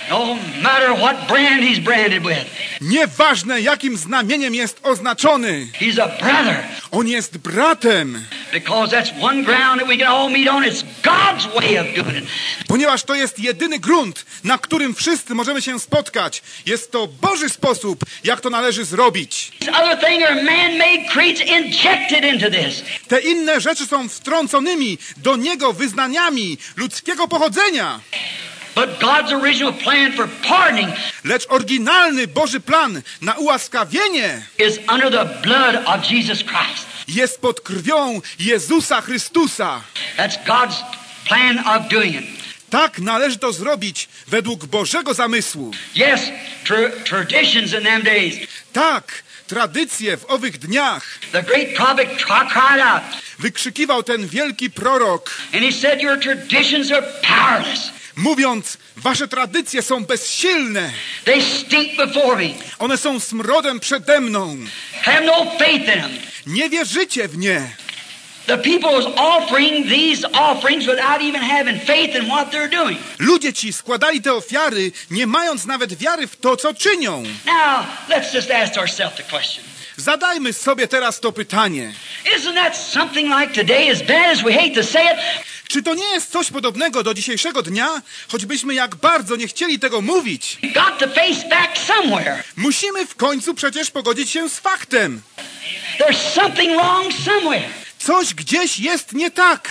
Speaker 2: No matter what brand he's branded with.
Speaker 1: Nieważne, jakim znamieniem jest oznaczony.
Speaker 2: He's a brother.
Speaker 1: On jest bratem.
Speaker 2: Because that's one ground that we can all meet on. It's God's way of doing it.
Speaker 1: Ponieważ to jest jedyny grunt, na którym wszyscy możemy się spotkać. Jest to Boży sposób, jak to należy zrobić.
Speaker 2: These other things are man-made creeds injected into this.
Speaker 1: Te inne rzeczy są wtrąconymi do niego wyznaniami ludzkiego pochodzenia.
Speaker 2: But God's original plan for pardoning
Speaker 1: Lecz oryginalny Boży plan na ułaskawienie
Speaker 2: is under the blood of Jesus Christ.
Speaker 1: jest pod krwią Jezusa Chrystusa.
Speaker 2: That's God's plan of doing it.
Speaker 1: Tak należy to zrobić według Bożego zamysłu.
Speaker 2: Yes, tra- traditions in them days.
Speaker 1: Tak, tradycje w owych dniach.
Speaker 2: The great prophet cri- cried out,
Speaker 1: Wykrzykiwał ten wielki prorok,
Speaker 2: and he said, your traditions are powerless.
Speaker 1: mówiąc, wasze tradycje są bezsilne.
Speaker 2: They stink before me.
Speaker 1: One są smrodem przede mną.
Speaker 2: Have no faith in them.
Speaker 1: Nie wierzycie w nie.
Speaker 2: The people was offering these offerings without even having faith in what they're doing.
Speaker 1: Ludzie ci składali te ofiary, nie mając nawet wiary w to, co czynią.
Speaker 2: Now, let's just ask ourselves the question.
Speaker 1: Zadajmy sobie teraz to pytanie.
Speaker 2: Isn't that something like today, as bad as we hate to say it?
Speaker 1: Czy to nie jest coś podobnego do dzisiejszego dnia, choćbyśmy jak bardzo nie chcieli tego mówić?
Speaker 2: We've got to face back somewhere.
Speaker 1: Musimy w końcu przecież pogodzić się z faktem.
Speaker 2: There's something wrong somewhere.
Speaker 1: Coś gdzieś jest nie tak.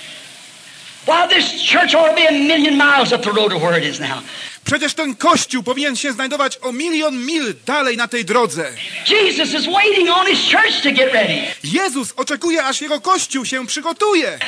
Speaker 2: Why, this church ought to be a million miles up the road to where it is now.
Speaker 1: Przecież ten kościół powinien się znajdować o milion mil dalej na tej drodze.
Speaker 2: Jesus is waiting on his church to get ready.
Speaker 1: Jezus oczekuje, aż jego kościół się przygotuje.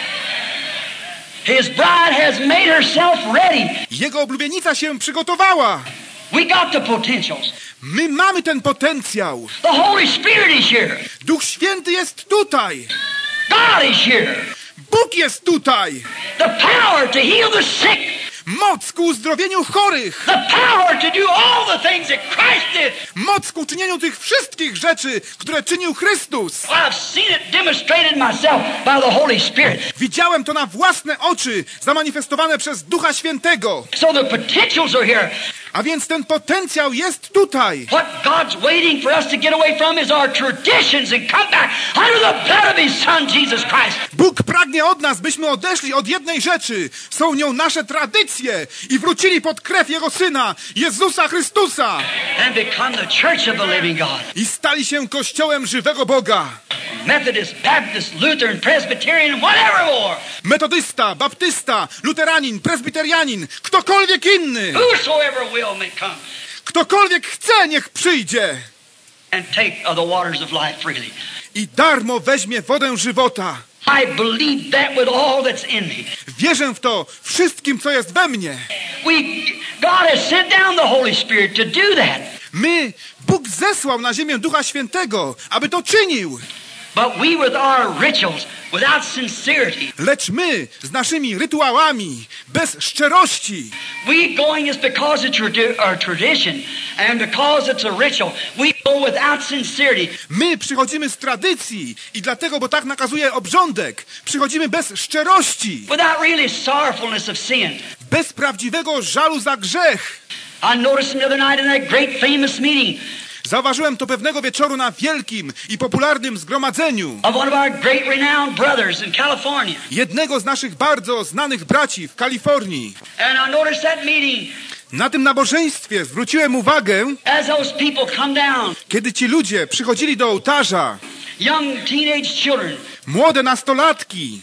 Speaker 2: His bride has made herself ready.
Speaker 1: Jego oblubienica się przygotowała.
Speaker 2: We got the potentials.
Speaker 1: My mamy ten potencjał.
Speaker 2: The Holy Spirit is here.
Speaker 1: Duch Święty jest tutaj.
Speaker 2: God is here.
Speaker 1: Bóg jest tutaj.
Speaker 2: The power to heal the sick.
Speaker 1: Moc ku uzdrowieniu chorych.
Speaker 2: The power to do all the things that Christ did.
Speaker 1: Moc ku czynieniu tych wszystkich rzeczy, które czynił Chrystus.
Speaker 2: I've seen it demonstrated myself by the Holy Spirit.
Speaker 1: Widziałem to na własne oczy, zamanifestowane przez Ducha Świętego.
Speaker 2: So the potentials are here.
Speaker 1: A więc ten potencjał jest tutaj.
Speaker 2: What God's waiting for us to get away from is our traditions and come back under the blood of His Son, Jesus Christ.
Speaker 1: Bóg pragnie od nas, byśmy odeszli od jednej rzeczy. Są nią nasze tradycje i wrócili pod krew Jego Syna, Jezusa Chrystusa.
Speaker 2: And become the church of the living God.
Speaker 1: I stali się Kościołem żywego Boga.
Speaker 2: Methodist, Baptist, Lutheran, Presbyterian, whatever more.
Speaker 1: Metodysta, baptysta, luteranin, prezbiterianin, ktokolwiek inny.
Speaker 2: Whosoever will may come
Speaker 1: Ktokolwiek chce, niech przyjdzie.
Speaker 2: and take of the waters of life freely.
Speaker 1: I darmo weźmie wodę żywota.
Speaker 2: I believe that with all that's in me.
Speaker 1: Wierzę w to wszystkim, co jest we mnie.
Speaker 2: We, God has sent down the Holy Spirit to do that.
Speaker 1: My, Bóg zesłał na ziemię Ducha Świętego, aby to czynił.
Speaker 2: But we with our rituals, without sincerity,
Speaker 1: Lecz my, z naszymi rytuałami, bez szczerości,
Speaker 2: we going is because it's tradi- our tradition and because it's a ritual. We go without sincerity.
Speaker 1: my przychodzimy z tradycji i dlatego, bo tak nakazuje obrządek, przychodzimy bez szczerości,
Speaker 2: Without really sorrowfulness of sin.
Speaker 1: bez prawdziwego żalu za grzech.
Speaker 2: I noticed the other night in that great famous meeting
Speaker 1: Zauważyłem to pewnego wieczoru na wielkim i popularnym zgromadzeniu
Speaker 2: of one of our great renowned brothers in California.
Speaker 1: jednego z naszych bardzo znanych braci w Kalifornii.
Speaker 2: And I noticed that meeting
Speaker 1: Na tym nabożeństwie zwróciłem uwagę,
Speaker 2: as those people come down,
Speaker 1: kiedy ci ludzie przychodzili do ołtarza,
Speaker 2: young teenage children.
Speaker 1: młode nastolatki.
Speaker 2: I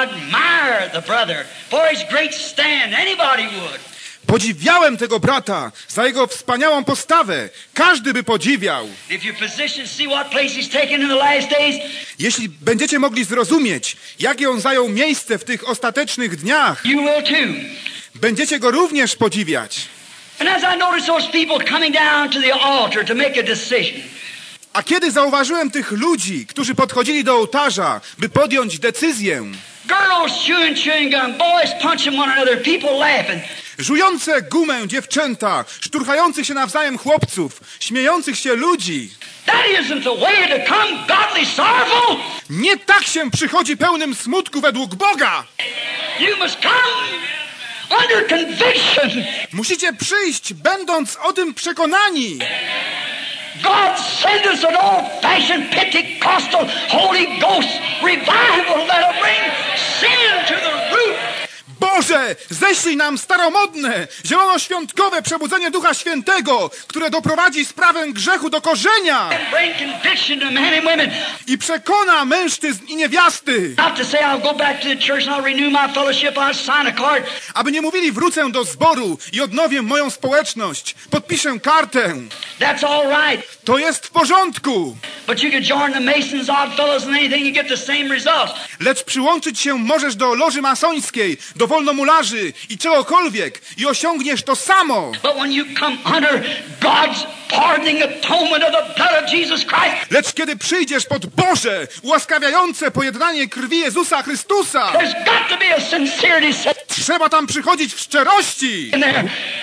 Speaker 2: admire the brother for his great stand. Anybody would.
Speaker 1: Podziwiałem tego brata za jego wspaniałą postawę. Każdy by podziwiał.
Speaker 2: If your physicians see what place he's taken in the last days,
Speaker 1: Jeśli będziecie mogli zrozumieć, jakie on zajął miejsce w tych ostatecznych dniach,
Speaker 2: you will too.
Speaker 1: będziecie go również podziwiać.
Speaker 2: And as I noticed those people coming down to the altar to make a decision,
Speaker 1: A kiedy zauważyłem tych ludzi, którzy podchodzili do ołtarza, by podjąć decyzję,
Speaker 2: girls chewing chewing gum, boys punching one another, people laughing,
Speaker 1: żujące gumę dziewczęta, szturchających się nawzajem chłopców, śmiejących się ludzi,
Speaker 2: that isn't the way to come godly sorrowful.
Speaker 1: nie tak się przychodzi pełnym smutku według Boga.
Speaker 2: You must come under conviction.
Speaker 1: Musicie przyjść, będąc o tym przekonani.
Speaker 2: God send us an old-fashioned Pentecostal Holy Ghost revival that'll bring sin to the root.
Speaker 1: Boże, ześlij nam staromodne, zielonoświątkowe przebudzenie Ducha Świętego, które doprowadzi sprawę grzechu do korzenia
Speaker 2: And bring conviction to men and women.
Speaker 1: i przekona mężczyzn i niewiasty.
Speaker 2: Not to say I'll go back to the church and I'll renew my fellowship, I'll sign a card.
Speaker 1: Aby nie mówili, wrócę do zboru i odnowię moją społeczność, podpiszę kartę.
Speaker 2: That's all right.
Speaker 1: To jest w porządku.
Speaker 2: But you can join the Masons, Odd Fellows, and anything, you get the same results.
Speaker 1: Lecz przyłączyć się możesz do loży masońskiej, do wolnomularzy i czegokolwiek i osiągniesz to samo.
Speaker 2: But when you come under God's pardoning atonement of the blood of Jesus Christ,
Speaker 1: Lecz kiedy przyjdziesz pod Boże, ułaskawiające pojednanie krwi Jezusa Chrystusa,
Speaker 2: there's got to be a sincerity
Speaker 1: trzeba tam przychodzić w szczerości.
Speaker 2: in there.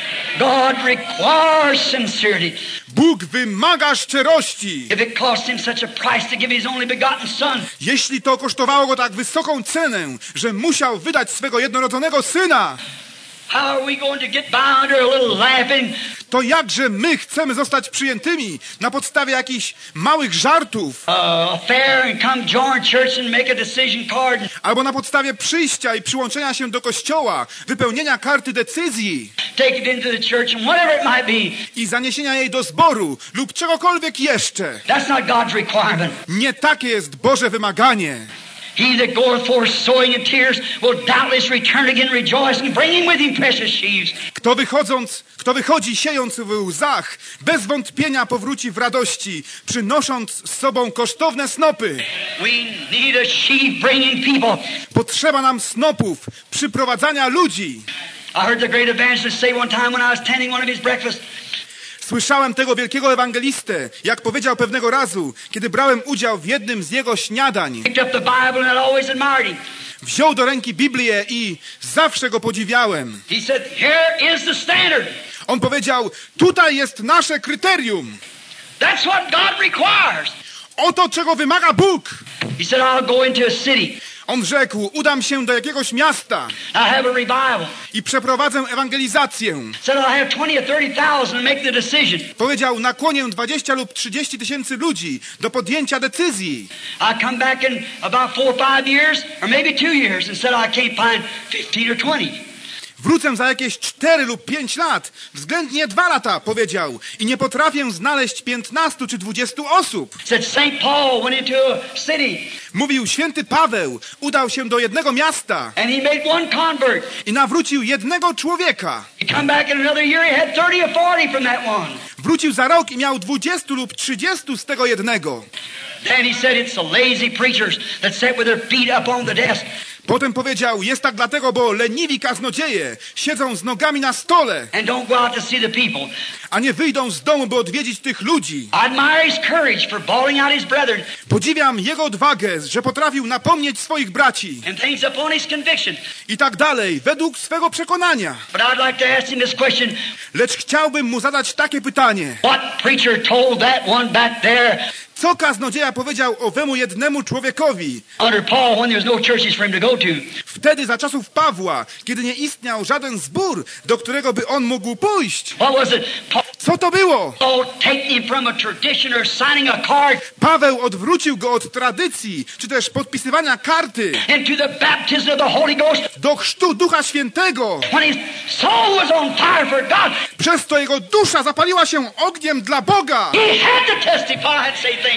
Speaker 2: God requires sincerity.
Speaker 1: Bóg wymaga szczerości.
Speaker 2: If it cost him such a price to give his only begotten son,
Speaker 1: Jeśli to kosztowało go tak wysoką cenę, że musiał wydać swego jednorodzonego syna,
Speaker 2: how are we going to get by under a little laughing?
Speaker 1: to jakże my chcemy zostać przyjętymi na podstawie jakichś małych żartów,
Speaker 2: Uh, affair and come join church and make a decision card.
Speaker 1: albo na podstawie przyjścia i przyłączenia się do kościoła, wypełnienia karty decyzji
Speaker 2: Take it into the church and whatever it might be.
Speaker 1: i zaniesienia jej do zboru lub czegokolwiek jeszcze.
Speaker 2: That's not God's requirement.
Speaker 1: Nie takie jest Boże wymaganie.
Speaker 2: He that goeth forth sowing in tears will doubtless return again rejoicing, bringing with him precious sheaves.
Speaker 1: Kto wychodząc, kto wychodzi siejąc w łzach, bez wątpienia powróci w radości, przynosząc z sobą kosztowne snopy.
Speaker 2: We need a sheaf bringing people.
Speaker 1: Potrzeba nam snopów, przyprowadzania ludzi.
Speaker 2: I heard the great evangelist say one time when I was attending one of his breakfasts,
Speaker 1: Słyszałem tego wielkiego ewangelistę, jak powiedział pewnego razu, kiedy brałem udział w jednym z jego śniadań.
Speaker 2: picked up the Bible and I always admired him.
Speaker 1: Wziął do ręki Biblię i zawsze go podziwiałem.
Speaker 2: He said, here is the standard.
Speaker 1: On powiedział, tutaj jest nasze kryterium.
Speaker 2: That's what God requires.
Speaker 1: Oto, czego wymaga Bóg.
Speaker 2: He said, I'll go into a city.
Speaker 1: On rzekł, udam się do jakiegoś miasta
Speaker 2: I have a revival.
Speaker 1: i przeprowadzę ewangelizację.
Speaker 2: Said I'll have twenty or thirty thousand to make the decision.
Speaker 1: Powiedział, nakłonię dwadzieścia lub trzydzieści tysięcy ludzi do podjęcia decyzji.
Speaker 2: I come back in about four or five years, or maybe two years, and said I can't find fifteen or twenty.
Speaker 1: Wrócę za jakieś cztery lub pięć lat, względnie dwa lata, powiedział, i nie potrafię znaleźć piętnastu czy dwudziestu osób.
Speaker 2: Said Saint Paul went into a city
Speaker 1: Mówił, święty Paweł udał się do jednego miasta
Speaker 2: and he made one convert.
Speaker 1: i nawrócił jednego człowieka.
Speaker 2: He come back in another year, he had thirty or forty from that one.
Speaker 1: Wrócił za rok i miał dwudziestu lub trzydziestu z tego jednego.
Speaker 2: Then he said it's the lazy preachers that sit with their feet up on the desk.
Speaker 1: Potem powiedział, jest tak dlatego, bo leniwi kaznodzieje siedzą z nogami na stole,
Speaker 2: And don't go out to see the people.
Speaker 1: a nie wyjdą z domu, by odwiedzić tych ludzi.
Speaker 2: I admire his courage for bawling out his brethren
Speaker 1: Podziwiam jego odwagę, że potrafił napomnieć swoich braci
Speaker 2: and things upon his conviction.
Speaker 1: i tak dalej, według swego przekonania.
Speaker 2: But I'd like to ask him this question.
Speaker 1: Lecz chciałbym mu zadać takie pytanie.
Speaker 2: What preacher told that one back there
Speaker 1: Co kaznodzieja powiedział owemu jednemu człowiekowi
Speaker 2: under Paul when there was no churches for him to go to?
Speaker 1: wtedy za czasów Pawła, kiedy nie istniał żaden zbór, do którego by on mógł pójść?
Speaker 2: What was it? Paul
Speaker 1: Co to było?
Speaker 2: taking him from a tradition or signing a card
Speaker 1: Paweł odwrócił go od tradycji, czy też podpisywania karty
Speaker 2: into the baptism of the Holy Ghost
Speaker 1: do chrztu Ducha Świętego.
Speaker 2: when his soul was on fire for God.
Speaker 1: Przez to jego dusza zapaliła się ogniem dla Boga.
Speaker 2: He had to testify and say things.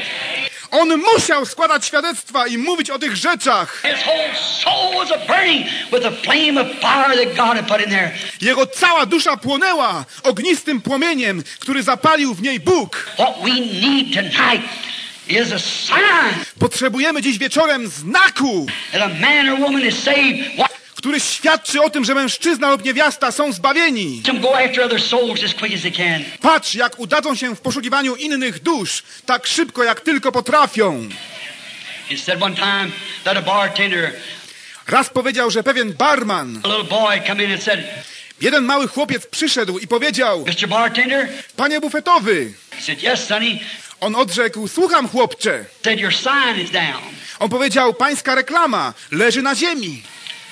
Speaker 1: On musiał składać świadectwa i mówić o tych rzeczach.
Speaker 2: His whole soul was a burning with a flame of fire that God had put in there.
Speaker 1: Jego cała dusza płonęła ognistym płomieniem, który zapalił w niej Bóg.
Speaker 2: What we need tonight is a sign
Speaker 1: Potrzebujemy dziś wieczorem znaku,
Speaker 2: that a man or woman is saved. Watch
Speaker 1: który świadczy o tym, że mężczyzna lub niewiasta są zbawieni.
Speaker 2: them go after other souls as quick as they can.
Speaker 1: Patrz, jak udadzą się w poszukiwaniu innych dusz, tak szybko, jak tylko potrafią.
Speaker 2: He said one time that a bartender,
Speaker 1: Raz powiedział, że pewien barman,
Speaker 2: a little boy come in and said,
Speaker 1: jeden mały chłopiec przyszedł i powiedział,
Speaker 2: Mister Bartender?
Speaker 1: panie bufetowy.
Speaker 2: He said, yes, sonny.
Speaker 1: On odrzekł, słucham chłopcze.
Speaker 2: Said, your sign is down.
Speaker 1: On powiedział, pańska reklama leży na ziemi.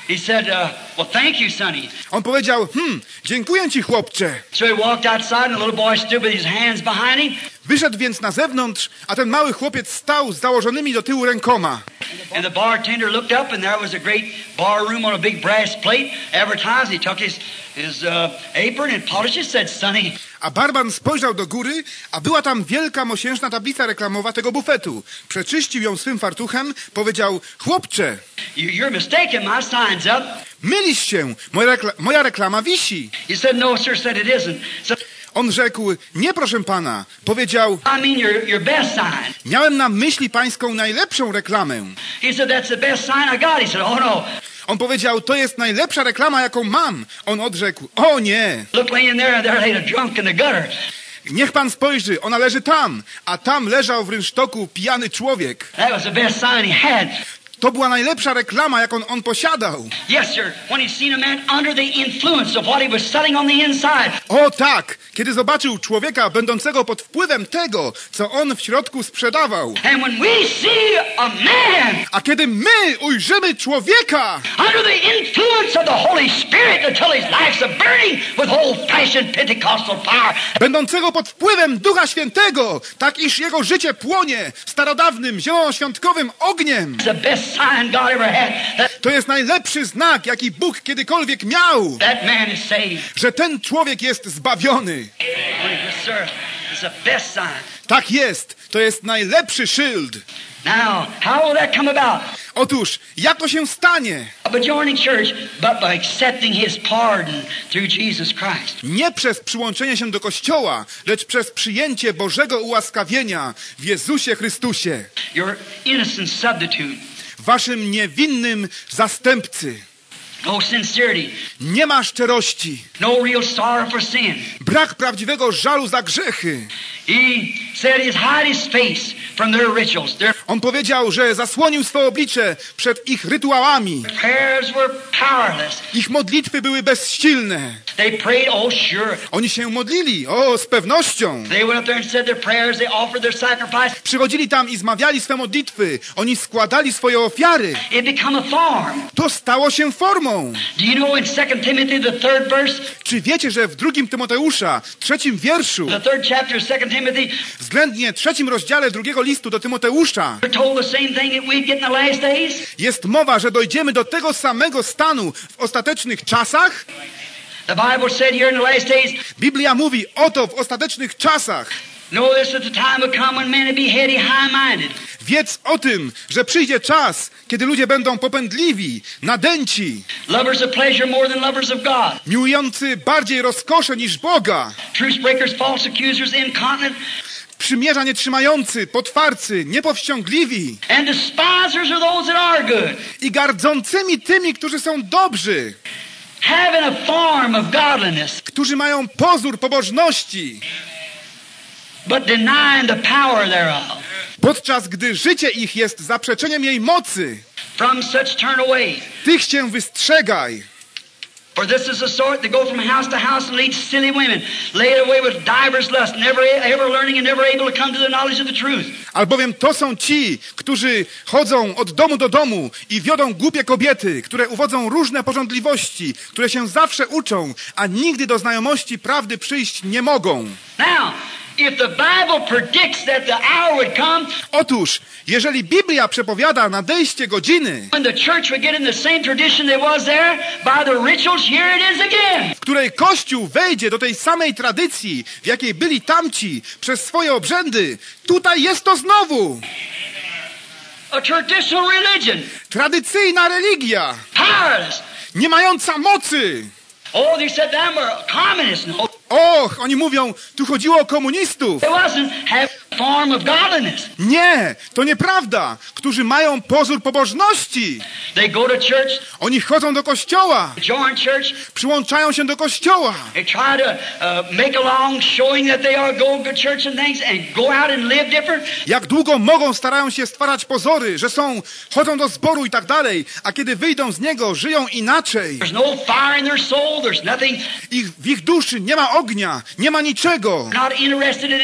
Speaker 2: He said, uh, well, thank you, sonny.
Speaker 1: On powiedział, hm, dziękuję ci, chłopcze.
Speaker 2: So he walked outside and the little boy stood with his hands behind him.
Speaker 1: Wyszedł więc na zewnątrz, a ten mały chłopiec stał z założonymi do tyłu rękoma.
Speaker 2: And the bartender looked up and there was a great bar room on a big brass plate advertised. He took his, his uh, apron and polished it, said, sonny.
Speaker 1: A barman spojrzał do góry, a była tam wielka, mosiężna tablica reklamowa tego bufetu. Przeczyścił ją swym fartuchem, powiedział, chłopcze,
Speaker 2: You, you're mistaken, my sign's up.
Speaker 1: mylisz się, moja, rekla- moja reklama wisi.
Speaker 2: He said, no, sir, said it isn't. So,
Speaker 1: On rzekł, nie proszę pana. Powiedział,
Speaker 2: I mean your, your best sign.
Speaker 1: miałem na myśli pańską najlepszą reklamę.
Speaker 2: He said, that's the best sign I got. He said, oh, no.
Speaker 1: On powiedział, to jest najlepsza reklama, jaką mam. On odrzekł, o nie.
Speaker 2: Look laying there and there laid a drunk in the gutter.
Speaker 1: Niech pan spojrzy, ona leży tam, a tam leżał w rynsztoku pijany człowiek.
Speaker 2: That was the best sign he had.
Speaker 1: To była najlepsza reklama, jaką on posiadał.
Speaker 2: Yes, sir. When he seen a man under the influence of what he was selling on the inside.
Speaker 1: O tak, kiedy zobaczył człowieka będącego pod wpływem tego, co on w środku sprzedawał.
Speaker 2: And when we see a man
Speaker 1: A kiedy my ujrzymy człowieka
Speaker 2: under the influence of the Holy Spirit until his life's a burning with old-fashioned Pentecostal fire.
Speaker 1: będącego pod wpływem Ducha Świętego, tak iż jego życie płonie starodawnym, zielonoświątkowym ogniem.
Speaker 2: It's the best sign God ever had. That,
Speaker 1: To jest najlepszy znak, jaki Bóg kiedykolwiek miał,
Speaker 2: that man is saved.
Speaker 1: że ten człowiek jest zbawiony.
Speaker 2: Yes, sir. It's the best sign.
Speaker 1: Tak jest, to jest najlepszy szyld.
Speaker 2: Now, how will that come about?
Speaker 1: Otóż, jak to się stanie?
Speaker 2: By joining church, but by accepting his pardon through Jesus Christ.
Speaker 1: Nie przez przyłączenie się do Kościoła, lecz przez przyjęcie Bożego ułaskawienia w Jezusie Chrystusie,
Speaker 2: Your innocent substitute.
Speaker 1: waszym niewinnym zastępcy.
Speaker 2: No sincerity.
Speaker 1: Nie ma szczerości,
Speaker 2: No real sorrow for sin.
Speaker 1: brak prawdziwego żalu za grzechy.
Speaker 2: He said he's hide his face from their rituals. Their
Speaker 1: On powiedział, że zasłonił swe oblicze przed ich rytuałami.
Speaker 2: prayers were powerless.
Speaker 1: Ich modlitwy były bezsilne.
Speaker 2: They prayed, oh sure.
Speaker 1: Oni się modlili, o, z pewnością.
Speaker 2: They went up there and said their prayers. They offered their sacrifice.
Speaker 1: Przychodzili tam i zmawiali swe modlitwy. Oni składali swoje ofiary.
Speaker 2: It become a form.
Speaker 1: To stało się formą.
Speaker 2: Do you know in Second Timothy, the third verse,
Speaker 1: Czy wiecie, że w drugim Tymoteusza, trzecim wierszu,
Speaker 2: the third chapter of Second Timothy,
Speaker 1: względnie trzecim rozdziale drugiego listu do Tymoteusza,
Speaker 2: we're told the same thing that we get in the last days?
Speaker 1: jest mowa, że dojdziemy do tego samego stanu w ostatecznych czasach?
Speaker 2: The Bible said here in the last days,
Speaker 1: Biblia mówi, oto w ostatecznych czasach.
Speaker 2: know this that the time will come when men will be heady, high-minded.
Speaker 1: Wiedz o tym, że przyjdzie czas, kiedy ludzie będą popędliwi, nadęci,
Speaker 2: Lovers of pleasure more than lovers of God.
Speaker 1: miłujący bardziej rozkosze niż Boga,
Speaker 2: Truce breakers, false accusers, incontinent,
Speaker 1: przymierza nietrzymający, potwarcy, niepowściągliwi
Speaker 2: and despisers of those that are good,
Speaker 1: i gardzącymi tymi, którzy są dobrzy,
Speaker 2: having a form of godliness,
Speaker 1: którzy mają pozór pobożności,
Speaker 2: but denying the power thereof.
Speaker 1: podczas gdy życie ich jest zaprzeczeniem jej mocy.
Speaker 2: From such turn away.
Speaker 1: Tych się wystrzegaj.
Speaker 2: For this is the sort that go from house to house and lead silly women, laid away with divers lusts, never ever learning and never able to come to the knowledge of the truth.
Speaker 1: Albowiem to są ci, którzy chodzą od domu do domu i wiodą głupie kobiety, które uwodzą różne pożądliwości, które się zawsze uczą, a nigdy do znajomości prawdy przyjść nie mogą.
Speaker 2: Now, if the Bible predicts that the hour would come
Speaker 1: Otóż, jeżeli Biblia przepowiada nadejście godziny,
Speaker 2: when the church would get in the same tradition that was there by the rituals, here it is again.
Speaker 1: w której Kościół wejdzie do tej samej tradycji, w jakiej byli tamci przez swoje obrzędy, tutaj jest to znowu.
Speaker 2: A traditional religion,
Speaker 1: Tradycyjna religia,
Speaker 2: powerless.
Speaker 1: nie mająca mocy.
Speaker 2: Oh, they said them were communists. No,
Speaker 1: Och, oni mówią, tu chodziło o komunistów.
Speaker 2: it wasn't have a form of godliness.
Speaker 1: Nie, to nieprawda. Którzy mają pozór pobożności.
Speaker 2: They go to church,
Speaker 1: Oni chodzą do kościoła,
Speaker 2: join church,
Speaker 1: przyłączają się do kościoła.
Speaker 2: they try to uh, make along showing that they are going to church and things and go out and live different.
Speaker 1: Jak długo mogą, starają się stwarzać pozory, że są, chodzą do zboru i tak dalej, a kiedy wyjdą z niego, żyją inaczej.
Speaker 2: There's no fire in their soul. There's nothing.
Speaker 1: Ich, w ich duszy nie ma ognia, nie ma niczego.
Speaker 2: Not interested in anybody.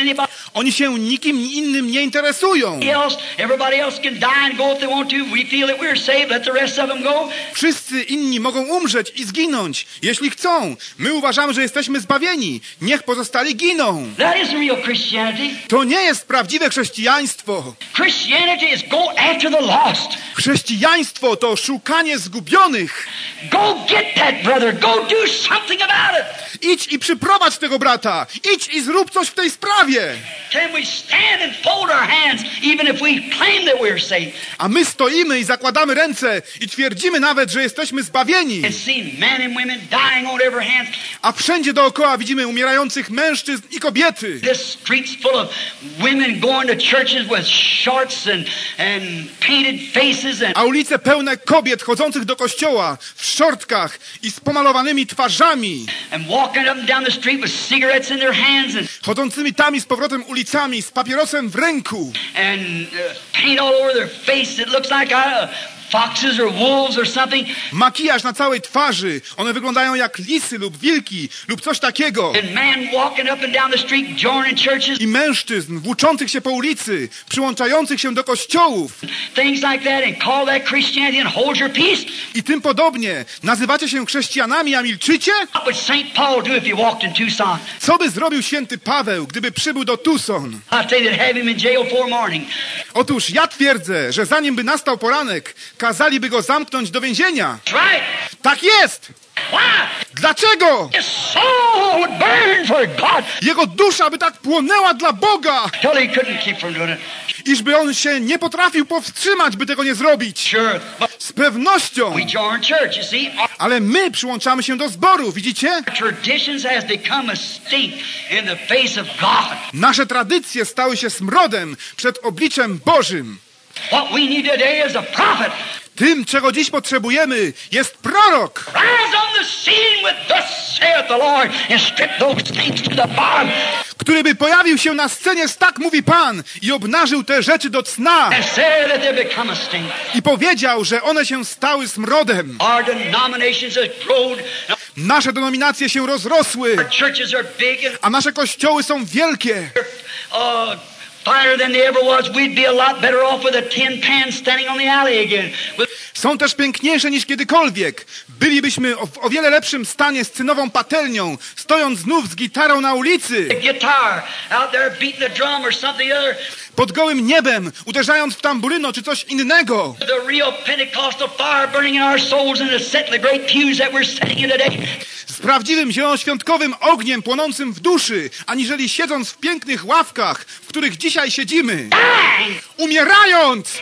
Speaker 1: Oni się nikim innym nie interesują.
Speaker 2: Everybody else can die and go if they want to. We feel that we're saved. Let the rest of them go.
Speaker 1: Wszyscy inni mogą umrzeć i zginąć, jeśli chcą. My uważamy, że jesteśmy zbawieni. Niech pozostali giną.
Speaker 2: That isn't real Christianity.
Speaker 1: To nie jest prawdziwe chrześcijaństwo.
Speaker 2: Christianity is go after the lost.
Speaker 1: Chrześcijaństwo to szukanie zgubionych.
Speaker 2: Go get that brother. Go do something about it.
Speaker 1: Idź i przyprowadź tego brata. Idź i zrób coś w tej sprawie.
Speaker 2: Can we stand and fold our hands even if we claim that we're saved?
Speaker 1: A my stoimy i zakładamy ręce i twierdzimy nawet, że jesteśmy zbawieni.
Speaker 2: And see men and women dying on every hand.
Speaker 1: A wszędzie dookoła widzimy umierających mężczyzn i kobiety.
Speaker 2: This street's full of women going to churches with shorts and and painted faces and
Speaker 1: A ulice pełne kobiet chodzących do kościoła w szortkach i z pomalowanymi twarzami.
Speaker 2: and walking up and down the street with cigarettes in their hands and
Speaker 1: Chodzącymi tam i z powrotem ulicami z papierosem w ręku.
Speaker 2: and uh, paint all over their face. It looks like uh, foxes or wolves or something.
Speaker 1: Makijaż na całej twarzy. One wyglądają jak lisy lub wilki lub coś takiego.
Speaker 2: And men walking up and down the street joining churches.
Speaker 1: I mężczyzn włóczących się po ulicy, przyłączających się do kościołów.
Speaker 2: Things like that and call that Christianity and hold your peace.
Speaker 1: I tym podobnie. Nazywacie się chrześcijanami, a milczycie?
Speaker 2: What would Saint Paul do if he walked in Tucson?
Speaker 1: Co by zrobił święty Paweł, gdyby przybył do Tucson?
Speaker 2: I say that have him in jail for morning.
Speaker 1: Otóż ja twierdzę, że zanim by nastał poranek, kazaliby go zamknąć do więzienia.
Speaker 2: That's right.
Speaker 1: Tak jest!
Speaker 2: Why?
Speaker 1: Dlaczego?
Speaker 2: His soul would burn for God
Speaker 1: Jego dusza by tak płonęła dla Boga,
Speaker 2: till he couldn't keep from doing it.
Speaker 1: iżby on się nie potrafił powstrzymać, by tego nie zrobić.
Speaker 2: Sure, but
Speaker 1: Z pewnością.
Speaker 2: we join church, you see. Our
Speaker 1: Ale my przyłączamy się do zboru, widzicie?
Speaker 2: traditions has become a stink in the face of God.
Speaker 1: Nasze tradycje stały się smrodem przed obliczem Bożym.
Speaker 2: What we need today is a prophet.
Speaker 1: Tym, czego dziś potrzebujemy, jest prorok,
Speaker 2: Rise on the scene with thus saith the Lord and strip those things to the bottom
Speaker 1: który by pojawił się na scenie z tak mówi Pan i obnażył te rzeczy do cna
Speaker 2: and said that they become a stink.
Speaker 1: i powiedział, że one się stały smrodem.
Speaker 2: Our denominations have grown.
Speaker 1: Nasze denominacje się rozrosły,
Speaker 2: Our churches are big and
Speaker 1: a nasze kościoły są wielkie.
Speaker 2: uh, finer than they ever was. We'd be a lot better off with a tin pan standing on the alley again. With
Speaker 1: Są też piękniejsze niż kiedykolwiek. Bylibyśmy o- w o wiele lepszym stanie z cynową patelnią, stojąc znów z gitarą na ulicy,
Speaker 2: a guitar out there beating the drum or something other.
Speaker 1: pod gołym niebem, uderzając w tamburyno czy coś innego.
Speaker 2: The real Pentecostal fire burning in our souls and to sit in the great pews that we're sitting in today.
Speaker 1: Z prawdziwym zielonoświątkowym ogniem płonącym w duszy, aniżeli siedząc w pięknych ławkach, w których dzisiaj siedzimy.
Speaker 2: Dying.
Speaker 1: Umierając!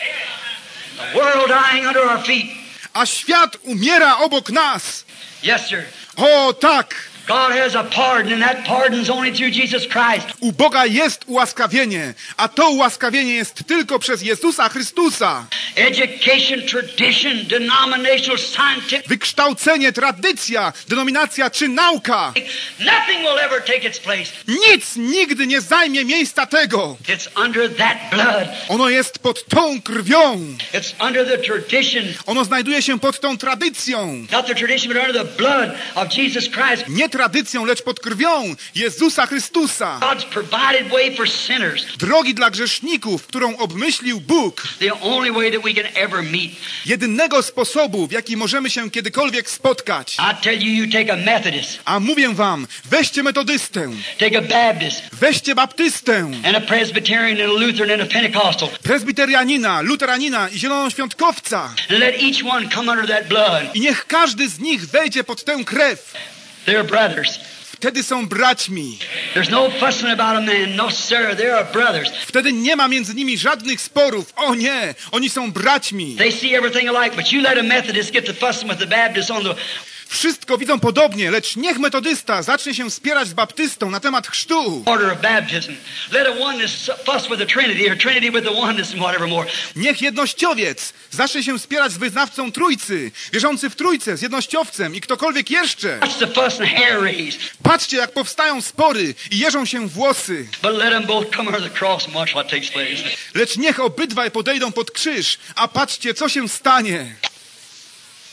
Speaker 2: The world dying under our feet.
Speaker 1: A świat umiera obok nas.
Speaker 2: Yes, sir.
Speaker 1: O tak!
Speaker 2: God has a pardon, and that pardon's only through Jesus Christ.
Speaker 1: U Boga jest ułaskawienie, a to ułaskawienie jest tylko przez Jezusa Chrystusa.
Speaker 2: Education, tradition, denominational, scientific.
Speaker 1: Wykształcenie, tradycja, denominacja czy nauka.
Speaker 2: Nothing will ever take its place.
Speaker 1: Nic nigdy nie zajmie miejsca tego.
Speaker 2: It's under that blood.
Speaker 1: Ono jest pod tą krwią.
Speaker 2: It's under the tradition.
Speaker 1: Ono znajduje się pod tą tradycją.
Speaker 2: Not the tradition, but under the blood of Jesus Christ.
Speaker 1: Nie tradycją, lecz pod krwią Jezusa Chrystusa.
Speaker 2: God's provided way for sinners.
Speaker 1: Drogi dla grzeszników, którą obmyślił Bóg.
Speaker 2: The only way that we can ever meet.
Speaker 1: Jedynego sposobu, w jaki możemy się kiedykolwiek spotkać.
Speaker 2: I tell you, you take a Methodist,
Speaker 1: A mówię wam, weźcie metodystę,
Speaker 2: take a Baptist,
Speaker 1: weźcie baptystę,
Speaker 2: and a Presbyterian, and a Lutheran, and a Pentecostal.
Speaker 1: prezbiterianina, luteranina i zielonoświątkowca.
Speaker 2: And let each one come under that blood.
Speaker 1: I niech każdy z nich wejdzie pod tę krew.
Speaker 2: They're brothers.
Speaker 1: Wtedy są braćmi.
Speaker 2: There's no fussing about a man. No, sir. They are brothers.
Speaker 1: Wtedy nie ma między nimi żadnych sporów. O nie, oni są braćmi.
Speaker 2: They see everything alike, but you let a Methodist get to fussing with the Baptist on the...
Speaker 1: Wszystko widzą podobnie, lecz niech metodysta zacznie się spierać z baptystą na temat chrztu.
Speaker 2: order of baptism. Let a oneness fuss with the Trinity, or Trinity with the oneness and whatever more.
Speaker 1: Niech jednościowiec zacznie się spierać z wyznawcą Trójcy, wierzący w Trójcę, z jednościowcem i ktokolwiek jeszcze.
Speaker 2: Watch the fuss and hair raised.
Speaker 1: Patrzcie, jak powstają spory i jeżą się włosy.
Speaker 2: But let them both come under the cross and watch what takes place.
Speaker 1: Lecz niech obydwaj podejdą pod krzyż, a patrzcie, co się stanie.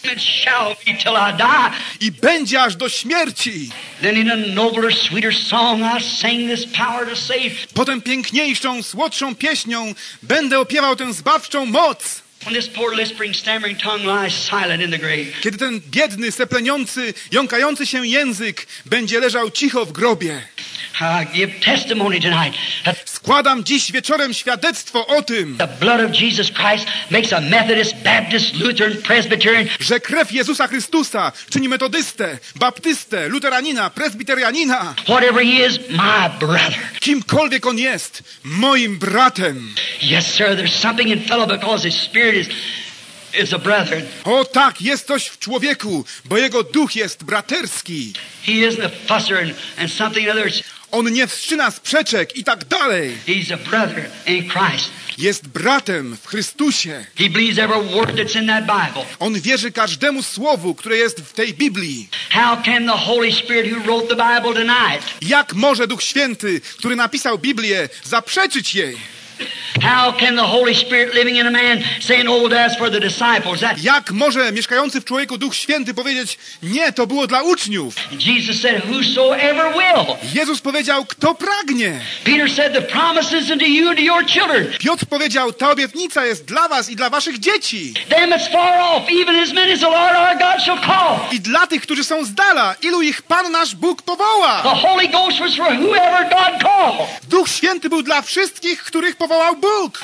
Speaker 2: It shall be till I die.
Speaker 1: I będzie aż do śmierci.
Speaker 2: Then in a nobler, sweeter song I sing this power to save.
Speaker 1: Potem piękniejszą, słodszą pieśnią będę opiewał tę zbawczą moc.
Speaker 2: When this poor lisping, stammering tongue lies silent in the grave.
Speaker 1: Kiedy ten biedny, sepleniący, jąkający się język będzie leżał cicho w grobie.
Speaker 2: I give testimony tonight that
Speaker 1: Składam dziś wieczorem świadectwo o tym,
Speaker 2: the blood of Jesus Christ makes a Methodist, Baptist, Lutheran, Presbyterian,
Speaker 1: że krew Jezusa Chrystusa czyni metodystę, baptystę, luteranina, prezbiterianina,
Speaker 2: whatever he is, my brother.
Speaker 1: kimkolwiek on jest, moim bratem.
Speaker 2: Yes, sir, there's something in fellow because his spirit is is a brother.
Speaker 1: O tak, jest coś w człowieku, bo jego duch jest braterski.
Speaker 2: He isn't a fusser and, and something other.
Speaker 1: On nie wszczyna sprzeczek i tak dalej.
Speaker 2: He's a brother in Christ.
Speaker 1: Jest bratem w Chrystusie.
Speaker 2: He believes every word that's in that Bible.
Speaker 1: On wierzy każdemu słowu, które jest w tej Biblii.
Speaker 2: How can the Holy Spirit who wrote the Bible deny it?
Speaker 1: Jak może Duch Święty, który napisał Biblię, zaprzeczyć jej?
Speaker 2: How can the Holy Spirit living in a man saying, oh, that's for the disciples? That...
Speaker 1: Jak może mieszkający w człowieku Duch Święty powiedzieć, nie, to było dla uczniów?
Speaker 2: Jesus said, whosoever will.
Speaker 1: Jezus powiedział, kto pragnie.
Speaker 2: Peter said, the promises unto you and to your children.
Speaker 1: Piotr powiedział, ta obietnica jest dla was i dla waszych dzieci.
Speaker 2: Them that's far off, even as many as the Lord our God shall call.
Speaker 1: I dla tych, którzy są z dala, ilu ich Pan nasz Bóg powoła.
Speaker 2: The Holy Ghost was for whoever God called.
Speaker 1: Duch Święty był dla wszystkich, których powołał Bóg.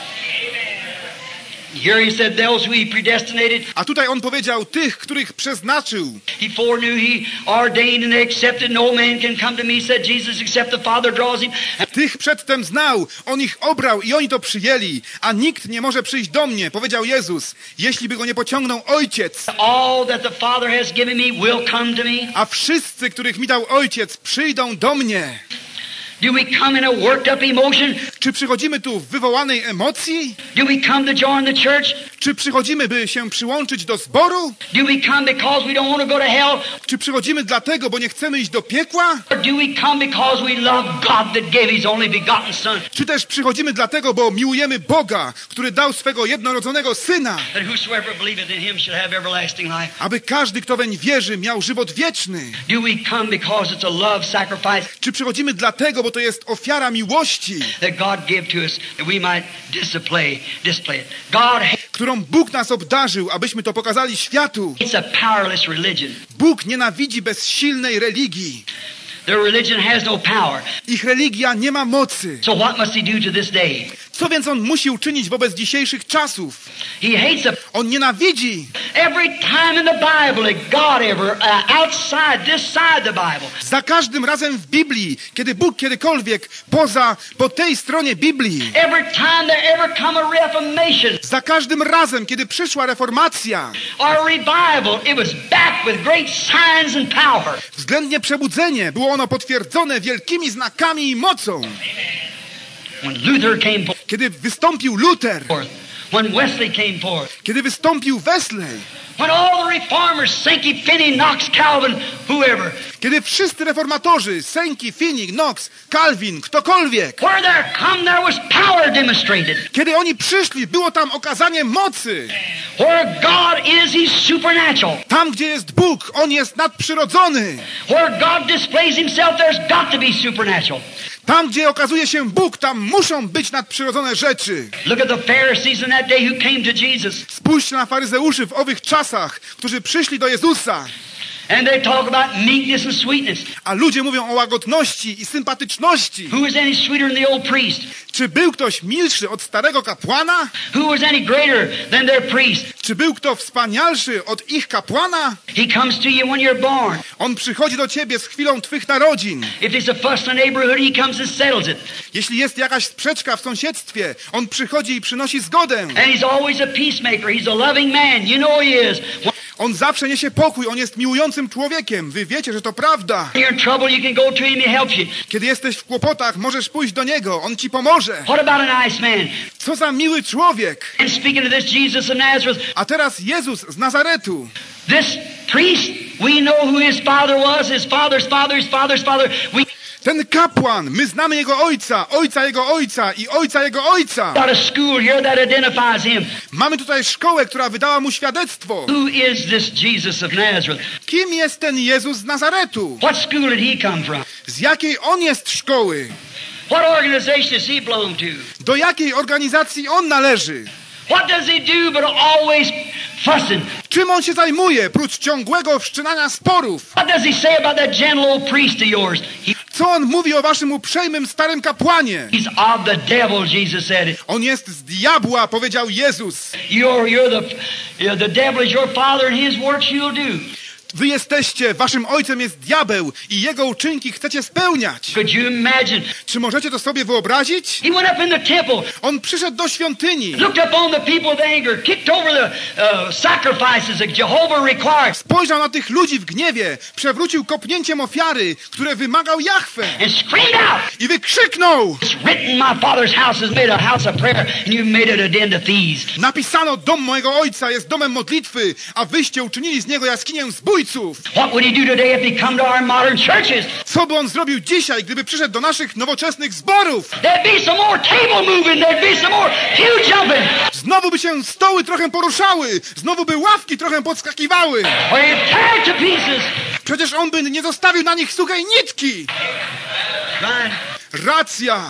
Speaker 2: Here he said those who he predestinated.
Speaker 1: A tutaj on powiedział tych, których przeznaczył.
Speaker 2: He foreknew, he ordained, and they accepted. No man can come to me, said Jesus, except the Father draws him.
Speaker 1: Tych przedtem znał, on ich obrał i oni to przyjęli, a nikt nie może przyjść do mnie, powiedział Jezus, jeśli by go nie pociągnął Ojciec.
Speaker 2: All that the Father has given me will come to me.
Speaker 1: A wszyscy, których mi dał Ojciec, przyjdą do mnie.
Speaker 2: Do we come in a worked up emotion?
Speaker 1: Czy przychodzimy tu w wywołanej emocji?
Speaker 2: Do we come to join the church?
Speaker 1: Czy przychodzimy, by się przyłączyć do zboru?
Speaker 2: Do we come because we don't want to go to hell?
Speaker 1: Czy przychodzimy dlatego, bo nie chcemy iść do piekła?
Speaker 2: Or do we come because we love God that gave his only begotten Son?
Speaker 1: Czy też przychodzimy dlatego, bo miłujemy Boga, który dał swego jednorodzonego Syna,
Speaker 2: That whosoever believeth in him shall have everlasting life.
Speaker 1: aby każdy, kto weń wierzy, miał żywot wieczny?
Speaker 2: Do we come because it's a love sacrifice
Speaker 1: Czy przychodzimy dlatego, bo to jest ofiara miłości,
Speaker 2: that God gave to us that we might display, display it? God
Speaker 1: którą Bóg nas obdarzył, abyśmy to pokazali światu?
Speaker 2: hates a powerless religion.
Speaker 1: Bóg nienawidzi bezsilnej religii.
Speaker 2: Their religion has no power.
Speaker 1: Ich religia nie ma mocy.
Speaker 2: So what must he do to this day?
Speaker 1: Co więc on musi uczynić wobec dzisiejszych czasów?
Speaker 2: He hates a
Speaker 1: On nienawidzi.
Speaker 2: every time in the Bible that God ever uh, outside this side the Bible.
Speaker 1: Za każdym razem w Biblii, kiedy Bóg kiedykolwiek poza, po tej stronie Biblii,
Speaker 2: Every time there ever come a reformation
Speaker 1: za każdym razem, kiedy przyszła reformacja,
Speaker 2: or a revival, it was back with great signs and power.
Speaker 1: względnie przebudzenie, było ono potwierdzone wielkimi znakami i mocą.
Speaker 2: When Luther came
Speaker 1: Kiedy wystąpił Luter,
Speaker 2: forth, when Wesley came forth,
Speaker 1: kiedy wystąpił Wesley,
Speaker 2: when all the reformers, Sankey, Finney, Knox, Calvin, whoever,
Speaker 1: kiedy wszyscy reformatorzy, Sankey, Finney, Knox, Calvin, ktokolwiek,
Speaker 2: where there come, there was power demonstrated.
Speaker 1: kiedy oni przyszli, było tam okazanie mocy.
Speaker 2: Where God is, he's supernatural.
Speaker 1: Tam, gdzie jest Bóg, On jest nadprzyrodzony.
Speaker 2: Where God displays himself, there's got to be supernatural.
Speaker 1: Tam, gdzie okazuje się Bóg, tam muszą być nadprzyrodzone rzeczy.
Speaker 2: Look at the Pharisees in that day who came to Jesus.
Speaker 1: Spójrzcie na faryzeuszy w owych czasach, którzy przyszli do Jezusa.
Speaker 2: And they talk about meekness and sweetness.
Speaker 1: A ludzie mówią o łagodności i sympatyczności.
Speaker 2: Who was any sweeter than the old priest?
Speaker 1: Czy był ktoś milszy od starego kapłana?
Speaker 2: Who was any greater than their priest?
Speaker 1: Czy był kto wspanialszy od ich kapłana?
Speaker 2: He comes to you when you're born.
Speaker 1: On przychodzi do ciebie z chwilą twych narodzin.
Speaker 2: If it's a fuss in the neighborhood, he comes and settles it.
Speaker 1: Jeśli jest jakaś sprzeczka w sąsiedztwie, on przychodzi i przynosi zgodę.
Speaker 2: And he's always a peacemaker. He's a loving man. You know he is.
Speaker 1: On zawsze niesie pokój, on jest miłującym człowiekiem. Wy wiecie, że to prawda.
Speaker 2: When you're in trouble, you can go to him, he helps you.
Speaker 1: Kiedy jesteś w kłopotach, możesz pójść do niego, on ci pomoże.
Speaker 2: What about a nice man?
Speaker 1: Co za miły człowiek.
Speaker 2: And speaking of this Jesus of Nazareth,
Speaker 1: A teraz Jezus z Nazaretu.
Speaker 2: this priest, we know who his father was, his father's father, his father's father. We
Speaker 1: Ten kapłan, my znamy jego ojca, ojca jego ojca i ojca jego ojca.
Speaker 2: Got a school here that identifies him.
Speaker 1: Mamy tutaj szkołę, która wydała mu świadectwo.
Speaker 2: Who is this Jesus of Nazareth?
Speaker 1: Kim jest ten Jezus z Nazaretu?
Speaker 2: What school did he come from?
Speaker 1: Z jakiej on jest szkoły?
Speaker 2: What organization does he belong to?
Speaker 1: Do jakiej organizacji on należy?
Speaker 2: What does he do but always fussing?
Speaker 1: Czym on się zajmuje, prócz ciągłego wszczynania sporów?
Speaker 2: What does he say about that gentle old priest of yours? He,
Speaker 1: Co on mówi o waszym uprzejmym starym kapłanie?
Speaker 2: he's of the devil, Jesus said.
Speaker 1: On jest z diabła, powiedział Jezus.
Speaker 2: You're, you're the, you're the devil is your father and his works you'll do.
Speaker 1: Wy jesteście, waszym ojcem jest diabeł i jego uczynki chcecie spełniać.
Speaker 2: Could you imagine?
Speaker 1: Czy możecie to sobie wyobrazić?
Speaker 2: He went up in the temple,
Speaker 1: On przyszedł do świątyni,
Speaker 2: looked upon the people with anger, kicked over the uh, sacrifices that Jehovah required,
Speaker 1: spojrzał na tych ludzi w gniewie, przewrócił kopnięciem ofiary, które wymagał Jahwe
Speaker 2: and screamed out,
Speaker 1: i wykrzyknął:
Speaker 2: "It's written, my father's house is made a house of prayer, and you've made it a den of thieves."
Speaker 1: napisano, dom mojego ojca jest domem modlitwy, a wyście uczynili z niego jaskinię zbójców.
Speaker 2: What would he do today if he come to our modern churches?
Speaker 1: Co by on zrobił dzisiaj, gdyby przyszedł do naszych nowoczesnych zborów?
Speaker 2: There'd be some more table moving, there'd be some more pew jumping,
Speaker 1: Znowu by się stoły trochę poruszały, znowu by ławki trochę podskakiwały.
Speaker 2: or he'd tear it to pieces.
Speaker 1: Przecież on by nie zostawił na nich suchej nitki.
Speaker 2: Right?
Speaker 1: Racja.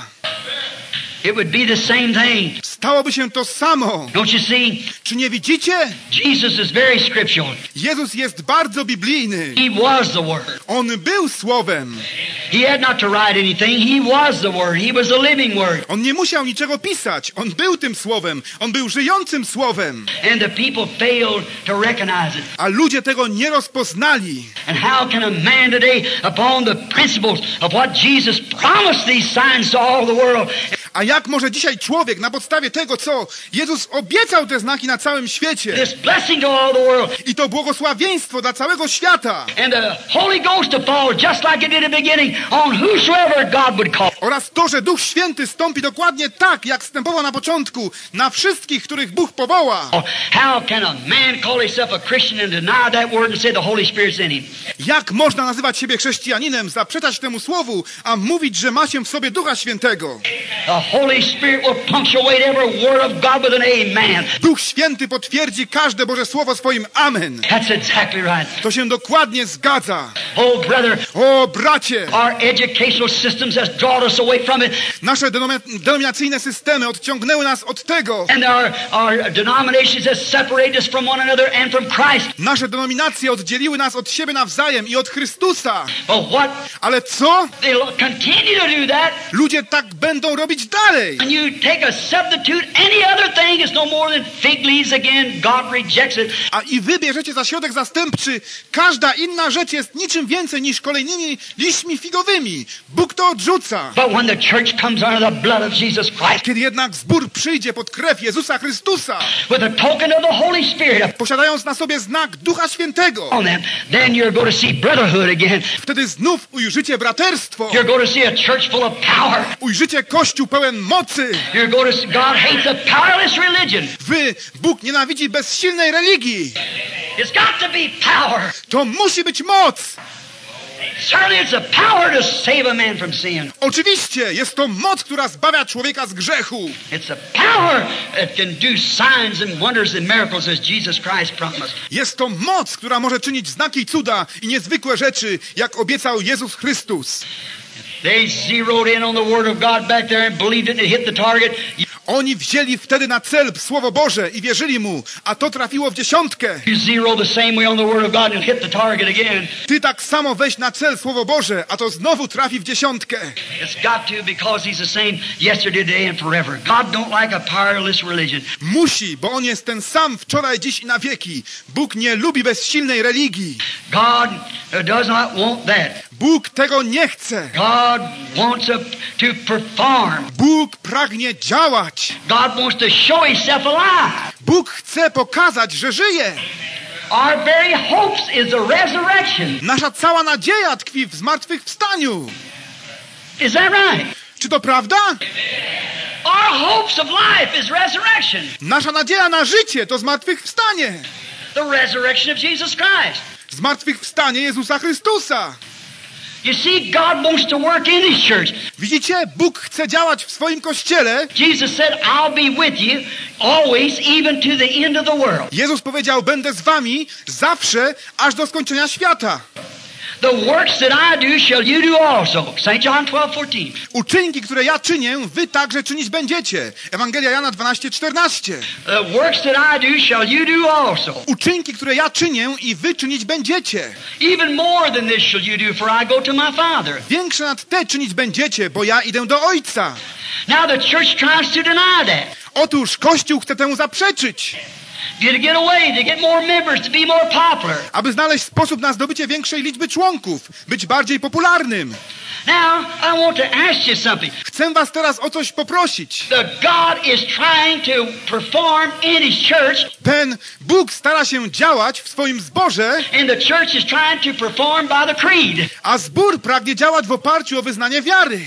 Speaker 2: It would be the same thing.
Speaker 1: Stałoby się to samo.
Speaker 2: Don't you see?
Speaker 1: Czy nie widzicie?
Speaker 2: Jesus is very scriptural.
Speaker 1: Jezus jest bardzo biblijny.
Speaker 2: He was the Word.
Speaker 1: On był Słowem.
Speaker 2: He had not to write anything. He was the Word. He was the living Word.
Speaker 1: On nie musiał niczego pisać. On był tym Słowem. On był żyjącym Słowem.
Speaker 2: And the people failed to recognize it.
Speaker 1: A ludzie tego nie rozpoznali.
Speaker 2: And how can a man today, upon the principles of what Jesus promised these signs to all the world,
Speaker 1: A jak może dzisiaj człowiek na podstawie tego, co Jezus obiecał te znaki na całym świecie
Speaker 2: this blessing to all the world,
Speaker 1: i to błogosławieństwo dla całego świata
Speaker 2: and the Holy Ghost to fall just like it did in the beginning on whosoever God would call?
Speaker 1: oraz to, że Duch Święty stąpi dokładnie tak, jak wstępował na początku, na wszystkich, których Bóg powoła.
Speaker 2: How can a man call himself a Christian and deny that word and say the Holy Spirit's in him?
Speaker 1: Jak można nazywać siebie chrześcijaninem, zaprzeczać temu słowu, a mówić, że ma się w sobie Ducha Świętego?
Speaker 2: The Holy Spirit will punctuate every word of God with an amen.
Speaker 1: Duch Święty potwierdzi każde Boże Słowo swoim amen.
Speaker 2: That's exactly right.
Speaker 1: To się dokładnie zgadza.
Speaker 2: Oh, brother,
Speaker 1: O, bracie!
Speaker 2: our educational systems has drawn us away from it,
Speaker 1: Nasze denom- denominacyjne systemy odciągnęły nas od tego.
Speaker 2: and our, our denominations has separated us from one another and from Christ.
Speaker 1: Nasze denominacje oddzieliły nas od siebie nawzajem i od Chrystusa.
Speaker 2: But what?
Speaker 1: Ale co?
Speaker 2: They'll continue to do that,
Speaker 1: Ludzie tak będą robić dalej.
Speaker 2: and you take a substitute, any other thing is no more than fig leaves again. God rejects it.
Speaker 1: A i wy bierzecie za środek zastępczy. Każda inna rzecz jest niczym więcej niż kolejnymi liśćmi figowymi. Bóg to odrzuca.
Speaker 2: But when the church comes under the blood of Jesus Christ,
Speaker 1: Kiedy jednak zbór przyjdzie pod krew Jezusa Chrystusa,
Speaker 2: with a token of the Holy Spirit
Speaker 1: posiadając na sobie znak Ducha Świętego,
Speaker 2: on them, then you're going to see brotherhood again.
Speaker 1: wtedy znów ujrzycie braterstwo.
Speaker 2: You're going to see a church full of power.
Speaker 1: Ujrzycie Kościół pełen mocy.
Speaker 2: You're going to see God hates a powerless religion.
Speaker 1: Wy, Bóg nienawidzi bezsilnej religii.
Speaker 2: It's got to be power.
Speaker 1: To musi być moc.
Speaker 2: Certainly it's a power to save a man from sin.
Speaker 1: Oczywiście, jest to moc, która zbawia człowieka z grzechu.
Speaker 2: It's a power that can do signs and wonders and miracles as Jesus Christ promised.
Speaker 1: Jest to moc, która może czynić znaki i cuda i niezwykłe rzeczy, jak obiecał Jezus Chrystus.
Speaker 2: They zeroed in on the Word of God back there and believed it and it hit the target.
Speaker 1: Oni wzięli wtedy na cel Słowo Boże i wierzyli Mu, a to trafiło w dziesiątkę.
Speaker 2: You zero the same way on the Word of God and it hit the target again.
Speaker 1: Ty tak samo weź na cel Słowo Boże, a to znowu trafi w dziesiątkę.
Speaker 2: It's got to because He's the same yesterday, today and forever. God don't like a powerless religion.
Speaker 1: Musi, bo On jest ten sam wczoraj, dziś i na wieki. Bóg nie lubi bezsilnej religii.
Speaker 2: God does not want that.
Speaker 1: Bóg tego nie chce.
Speaker 2: God wants a, to perform.
Speaker 1: Bóg pragnie działać.
Speaker 2: God wants to show Himself alive.
Speaker 1: Bóg chce pokazać, że żyje.
Speaker 2: Our very hopes is the resurrection.
Speaker 1: Nasza cała nadzieja tkwi w zmartwychwstaniu.
Speaker 2: Is that right?
Speaker 1: Czy to prawda?
Speaker 2: Our hopes of life is resurrection.
Speaker 1: Nasza nadzieja na życie to zmartwychwstanie.
Speaker 2: The resurrection of Jesus Christ.
Speaker 1: Zmartwychwstanie Jezusa Chrystusa.
Speaker 2: You see, God wants to work in His church.
Speaker 1: Widzicie? Bóg chce działać w swoim Kościele.
Speaker 2: Jesus said, I'll be with you always, even to the end of the world.
Speaker 1: Jezus powiedział, będę z wami zawsze, aż do skończenia świata.
Speaker 2: The works that I do shall you do also. Saint John twelve fourteen.
Speaker 1: Uczynki, które ja czynię, wy także czynić będziecie. Ewangelia Jana dwanaście czternaście.
Speaker 2: The works that I do shall you do also.
Speaker 1: Uczynki, które ja czynię i wy czynić będziecie.
Speaker 2: Even more than this shall you do, for I go to my Father.
Speaker 1: Większe nad te czynić będziecie, bo ja idę do Ojca.
Speaker 2: Now the church tries to deny that.
Speaker 1: Otóż Kościół chce temu zaprzeczyć.
Speaker 2: To get away, to get more members, to be more popular.
Speaker 1: Aby znaleźć sposób na zdobycie większej liczby członków, być bardziej popularnym.
Speaker 2: Now, I want to ask you something.
Speaker 1: Chcę was teraz o coś poprosić.
Speaker 2: The God is trying to perform in His church.
Speaker 1: Ten Bóg stara się działać w swoim zborze,
Speaker 2: And the church is trying to perform by the creed.
Speaker 1: a zbór pragnie działać w oparciu o wyznanie wiary.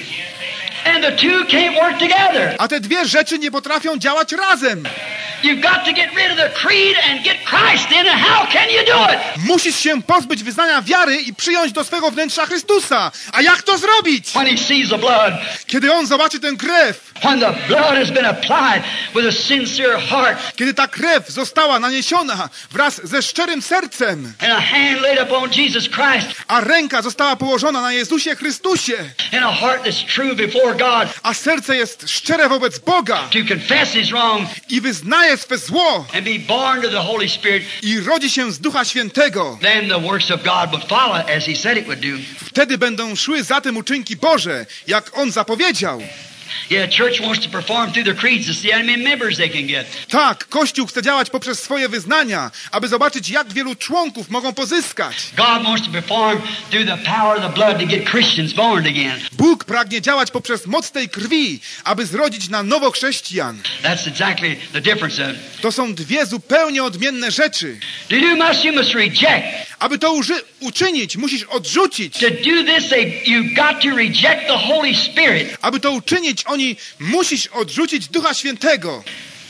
Speaker 2: And the two can't work together.
Speaker 1: A te dwie rzeczy nie potrafią działać razem.
Speaker 2: You've got to get rid of the creed and get Christ in, and how can you do it?
Speaker 1: Musisz się pozbyć wyznania wiary i przyjąć do swego wnętrza Chrystusa. A jak to zrobić?
Speaker 2: When He sees the blood,
Speaker 1: Kiedy On zobaczy tę krew,
Speaker 2: when the blood has been applied with a sincere heart,
Speaker 1: kiedy ta krew została naniesiona wraz ze szczerym sercem,
Speaker 2: and a hand laid upon Jesus Christ,
Speaker 1: a ręka została położona na Jezusie Chrystusie,
Speaker 2: and a heart that's true before God,
Speaker 1: a serce jest szczere wobec Boga
Speaker 2: to confess His wrong
Speaker 1: i wyznaje swe zło
Speaker 2: and be born to the Holy Spirit,
Speaker 1: i rodzi się z Ducha Świętego,
Speaker 2: then the works of God would follow as He said it would do.
Speaker 1: wtedy będą szły za tym uczynki Boże, jak On zapowiedział.
Speaker 2: Yeah, church wants to perform through their creeds to see how many members they can get.
Speaker 1: Tak, Kościół chce działać poprzez swoje wyznania, aby zobaczyć, jak wielu członków mogą pozyskać.
Speaker 2: God wants to perform through the power of the blood to get Christians born again.
Speaker 1: Bóg pragnie działać poprzez moc tej krwi, aby zrodzić na nowo chrześcijan.
Speaker 2: That's exactly the difference of it.
Speaker 1: To są dwie zupełnie odmienne rzeczy.
Speaker 2: To do much, you must reject.
Speaker 1: Aby to uży- uczynić, musisz odrzucić.
Speaker 2: To do this, they, you've got to reject the Holy Spirit
Speaker 1: Aby to uczynić, oni musisz odrzucić Ducha Świętego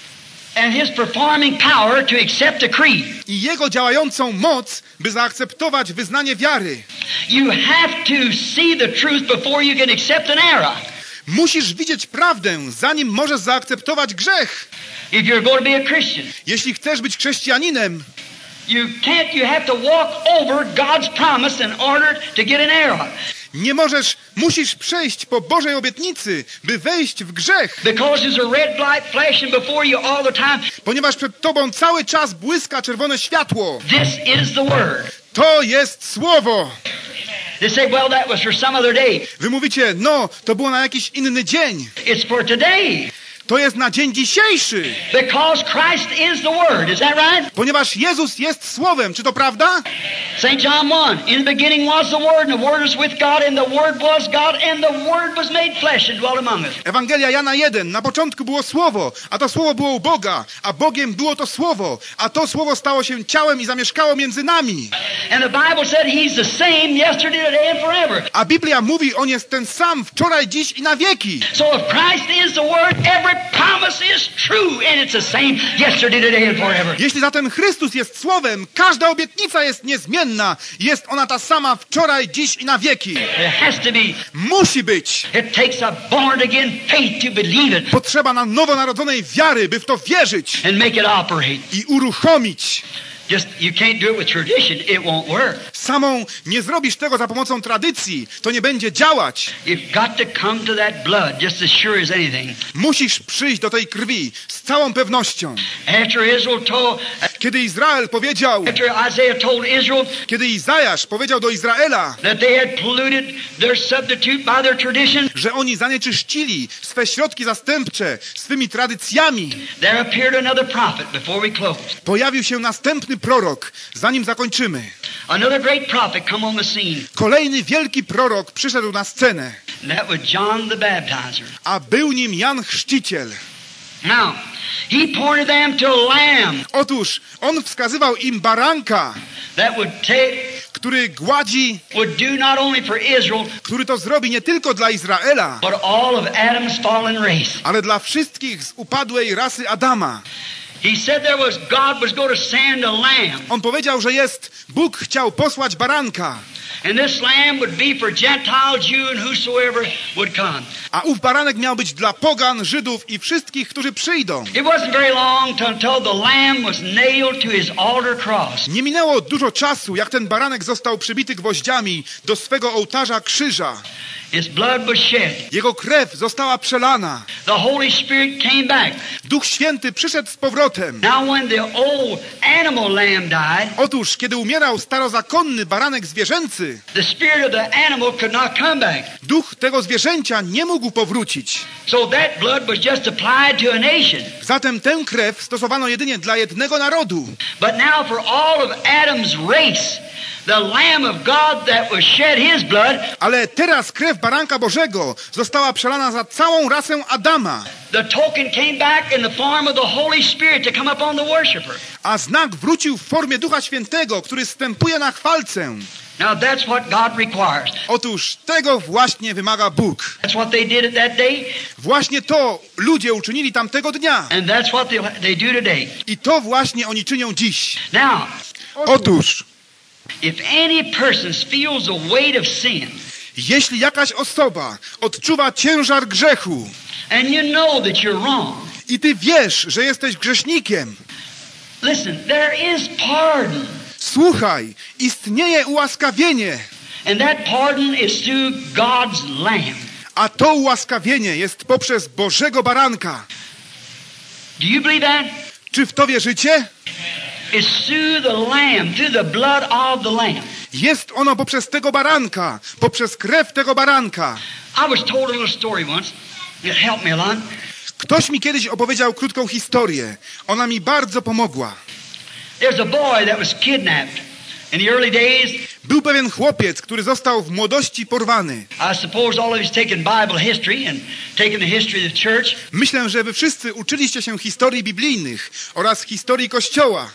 Speaker 2: and His performing power to accept the creed.
Speaker 1: i Jego działającą moc, by zaakceptować wyznanie wiary.
Speaker 2: You have to see the truth before you can accept an error.
Speaker 1: Musisz widzieć prawdę, zanim możesz zaakceptować grzech.
Speaker 2: If you're going to be a Christian,
Speaker 1: Jeśli chcesz być chrześcijaninem,
Speaker 2: you can't. You have to walk over God's promise in order to get an error.
Speaker 1: nie możesz, musisz przejść po Bożej obietnicy, by wejść w grzech.
Speaker 2: Because there's a red light flashing before you all the time.
Speaker 1: Ponieważ przed tobą cały czas błyska czerwone światło.
Speaker 2: This is the Word.
Speaker 1: To jest Słowo.
Speaker 2: They say, well, that was for some other day.
Speaker 1: Wy mówicie, no, to było na jakiś inny dzień.
Speaker 2: It's for today.
Speaker 1: To jest na dzień dzisiejszy.
Speaker 2: Because Christ is the Word. Is that right?
Speaker 1: Ponieważ Jezus jest Słowem. Czy to prawda?
Speaker 2: Saint John one. In the beginning was the Word, and the Word was with God, and the Word was God, and the Word was made flesh and dwelt among us.
Speaker 1: Ewangelia Jana jeden. Na początku było Słowo, a to Słowo było u Boga, a Bogiem było to Słowo, a to Słowo stało się ciałem i zamieszkało między nami.
Speaker 2: And the Bible said He's the same yesterday, today, and forever.
Speaker 1: A Biblia mówi, On jest ten sam wczoraj, dziś i na wieki.
Speaker 2: So if Christ is the Word, every promise is true, and it's the same yesterday, today, and forever.
Speaker 1: Jeśli zatem Chrystus jest Słowem, każda obietnica jest niezmienna. Jest ona ta sama wczoraj, dziś i na wieki.
Speaker 2: It has to be.
Speaker 1: Musi być.
Speaker 2: It takes a born-again faith to believe it
Speaker 1: Potrzeba nam nowonarodzonej wiary, by w to wierzyć
Speaker 2: and make it operate.
Speaker 1: i uruchomić.
Speaker 2: Just, you can't do it with tradition. It won't work.
Speaker 1: Samą nie zrobisz tego za pomocą tradycji. To nie będzie działać.
Speaker 2: You've got to come to that blood just as sure as anything.
Speaker 1: Musisz przyjść do tej krwi z całą pewnością.
Speaker 2: After Israel told,
Speaker 1: Kiedy Izrael powiedział,
Speaker 2: after Isaiah told Israel
Speaker 1: kiedy Izajasz powiedział do Izraela,
Speaker 2: that they had polluted their substitute by their tradition,
Speaker 1: że oni zanieczyścili swe środki zastępcze swymi tradycjami,
Speaker 2: there appeared another prophet before we close.
Speaker 1: pojawił się następny prorok, zanim zakończymy.
Speaker 2: Another great prophet come on the scene.
Speaker 1: Kolejny wielki prorok przyszedł na scenę,
Speaker 2: And that was John the Baptizer.
Speaker 1: a był nim Jan Chrzciciel.
Speaker 2: Now, he pointed them to a lamb
Speaker 1: Otóż on wskazywał im baranka,
Speaker 2: that would take,
Speaker 1: który gładzi,
Speaker 2: would do not only for Israel,
Speaker 1: który to zrobi nie tylko dla Izraela,
Speaker 2: but all of Adam's fallen race.
Speaker 1: ale dla wszystkich z upadłej rasy Adama.
Speaker 2: He said there was God was going to send a lamb.
Speaker 1: On powiedział, że jest, Bóg chciał posłać baranka.
Speaker 2: And this lamb would be for Gentile, Jew, and whosoever would come.
Speaker 1: A ów baranek miał być dla pogan, Żydów i wszystkich, którzy przyjdą.
Speaker 2: It wasn't very long until the lamb was nailed to his altar cross.
Speaker 1: Nie minęło dużo czasu, jak ten baranek został przybity gwoździami do swego ołtarza krzyża.
Speaker 2: His blood was shed.
Speaker 1: Jego krew została przelana.
Speaker 2: The Holy Spirit came back.
Speaker 1: Duch Święty przyszedł z powrotem.
Speaker 2: Now when the old animal lamb died,
Speaker 1: Otóż, kiedy umierał starozakonny baranek zwierzęcy,
Speaker 2: the spirit of the animal could not come back.
Speaker 1: duch tego zwierzęcia nie mógł powrócić.
Speaker 2: So that blood was just applied to a nation.
Speaker 1: Zatem tę krew stosowano jedynie dla jednego narodu.
Speaker 2: But now for all of Adam's race, the Lamb of God that was shed his blood,
Speaker 1: Ale teraz krew baranka Bożego została przelana za całą rasę Adama.
Speaker 2: the token came back in the form of the Holy Spirit to come upon the worshiper.
Speaker 1: A znak wrócił w formie Ducha Świętego, który zstępuje na chwalcę.
Speaker 2: Now that's what God requires.
Speaker 1: Otóż tego właśnie wymaga Bóg.
Speaker 2: That's what they did at that day,
Speaker 1: Właśnie to ludzie uczynili tamtego dnia.
Speaker 2: and that's what they, they do today.
Speaker 1: I to właśnie oni czynią dziś.
Speaker 2: Now,
Speaker 1: Otóż,
Speaker 2: if any person feels the weight of sin,
Speaker 1: jeśli jakaś osoba odczuwa ciężar grzechu
Speaker 2: and you know that you're wrong,
Speaker 1: i ty wiesz, że jesteś grzesznikiem,
Speaker 2: listen, there is pardon.
Speaker 1: słuchaj, istnieje ułaskawienie,
Speaker 2: And that pardon is through God's Lamb.
Speaker 1: a to ułaskawienie jest poprzez Bożego Baranka.
Speaker 2: Do you believe that?
Speaker 1: Czy w to wierzycie?
Speaker 2: It's through the Lamb, through the blood of the Lamb.
Speaker 1: Jest ono poprzez tego baranka, poprzez krew tego baranka.
Speaker 2: I was told a little story once. It helped me a lot.
Speaker 1: Ktoś mi kiedyś opowiedział krótką historię. Ona mi bardzo pomogła.
Speaker 2: There's a boy that was kidnapped in the early days.
Speaker 1: Był pewien chłopiec, który został w młodości porwany.
Speaker 2: I suppose all of you's taken Bible history and taken the history of the church.
Speaker 1: Myślę, że wy wszyscy uczyliście się historii biblijnych oraz historii Kościoła.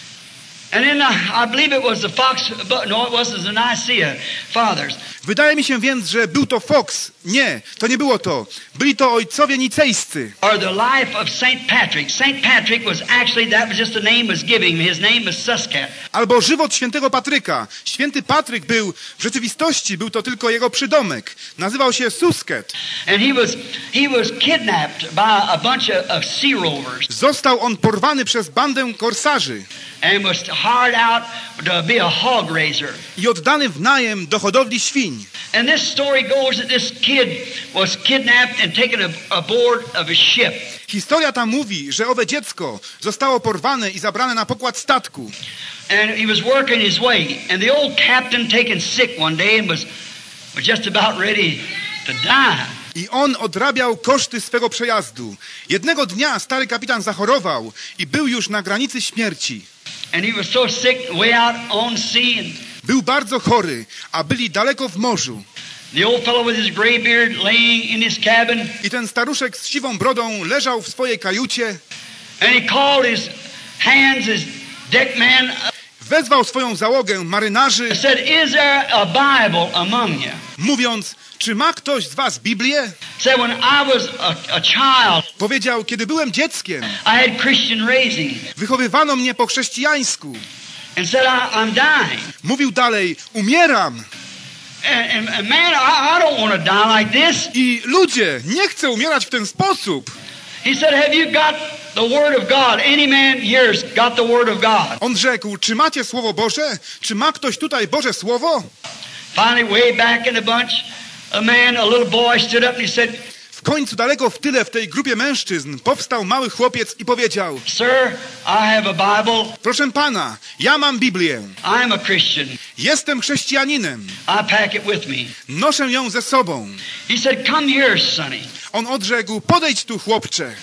Speaker 2: And then uh, I believe it was the Fox, but no, it wasn't the Nicaea fathers.
Speaker 1: Wydaje mi się więc, że był to Fox. Nie, to nie było to. Byli to ojcowie nicejscy.
Speaker 2: Or the life of Saint Patrick. Saint Patrick was actually, that was just the name was giving him. His name was Suscat.
Speaker 1: Albo żywot świętego Patryka. Święty Patryk był, w rzeczywistości był to tylko jego przydomek. Nazywał się Susket.
Speaker 2: And he was he was kidnapped by a bunch of, of sea rovers
Speaker 1: Został on porwany przez bandę korsarzy
Speaker 2: and was hired out to be a hog raiser.
Speaker 1: i oddany w najem do hodowli świń.
Speaker 2: And this story goes that this kid was kidnapped and taken a- aboard of a ship.
Speaker 1: Historia ta mówi, że owe dziecko zostało porwane i zabrane na pokład statku.
Speaker 2: And he was working his way. And the old captain taken sick one day and was, was just about ready to die.
Speaker 1: I on odrabiał koszty swego przejazdu. Jednego dnia stary kapitan zachorował i był już na granicy śmierci.
Speaker 2: And he was so sick, way out on sea. And
Speaker 1: Był bardzo chory, a byli daleko w morzu.
Speaker 2: the old fellow with his gray beard laying in his cabin.
Speaker 1: I ten staruszek z siwą brodą leżał w swojej kajucie.
Speaker 2: And he called his hands, his deckman,
Speaker 1: Wezwał swoją załogę marynarzy,
Speaker 2: and said, "Is there a Bible among you?"
Speaker 1: mówiąc, czy ma ktoś z was Biblię?
Speaker 2: Said, "When I was a, a child,
Speaker 1: Powiedział, kiedy byłem dzieckiem,
Speaker 2: I had Christian raising."
Speaker 1: wychowywano mnie po chrześcijańsku.
Speaker 2: And said, I, "I'm dying."
Speaker 1: Mówił dalej, umieram.
Speaker 2: And, and, and man, I, I don't want to die like this.
Speaker 1: I ludzie, nie chcę umierać w ten sposób.
Speaker 2: He said, "Have you got the Word of God? Any man here's got the Word of God."
Speaker 1: On rzekł, czy macie Słowo Boże? Czy ma ktoś tutaj Boże Słowo?
Speaker 2: Finally, way back in the bunch, a man, a little boy stood up and he said,
Speaker 1: W końcu daleko w tyle w tej grupie mężczyzn powstał mały chłopiec i powiedział,
Speaker 2: "Sir, I have a Bible.
Speaker 1: proszę pana, ja mam Biblię.
Speaker 2: I'm a Christian.
Speaker 1: Jestem chrześcijaninem.
Speaker 2: I pack it with me."
Speaker 1: Noszę ją ze sobą.
Speaker 2: He said, "Come here, sonny."
Speaker 1: On odrzekł, podejdź tu, chłopcze.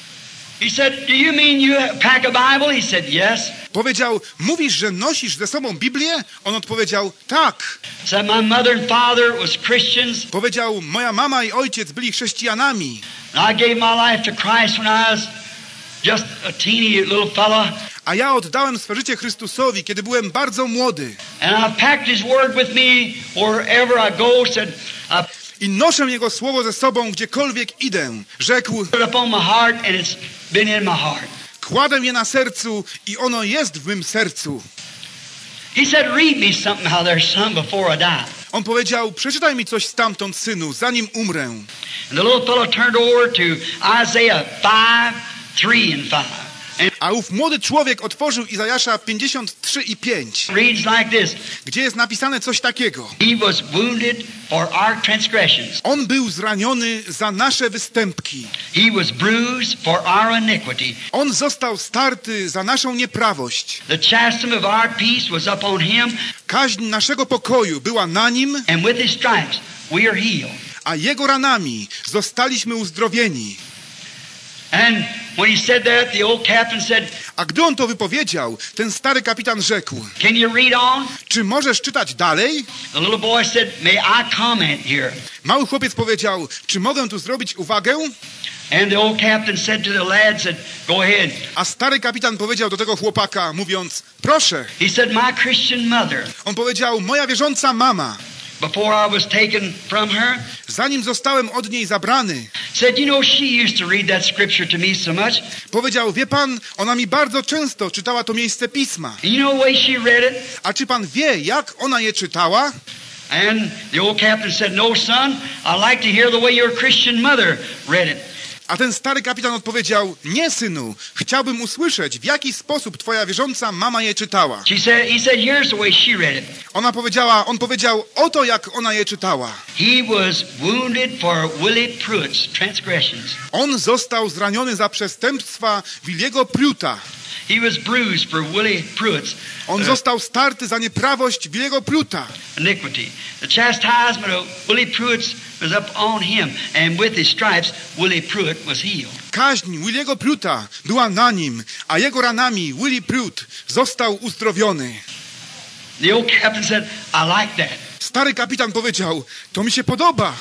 Speaker 2: He said, "Do you mean you pack a Bible?" He said, "Yes."
Speaker 1: Powiedział, mówisz, że nosisz ze sobą Biblię? On odpowiedział, tak.
Speaker 2: Said, "My mother and father was Christians.
Speaker 1: Powiedział, moja mama i ojciec byli chrześcijanami.
Speaker 2: I gave my life to Christ when I was just a teeny little fella.
Speaker 1: A ja oddałem swe życie Chrystusowi, kiedy byłem bardzo młody.
Speaker 2: And I've packed His Word with me wherever I go." Said, "I
Speaker 1: I noszę Jego Słowo ze sobą, gdziekolwiek idę. Rzekł,
Speaker 2: put it upon my heart and it's been in my heart."
Speaker 1: kładę je na sercu i ono jest w mym sercu.
Speaker 2: He said, read me something how there's some before I die.
Speaker 1: On powiedział, przeczytaj mi coś stamtąd, synu, zanim umrę.
Speaker 2: And the little fellow turned over to Isaiah five, three and five.
Speaker 1: A ów młody człowiek otworzył Izajasza pięćdziesiąt trzy i pięć,
Speaker 2: Reads like this.
Speaker 1: gdzie jest napisane coś takiego.
Speaker 2: He was wounded for our transgressions.
Speaker 1: On był zraniony za nasze występki.
Speaker 2: He was bruised for our iniquity.
Speaker 1: On został starty za naszą nieprawość.
Speaker 2: The chastisement of our peace was upon him,
Speaker 1: Kaźń naszego pokoju była na nim,
Speaker 2: and with his stripes we are healed.
Speaker 1: a jego ranami zostaliśmy uzdrowieni.
Speaker 2: And when he said that, the old captain said,
Speaker 1: A gdy on to wypowiedział, ten stary kapitan rzekł,
Speaker 2: can you read on?
Speaker 1: czy możesz czytać dalej?
Speaker 2: The little boy said, may I comment here?
Speaker 1: Mały chłopiec powiedział, czy mogę tu zrobić uwagę?
Speaker 2: And the old captain said to the lad, said, go ahead.
Speaker 1: A stary kapitan powiedział do tego chłopaka, mówiąc, proszę.
Speaker 2: He said, my Christian mother,
Speaker 1: On powiedział, moja wierząca mama,
Speaker 2: before I was taken from her,
Speaker 1: zanim zostałem od niej zabrany,
Speaker 2: said, you know, she used to read that scripture to me so much.
Speaker 1: powiedział, wie pan, ona mi bardzo często czytała to miejsce pisma.
Speaker 2: And you know the way she read it?
Speaker 1: A czy pan wie, jak ona je czytała?
Speaker 2: And the old captain said, no, son, I like to hear the way your Christian mother read it.
Speaker 1: A ten stary kapitan odpowiedział, nie synu, chciałbym usłyszeć, w jaki sposób twoja wierząca mama je czytała.
Speaker 2: She said, he said, here's the way she read it.
Speaker 1: Ona powiedziała, on powiedział, oto jak ona je czytała.
Speaker 2: He was wounded for Willie Pruitt's transgressions.
Speaker 1: On został zraniony za przestępstwa Williego Pruitta.
Speaker 2: He was bruised for Willie Pruitt's
Speaker 1: On
Speaker 2: uh,
Speaker 1: został starty za nieprawość Williego Pruitta.
Speaker 2: iniquity. The chastisement of Willie Pruitt's was up on him, and with his stripes, Willie Pruitt was healed.
Speaker 1: Kaźń Williego Pruitta była na nim, a jego ranami Willie Pruitt został uzdrowiony.
Speaker 2: The old captain said, I like that.
Speaker 1: Stary kapitan powiedział, to mi się podoba,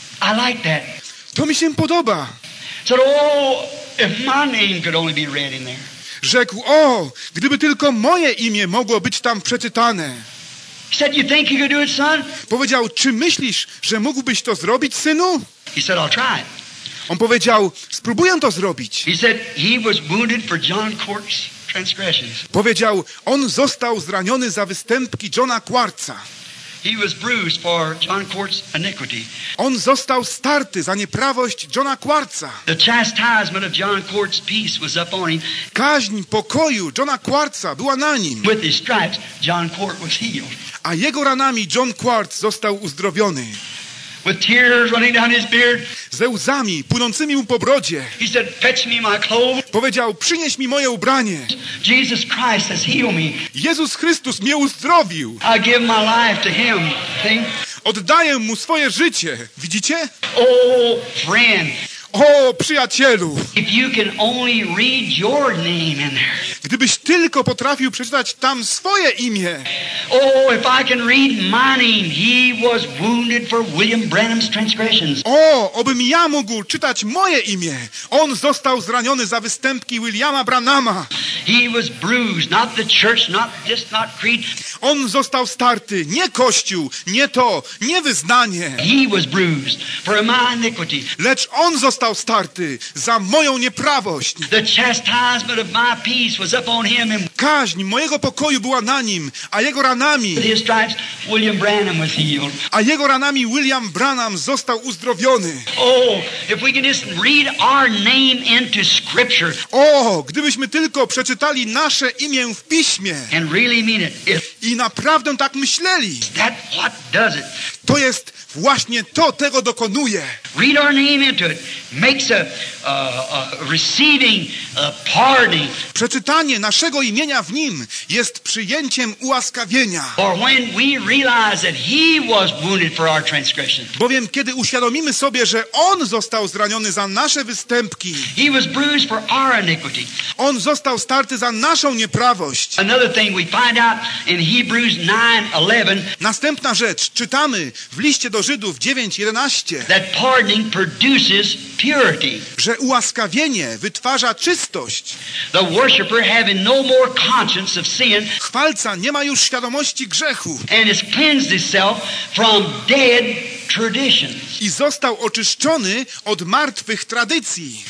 Speaker 2: I like that.
Speaker 1: to mi się podoba.
Speaker 2: Said, oh, if my name could only be read in there.
Speaker 1: Rzekł, o, gdyby tylko moje imię mogło być tam przeczytane.
Speaker 2: He said, you think you could do it, son?
Speaker 1: Powiedział, czy myślisz, że mógłbyś to zrobić, synu?
Speaker 2: He said, I'll try it.
Speaker 1: On powiedział, spróbuję to zrobić.
Speaker 2: He said, he was wounded for John Court's transgressions.
Speaker 1: Powiedział, on został zraniony za występki Johna Quartza.
Speaker 2: He was bruised for John Court's iniquity.
Speaker 1: On został starty za nieprawość Johna Quartza.
Speaker 2: The chastisement of John Court's peace was upon him.
Speaker 1: Kaźń pokoju Johna Quartza była na nim,
Speaker 2: With his stripes, John Court was healed.
Speaker 1: a jego ranami John Quartz został uzdrowiony.
Speaker 2: With tears running down his beard,
Speaker 1: Ze łzami płynącymi mu po brodzie
Speaker 2: he said, fetch me my clothes.
Speaker 1: powiedział, przynieś mi moje ubranie.
Speaker 2: Jesus Christ has healed me.
Speaker 1: Jezus Chrystus mnie uzdrowił.
Speaker 2: I give my life to him. See?
Speaker 1: Oddaję mu swoje życie. Widzicie?
Speaker 2: Oh, friend,
Speaker 1: O, przyjacielu,
Speaker 2: if you can only read your name in there.
Speaker 1: gdybyś tylko potrafił przeczytać tam swoje imię.
Speaker 2: Oh, if I can read my name, he was wounded for William Branham's transgressions.
Speaker 1: O, obym ja mógł czytać moje imię. On został zraniony za występki Williama Branhama.
Speaker 2: He was bruised, not the church, not this, not creed.
Speaker 1: On został starty, nie Kościół, nie to, nie wyznanie.
Speaker 2: He was bruised for my iniquity.
Speaker 1: Lecz on został starty za moją nieprawość.
Speaker 2: The chastisement of my peace was upon him, and
Speaker 1: Kaźń mojego pokoju była na nim, a jego ranami,
Speaker 2: with his stripes, William Branham was healed.
Speaker 1: a jego ranami William Branham został uzdrowiony.
Speaker 2: Oh, if we can just read our name into Scripture
Speaker 1: O, gdybyśmy tylko przeczytali nasze imię w Piśmie
Speaker 2: and really mean it, if
Speaker 1: i naprawdę tak myśleli,
Speaker 2: that what does it.
Speaker 1: to jest właśnie to, tego dokonuje.
Speaker 2: Read our name into it makes a, a, a receiving, a pardoning.
Speaker 1: Przeczytanie naszego imienia w nim jest przyjęciem ułaskawienia.
Speaker 2: Or when we realize that he was wounded for our transgression.
Speaker 1: Bowiem kiedy uświadomimy sobie, że on został zraniony za nasze występki,
Speaker 2: He was bruised for our iniquity.
Speaker 1: on został starty za naszą nieprawość.
Speaker 2: Another thing we find out in Hebrews nine eleven
Speaker 1: Następna rzecz, czytamy w liście do Żydów dziewięć jedenaście,
Speaker 2: that pardoning produces purity.
Speaker 1: że ułaskawienie wytwarza czystość.
Speaker 2: The worshipper having no more conscience of sin
Speaker 1: Chwalca nie ma już świadomości grzechu
Speaker 2: and has cleansed himself from dead traditions.
Speaker 1: i został oczyszczony od martwych tradycji.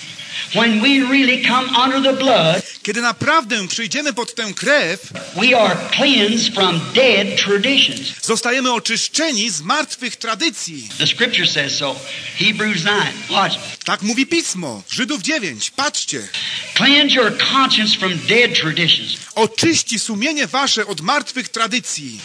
Speaker 2: When we really come under the blood,
Speaker 1: kiedy naprawdę przyjdziemy pod tę krew,
Speaker 2: we are cleansed from dead traditions.
Speaker 1: zostajemy oczyszczeni z martwych tradycji.
Speaker 2: The scripture says so. Hebrews nine. Watch.
Speaker 1: Tak mówi Pismo. Żydów dziewięć. Patrzcie.
Speaker 2: Cleanse your conscience from dead traditions.
Speaker 1: Oczyści sumienie wasze od martwych tradycji.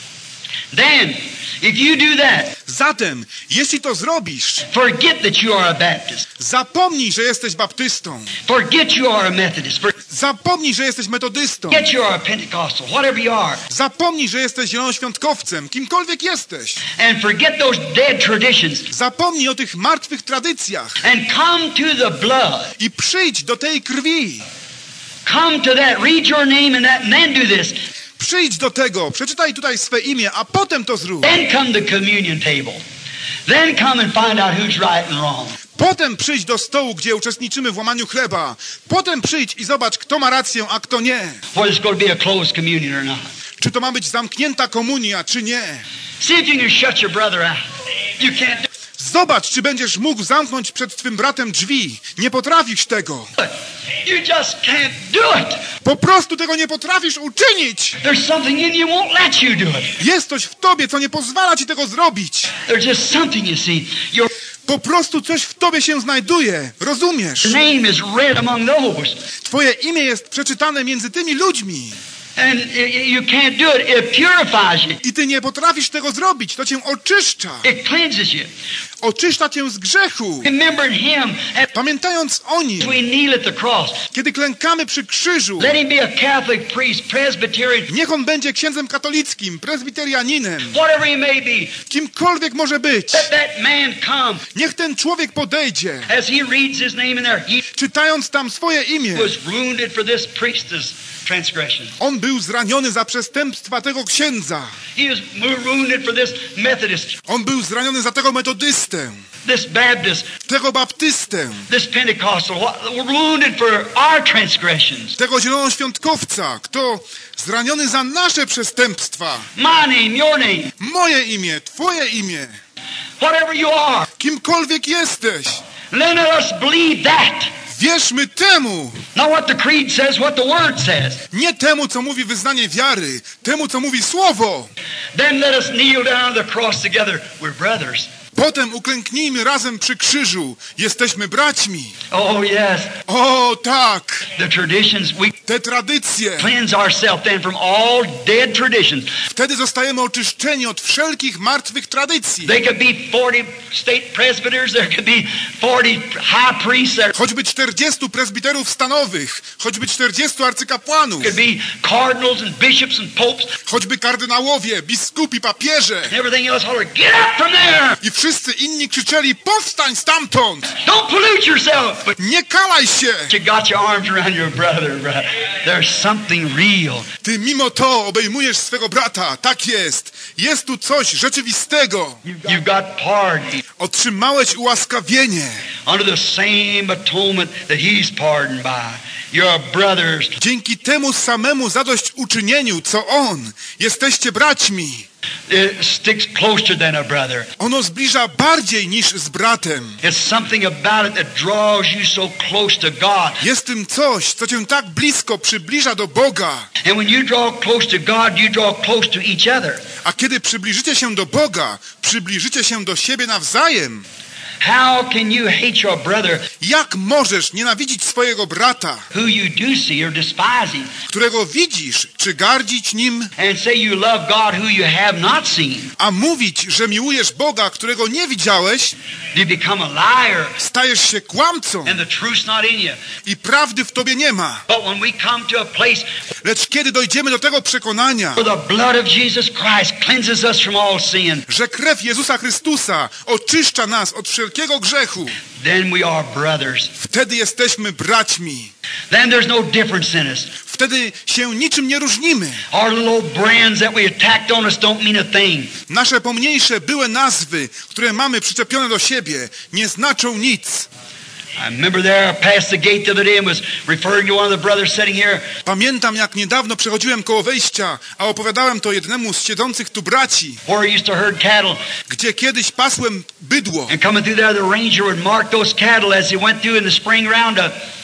Speaker 2: Then, if you do that,
Speaker 1: Zatem, jeśli to zrobisz,
Speaker 2: forget that you are a Baptist.
Speaker 1: zapomnij, że jesteś baptystą.
Speaker 2: Forget you are a Methodist.
Speaker 1: Zapomnij, że jesteś metodystą.
Speaker 2: Forget you are a Pentecostal, whatever you are.
Speaker 1: Zapomnij, że jesteś zielonoświątkowcem, kimkolwiek jesteś.
Speaker 2: And forget those dead traditions.
Speaker 1: Zapomnij o tych martwych tradycjach.
Speaker 2: And come to the blood.
Speaker 1: I przyjdź do tej krwi.
Speaker 2: Come to that. Read your name and that, and then do this.
Speaker 1: Przyjdź do tego, przeczytaj tutaj swe imię, a potem to zrób.
Speaker 2: Then come to the communion table. Then come and find out who's right and wrong.
Speaker 1: Potem przyjdź do stołu, gdzie uczestniczymy w łamaniu chleba. Potem przyjdź i zobacz, kto ma rację, a kto nie.
Speaker 2: Whether it's going to be a closed communion or not.
Speaker 1: Czy to ma być zamknięta komunia, czy nie.
Speaker 2: See if you can shut your brother out. You can't do
Speaker 1: Zobacz, czy będziesz mógł zamknąć przed twym bratem drzwi. Nie potrafisz tego.
Speaker 2: it. You just can't do it.
Speaker 1: Po prostu tego nie potrafisz uczynić.
Speaker 2: There's something in you won't let you do it.
Speaker 1: Jest coś w tobie, co nie pozwala ci tego zrobić.
Speaker 2: There's just something, you see. Your
Speaker 1: Po prostu coś w tobie się znajduje. Rozumiesz?
Speaker 2: name is read among those.
Speaker 1: Twoje imię jest przeczytane między tymi ludźmi.
Speaker 2: And you can't do it. It purifies you.
Speaker 1: I ty nie potrafisz tego zrobić. To cię oczyszcza.
Speaker 2: It cleanses you.
Speaker 1: Oczyszcza cię z grzechu.
Speaker 2: Remembering Him as
Speaker 1: Pamiętając o Nim,
Speaker 2: we kneel at the cross.
Speaker 1: kiedy klękamy przy krzyżu,
Speaker 2: Let Him be a Catholic priest, Presbyterian,
Speaker 1: niech On będzie księdzem katolickim, prezbiterianinem,
Speaker 2: whatever He may be.
Speaker 1: kimkolwiek może być.
Speaker 2: Let that man come.
Speaker 1: Niech ten człowiek podejdzie,
Speaker 2: As he reads his name in there, he
Speaker 1: czytając tam swoje imię.
Speaker 2: was wounded for this priest's transgression.
Speaker 1: On był zraniony za przestępstwa tego księdza.
Speaker 2: He was wounded for this Methodist,
Speaker 1: On był zraniony za tego metodystę,
Speaker 2: this Baptist,
Speaker 1: tego baptystę,
Speaker 2: this Pentecostal, wounded for our transgressions.
Speaker 1: tego zielonoświątkowca, kto zraniony za nasze przestępstwa.
Speaker 2: My name, your name,
Speaker 1: Moje imię, twoje imię,
Speaker 2: whatever you are.
Speaker 1: kimkolwiek jesteś.
Speaker 2: Let us believe that.
Speaker 1: Wierzmy temu,
Speaker 2: Not what the creed says, what the word says.
Speaker 1: nie temu, co mówi wyznanie wiary, temu, co mówi słowo.
Speaker 2: Then let us kneel down on the cross together. We're brothers.
Speaker 1: Potem uklęknijmy razem przy krzyżu. Jesteśmy braćmi.
Speaker 2: Oh yes,
Speaker 1: O tak,
Speaker 2: the traditions, we
Speaker 1: te tradycje.
Speaker 2: cleanse ourselves then from all dead traditions.
Speaker 1: Wtedy zostajemy oczyszczeni od wszelkich martwych tradycji.
Speaker 2: They could be forty state presbyters, there could be forty high priests, there
Speaker 1: Choćby czterdziestu prezbiterów stanowych, choćby czterdziestu arcykapłanów,
Speaker 2: could be cardinals and bishops and popes
Speaker 1: choćby kardynałowie, biskupi, papieże
Speaker 2: and everything else. Holler, get up from there!
Speaker 1: i wszyscy inni krzyczeli: powstań stamtąd!
Speaker 2: Don't pollute yourself! But
Speaker 1: Nie kałaj się!
Speaker 2: you got your arms around your brother, brother. There's something real.
Speaker 1: Ty mimo to obejmujesz swego brata. Tak jest. Jest tu coś rzeczywistego.
Speaker 2: You've got pardon
Speaker 1: Otrzymałeś ułaskawienie.
Speaker 2: under the same atonement that he's pardoned by. You're brothers.
Speaker 1: Dzięki temu samemu zadośćuczynieniu, co on. Jesteście braćmi.
Speaker 2: It sticks closer than a brother.
Speaker 1: Ono zbliża bardziej niż z bratem.
Speaker 2: It's something about it that draws you so close to God.
Speaker 1: Jest tym coś, co cię tak blisko przybliża do Boga.
Speaker 2: And when you draw close to God, you draw close to each other.
Speaker 1: A kiedy przybliżycie się do Boga, przybliżycie się do siebie nawzajem.
Speaker 2: How can you hate your brother
Speaker 1: Jak możesz nienawidzić swojego brata,
Speaker 2: who you do see or despise him,
Speaker 1: którego widzisz, czy gardzić nim,
Speaker 2: and say you love God who you have not seen?
Speaker 1: a mówić, że miłujesz Boga, którego nie widziałeś?
Speaker 2: You become a liar,
Speaker 1: Stajesz się kłamcą
Speaker 2: and the truth's not in you.
Speaker 1: i prawdy w tobie nie ma.
Speaker 2: But when we come to a place
Speaker 1: Lecz kiedy dojdziemy do tego przekonania,
Speaker 2: where the blood of Jesus Christ cleanses us from all sin,
Speaker 1: że krew Jezusa Chrystusa oczyszcza nas od wszelkiego grzechu,
Speaker 2: then we are brothers.
Speaker 1: wtedy jesteśmy braćmi.
Speaker 2: Then there's no difference in us.
Speaker 1: Wtedy się niczym nie różnimy.
Speaker 2: Our little brands that we attacked on us don't mean a thing.
Speaker 1: Nasze pomniejsze były nazwy, które mamy przyczepione do siebie, nie znaczą nic.
Speaker 2: I remember there I passed the gate the other day and was referring to one of the brothers sitting here.
Speaker 1: Pamiętam, jak niedawno przechodziłem koło wejścia, a opowiadałem to jednemu z siedzących tu braci,
Speaker 2: Where I used to herd cattle,
Speaker 1: gdzie kiedyś pasłem bydło.
Speaker 2: and coming through there, the ranger would mark those cattle as he went through in the spring roundup.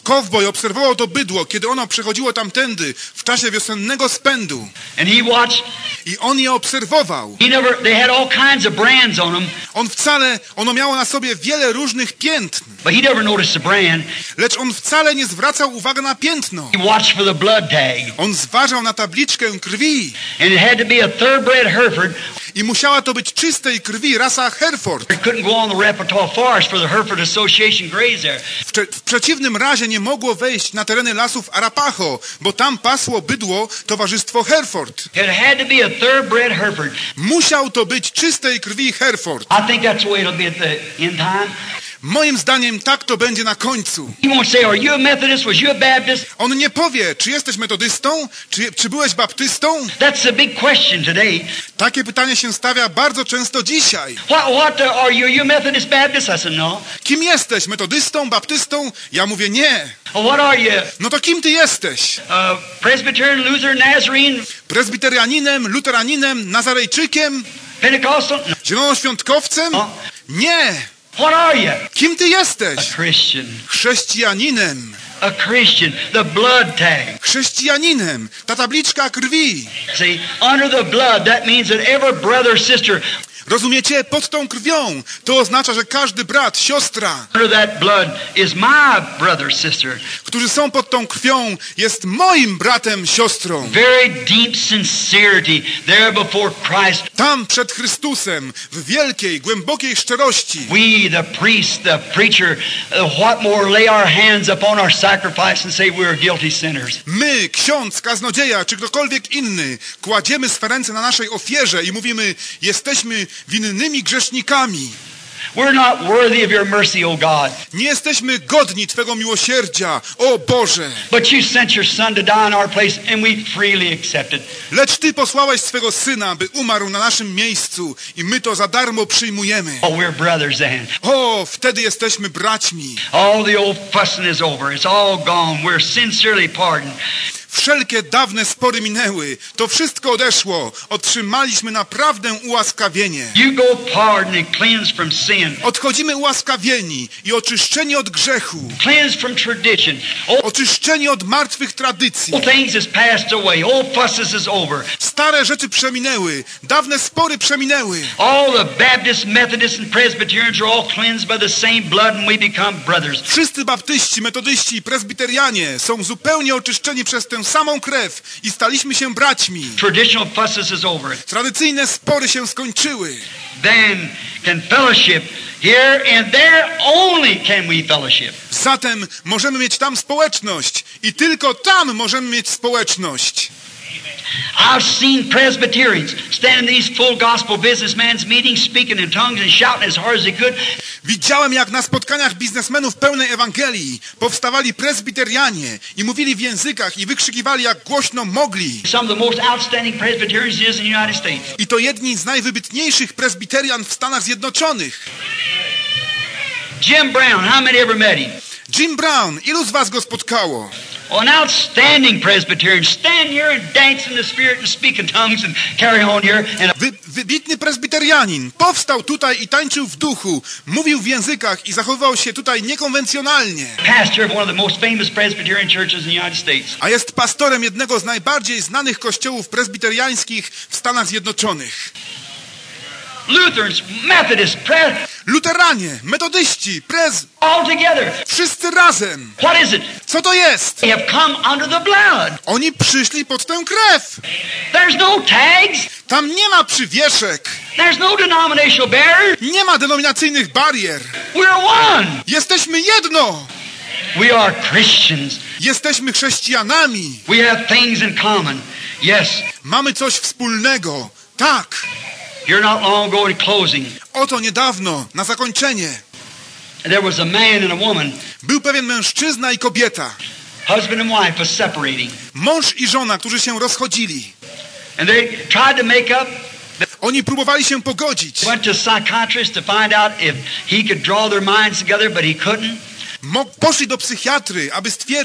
Speaker 1: Kowboj obserwował to bydło, kiedy ono przechodziło tamtędy w czasie wiosennego spędu.
Speaker 2: And he watched.
Speaker 1: I on je obserwował.
Speaker 2: He never. They had all kinds of brands on them,
Speaker 1: On wcale, ono miało na sobie wiele różnych piętn,
Speaker 2: but he never noticed the brand.
Speaker 1: lecz on wcale nie zwracał uwagi na piętno.
Speaker 2: He watched for the blood tag,
Speaker 1: On zważał na tabliczkę krwi
Speaker 2: and it had to be a thoroughbred Hereford.
Speaker 1: i musiała to być czystej krwi rasa Hereford.
Speaker 2: It couldn't go on the repertoire forest for the Hereford Association graze there.
Speaker 1: W, cze- w przeciwnym razie nie mogło wejść na tereny lasów Arapaho, bo tam pasło bydło towarzystwo Hereford.
Speaker 2: It had to be a thoroughbred Hereford.
Speaker 1: Musiał to być czystej krwi Hereford.
Speaker 2: I think that's the way it'll be at the end time.
Speaker 1: Moim zdaniem tak to będzie na końcu.
Speaker 2: He won't say, "Are you a Methodist? Was you a Baptist?"
Speaker 1: On nie powie, czy jesteś metodystą, czy, czy byłeś baptystą.
Speaker 2: That's the big question today.
Speaker 1: Takie pytanie się stawia bardzo często dzisiaj.
Speaker 2: What, what uh, are you? Are you a Methodist Baptist? I said, no.
Speaker 1: Kim jesteś? Metodystą, baptystą? Ja mówię nie.
Speaker 2: Well, what are you?
Speaker 1: No to kim ty jesteś?
Speaker 2: Uh, Presbyterian, Lutheran, Nazarene,
Speaker 1: Prezbiterianinem, luteraninem, nazarejczykiem,
Speaker 2: Pentecostal? No.
Speaker 1: zielonoświątkowcem?
Speaker 2: No.
Speaker 1: Nie.
Speaker 2: What are you?
Speaker 1: Kim ty jesteś?
Speaker 2: A Christian.
Speaker 1: Chrześcijaninem.
Speaker 2: A Christian. The blood tag.
Speaker 1: Chrześcijaninem. Ta tabliczka krwi.
Speaker 2: See, under the blood, that means that every brother or sister
Speaker 1: Rozumiecie? Pod tą krwią. To oznacza, że każdy brat, siostra,
Speaker 2: under that blood is my brother, sister.
Speaker 1: którzy są pod tą krwią, jest moim bratem, siostrą.
Speaker 2: Very deep sincerity there before Christ.
Speaker 1: Tam przed Chrystusem, w wielkiej, głębokiej szczerości.
Speaker 2: We, the priest, the preacher, uh, what more, lay our hands upon our sacrifice and say we are guilty sinners.
Speaker 1: My, ksiądz, kaznodzieja, czy ktokolwiek inny, kładziemy swe ręce na naszej ofierze i mówimy, jesteśmy winnymi grzesznikami.
Speaker 2: We're not worthy of your mercy, O God.
Speaker 1: Nie jesteśmy godni Twego miłosierdzia, o Boże.
Speaker 2: But you sent your Son to die in our place, and we freely accept it.
Speaker 1: Lecz Ty posłałeś swego Syna, by umarł na naszym miejscu i my to za darmo przyjmujemy.
Speaker 2: Oh, we're brothers then.
Speaker 1: O, wtedy jesteśmy braćmi.
Speaker 2: All the old fussing is over. It's all gone. We're sincerely pardoned.
Speaker 1: Wszelkie dawne spory minęły. To wszystko odeszło. Otrzymaliśmy naprawdę ułaskawienie.
Speaker 2: You go pardoned and cleansed from sin.
Speaker 1: Odchodzimy ułaskawieni i oczyszczeni od grzechu.
Speaker 2: Cleansed from tradition. All
Speaker 1: Oczyszczeni od martwych tradycji.
Speaker 2: things is passed away. Old fusses is over.
Speaker 1: Stare rzeczy przeminęły. Dawne spory przeminęły.
Speaker 2: All the Baptists, Methodists, and Presbyterians are all cleansed by the same blood, and we become brothers.
Speaker 1: Wszyscy baptyści, metodyści i prezbiterianie są zupełnie oczyszczeni przez tę samą krew i staliśmy się braćmi.
Speaker 2: Traditional fusses is over.
Speaker 1: Tradycyjne spory się skończyły.
Speaker 2: Then can fellowship here and there only can we fellowship.
Speaker 1: Zatem możemy mieć tam społeczność i tylko tam możemy mieć społeczność.
Speaker 2: I've seen Presbyterians stand in these full gospel businessmen's meetings, speaking in tongues and shouting as hard as they could.
Speaker 1: Widziałem, jak na spotkaniach biznesmenów pełnej Ewangelii powstawali prezbiterianie i mówili w językach i wykrzykiwali, jak głośno mogli.
Speaker 2: Some of the most outstanding Presbyterians is in the United States.
Speaker 1: I to jedni z najwybitniejszych prezbiterian w Stanach Zjednoczonych.
Speaker 2: Jim Brown, how many ever met him?
Speaker 1: Jim Brown, ilu z was go spotkało?
Speaker 2: An outstanding Presbyterian. Stand here and dance in the Spirit and speak in tongues and carry on here. And
Speaker 1: Wy, wybitny prezbiterianin powstał tutaj i tańczył w duchu, mówił w językach i zachowywał się tutaj niekonwencjonalnie.
Speaker 2: pastor of one of the most famous Presbyterian churches in the United States.
Speaker 1: A jest pastorem jednego z najbardziej znanych kościołów prezbiteriańskich w Stanach Zjednoczonych.
Speaker 2: Lutherans, Methodists, Pres,
Speaker 1: Luteranie, metodyści, prez,
Speaker 2: all together.
Speaker 1: wszyscy razem.
Speaker 2: What is it?
Speaker 1: Co to jest?
Speaker 2: They have come under the blood.
Speaker 1: Oni przyszli pod tę krew.
Speaker 2: There's no tags.
Speaker 1: Tam nie ma przywieszek.
Speaker 2: There's no denominational barriers.
Speaker 1: Nie ma denominacyjnych barier.
Speaker 2: We're one.
Speaker 1: Jesteśmy jedno.
Speaker 2: We are Christians.
Speaker 1: Jesteśmy chrześcijanami.
Speaker 2: We have things in common. Yes.
Speaker 1: Mamy coś wspólnego. Tak.
Speaker 2: Here not long ago in closing,
Speaker 1: Oto niedawno, na zakończenie,
Speaker 2: there was a man and a woman.
Speaker 1: był pewien mężczyzna i kobieta.
Speaker 2: Husband and wife was separating.
Speaker 1: Mąż i żona, którzy się rozchodzili.
Speaker 2: And they tried to make up.
Speaker 1: Oni próbowali się pogodzić.
Speaker 2: Went to a psychiatrist to find out if he could draw their minds together, but he couldn't.
Speaker 1: Mo- poszli do psychiatry, aby stwierdzić,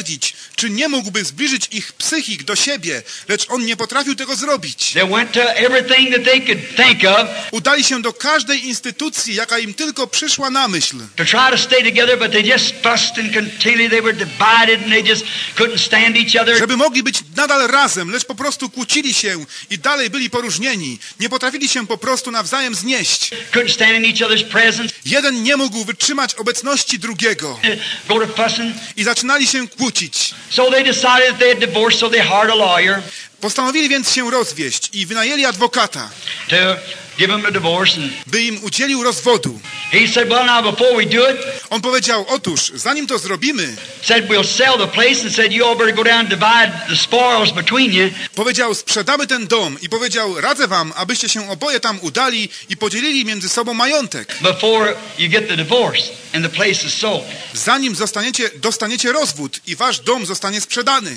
Speaker 1: czy nie mógłby zbliżyć ich psychik do siebie, lecz on nie potrafił tego zrobić.
Speaker 2: They went to everything that they could think of
Speaker 1: Udali się do każdej instytucji, jaka im tylko przyszła na myśl,
Speaker 2: to try to stay together, but they just fussed and continually they were divided and they just couldn't stand each other.
Speaker 1: żeby mogli być nadal razem, lecz po prostu kłócili się i dalej byli poróżnieni. Nie potrafili się po prostu nawzajem znieść.
Speaker 2: Couldn't stand in each other's presence.
Speaker 1: Jeden nie mógł wytrzymać obecności drugiego
Speaker 2: Go to fussing.
Speaker 1: i zaczynali się kłócić.
Speaker 2: So they decided that they had divorced, so they hired a lawyer
Speaker 1: Postanowili więc się rozwieść i wynajęli adwokata,
Speaker 2: to give them a divorce. And
Speaker 1: by im udzielił rozwodu.
Speaker 2: he said, well, now before we do it,
Speaker 1: On powiedział, otóż, zanim to zrobimy,
Speaker 2: said we'll sell the place and said you all better go down and divide the spoils between you.
Speaker 1: powiedział, sprzedamy ten dom i powiedział, radzę wam, abyście się oboje tam udali i podzielili między sobą majątek,
Speaker 2: Before you get the divorce and the place is sold.
Speaker 1: zanim zostaniecie, dostaniecie rozwód i wasz dom zostanie sprzedany.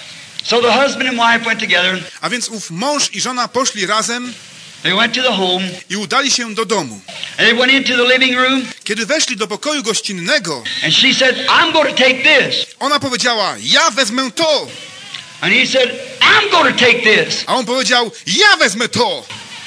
Speaker 2: So the husband and wife went together.
Speaker 1: A więc ów mąż i żona poszli razem
Speaker 2: They went to the home
Speaker 1: i udali się do domu.
Speaker 2: and they went into the living room
Speaker 1: Kiedy weszli do pokoju gościnnego,
Speaker 2: and she said, I'm going to take this.
Speaker 1: ona powiedziała, ja wezmę to.
Speaker 2: And he said, I'm going to take this.
Speaker 1: A on powiedział, ja wezmę to.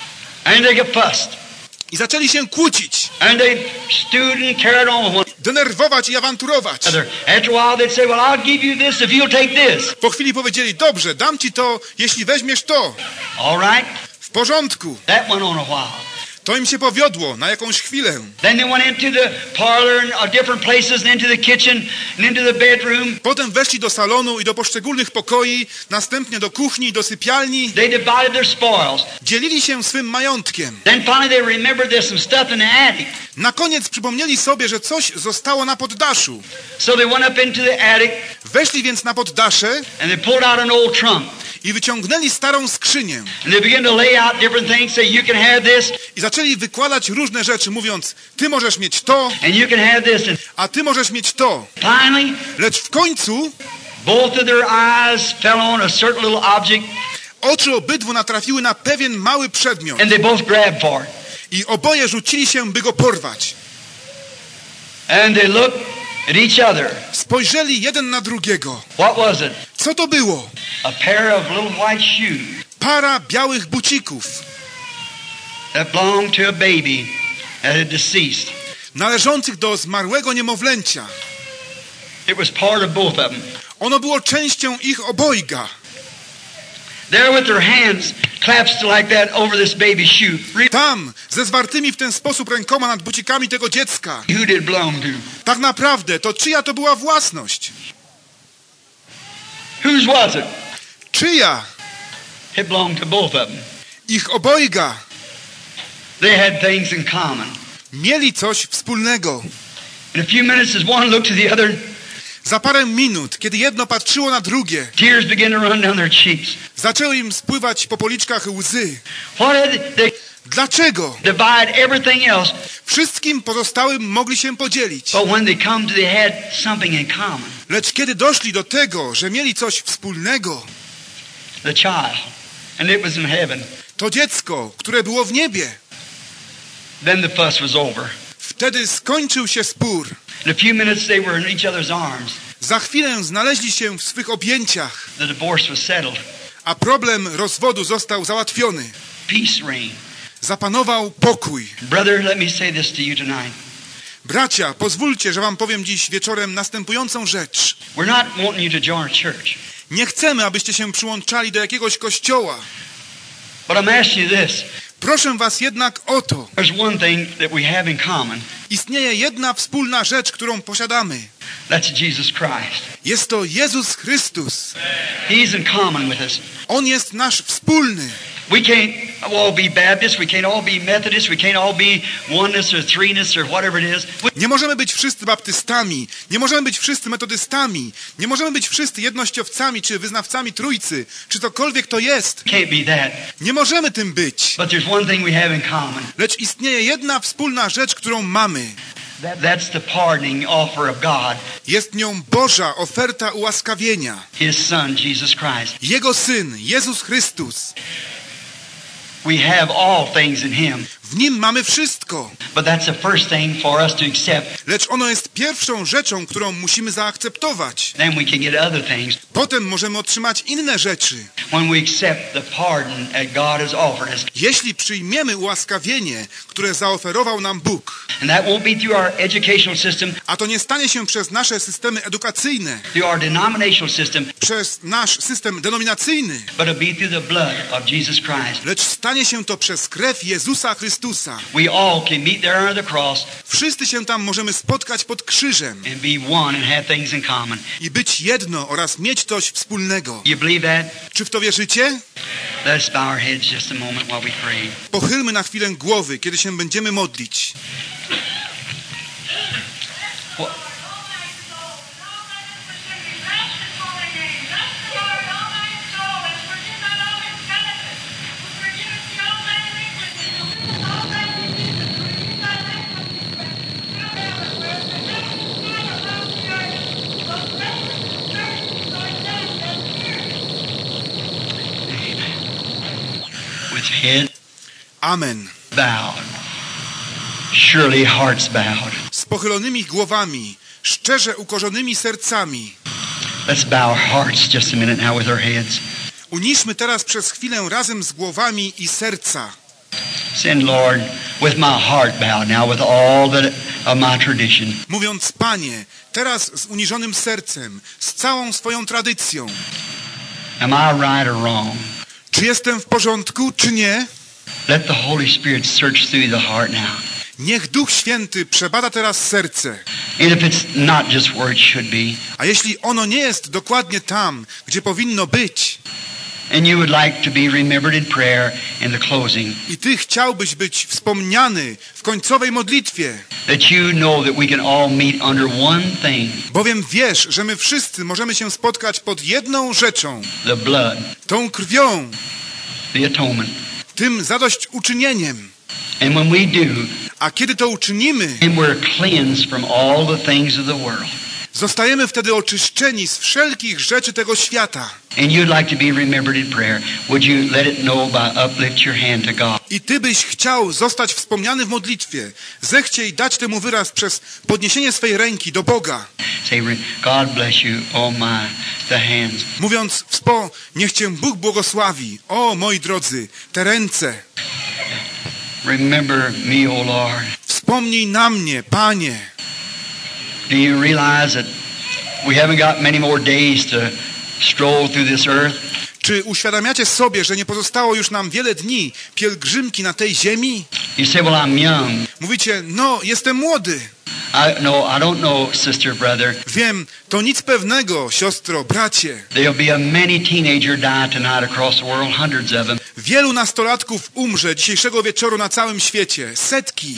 Speaker 2: And they got fussed.
Speaker 1: I zaczęli się kłócić,
Speaker 2: And they stewed and carried on with one
Speaker 1: denerwować i awanturować.
Speaker 2: another. After a while they'd say, well, I'll give you this if you'll take this.
Speaker 1: Po chwili powiedzieli, dobrze, dam ci to, jeśli weźmiesz to.
Speaker 2: All right?
Speaker 1: W porządku.
Speaker 2: That went on a while.
Speaker 1: To im się powiodło na jakąś chwilę.
Speaker 2: Then they went into the parlor and uh, different places and into the kitchen and into the bedroom.
Speaker 1: Potem weszli do salonu i do poszczególnych pokoi, następnie do kuchni i do sypialni.
Speaker 2: They divided their spoils.
Speaker 1: Dzielili się swym majątkiem.
Speaker 2: Then finally they remembered there's some stuff in the attic.
Speaker 1: Na koniec przypomnieli sobie, że coś zostało na poddaszu.
Speaker 2: So they went up into the attic
Speaker 1: Weszli więc na poddasze
Speaker 2: and they pulled out an old trunk.
Speaker 1: i wyciągnęli starą skrzynię.
Speaker 2: And they began to lay out different things, say you can have this
Speaker 1: I zaczęli wykładać różne rzeczy, mówiąc, ty możesz mieć to,
Speaker 2: and you can have this. And
Speaker 1: a ty możesz mieć to.
Speaker 2: finally,
Speaker 1: Lecz w końcu
Speaker 2: both of their eyes fell on a certain little object
Speaker 1: oczy obydwu natrafiły na pewien mały przedmiot.
Speaker 2: and they both grabbed for it.
Speaker 1: I oboje rzucili się, by go porwać.
Speaker 2: And they looked at each other.
Speaker 1: Spojrzeli jeden na drugiego.
Speaker 2: What was it?
Speaker 1: Co to było?
Speaker 2: A pair of little white shoes
Speaker 1: Para białych bucików,
Speaker 2: that belonged to a baby that had deceased.
Speaker 1: należących do zmarłego niemowlęcia.
Speaker 2: It was part of both of them.
Speaker 1: Ono było częścią ich obojga.
Speaker 2: There with their hands clasped like that over this baby's shoe. Really,
Speaker 1: Tam, ze zwartymi w ten sposób rękoma nad bucikami tego dziecka.
Speaker 2: who did it belong to?
Speaker 1: Tak naprawdę, to czyja to była własność?
Speaker 2: Whose was it?
Speaker 1: Czyja?
Speaker 2: It belonged to both of them.
Speaker 1: Ich obojga.
Speaker 2: They had things in common.
Speaker 1: Mieli coś wspólnego.
Speaker 2: In a few minutes, as one looked to the other,
Speaker 1: Za parę minut, kiedy jedno patrzyło na drugie,
Speaker 2: tears began to run down their cheeks.
Speaker 1: zaczęły im spływać po policzkach łzy.
Speaker 2: What had they
Speaker 1: Dlaczego?
Speaker 2: divide everything else,
Speaker 1: Wszystkim pozostałym mogli się podzielić.
Speaker 2: but when they come to, they had something in common.
Speaker 1: Lecz kiedy doszli do tego, że mieli coś wspólnego,
Speaker 2: The child, and it was in heaven.
Speaker 1: to dziecko, które było w niebie,
Speaker 2: Then the fuss was over.
Speaker 1: wtedy skończył się spór.
Speaker 2: In a few minutes, they were in each other's arms.
Speaker 1: Za chwilę znaleźli się w swych objęciach,
Speaker 2: The divorce was settled.
Speaker 1: a problem rozwodu został załatwiony.
Speaker 2: Peace reigned.
Speaker 1: Zapanował pokój.
Speaker 2: Brother, let me say this to you tonight.
Speaker 1: Bracia, pozwólcie, że wam powiem dziś wieczorem następującą rzecz.
Speaker 2: We're not wanting you to join a church,
Speaker 1: Nie chcemy, abyście się przyłączali do jakiegoś kościoła.
Speaker 2: but I'm asking you this.
Speaker 1: Proszę was jednak o to.
Speaker 2: There's one thing that we have in common.
Speaker 1: Istnieje jedna wspólna rzecz, którą posiadamy.
Speaker 2: That's Jesus Christ.
Speaker 1: Jest to Jezus Chrystus.
Speaker 2: He's in common with us.
Speaker 1: On jest nasz wspólny.
Speaker 2: We can't all be Baptists. We can't all be Methodists. We can't all be oneness or threeness or whatever it is. We,
Speaker 1: Nie możemy być wszyscy baptystami, nie możemy być wszyscy metodystami, nie możemy być wszyscy jednościowcami czy wyznawcami trójcy, czy cokolwiek to jest.
Speaker 2: can't be that.
Speaker 1: Nie możemy tym być.
Speaker 2: But there's one thing we have in common.
Speaker 1: Lecz istnieje jedna wspólna rzecz, którą mamy.
Speaker 2: That, that's the pardoning offer of God.
Speaker 1: Jest nią Boża oferta ułaskawienia.
Speaker 2: His Son, Jesus Christ.
Speaker 1: Jego Syn, Jezus Chrystus.
Speaker 2: We have all things in Him.
Speaker 1: W nim mamy wszystko.
Speaker 2: But that's the first thing for us to accept.
Speaker 1: Lecz ono jest pierwszą rzeczą, którą musimy zaakceptować.
Speaker 2: Then we can get other things.
Speaker 1: Potem możemy otrzymać inne rzeczy.
Speaker 2: When we accept the pardon that God has offered us.
Speaker 1: Jeśli przyjmiemy ułaskawienie, które zaoferował nam Bóg.
Speaker 2: And that won't be through our educational system.
Speaker 1: A to nie stanie się przez nasze systemy edukacyjne.
Speaker 2: Through our denominational system.
Speaker 1: Przez nasz system denominacyjny.
Speaker 2: But it'll be through the blood of Jesus Christ.
Speaker 1: Lecz stanie się to przez krew Jezusa Chrystusa.
Speaker 2: We all can meet there under the cross.
Speaker 1: Wszyscy się tam możemy spotkać pod krzyżem.
Speaker 2: And be one and have things in common.
Speaker 1: I być jedno oraz mieć coś wspólnego.
Speaker 2: You believe that?
Speaker 1: Czy w to wierzycie?
Speaker 2: Let's bow our heads just a moment while we pray.
Speaker 1: Pochylmy na chwilę głowy, kiedy się będziemy modlić.
Speaker 2: What? With head
Speaker 1: Amen.
Speaker 2: bowed, surely hearts bowed.
Speaker 1: Z pochylonymi głowami, szczerze ukorzonymi sercami.
Speaker 2: Let's bow our hearts just a minute now with our heads.
Speaker 1: Uniszmy teraz przez chwilę razem z głowami i serca.
Speaker 2: Send, Lord, with my heart bowed now, with all that of my tradition.
Speaker 1: Mówiąc, Panie, teraz z uniżonym sercem, z całą swoją tradycją.
Speaker 2: Am I right or wrong?
Speaker 1: Czy jestem w porządku, czy nie?
Speaker 2: Let the Holy Spirit search through the heart now.
Speaker 1: Niech Duch Święty przebada teraz serce.
Speaker 2: And if it's not just where it should be,
Speaker 1: A jeśli ono nie jest dokładnie tam, gdzie powinno być,
Speaker 2: and you would like to be remembered in prayer in the closing,
Speaker 1: i Ty chciałbyś być wspomniany w końcowej modlitwie,
Speaker 2: that you know that we can all meet under one thing,
Speaker 1: bowiem wiesz, że my wszyscy możemy się spotkać pod jedną rzeczą,
Speaker 2: the blood,
Speaker 1: tą krwią,
Speaker 2: the atonement.
Speaker 1: tym zadośćuczynieniem.
Speaker 2: And when we do,
Speaker 1: A kiedy to uczynimy,
Speaker 2: and we're cleansed from all the things of the world,
Speaker 1: zostajemy wtedy oczyszczeni z wszelkich rzeczy tego świata.
Speaker 2: and you'd like to be remembered in prayer, would you let it know by uplift your hand to God?
Speaker 1: I Ty byś chciał zostać wspomniany w modlitwie. Zechciej dać temu wyraz przez podniesienie swej ręki do Boga.
Speaker 2: Say, God bless you, oh my, the hands.
Speaker 1: Mówiąc, wspo, niech Cię Bóg błogosławi. O, moi drodzy, te ręce.
Speaker 2: Remember me, O Lord.
Speaker 1: Wspomnij na mnie, Panie.
Speaker 2: Do you realize that we haven't got many more days to stroll through this earth?
Speaker 1: Czy uświadamiacie sobie, że nie pozostało już nam wiele dni pielgrzymki na tej ziemi?
Speaker 2: You say, well, I'm young.
Speaker 1: Mówicie, no, jestem młody.
Speaker 2: I, no, I don't know, sister, brother.
Speaker 1: Wiem, to nic pewnego, siostro, bracie.
Speaker 2: There'll be a many teenager die tonight across the world, hundreds of them.
Speaker 1: Wielu nastolatków umrze dzisiejszego wieczoru na całym świecie. Setki.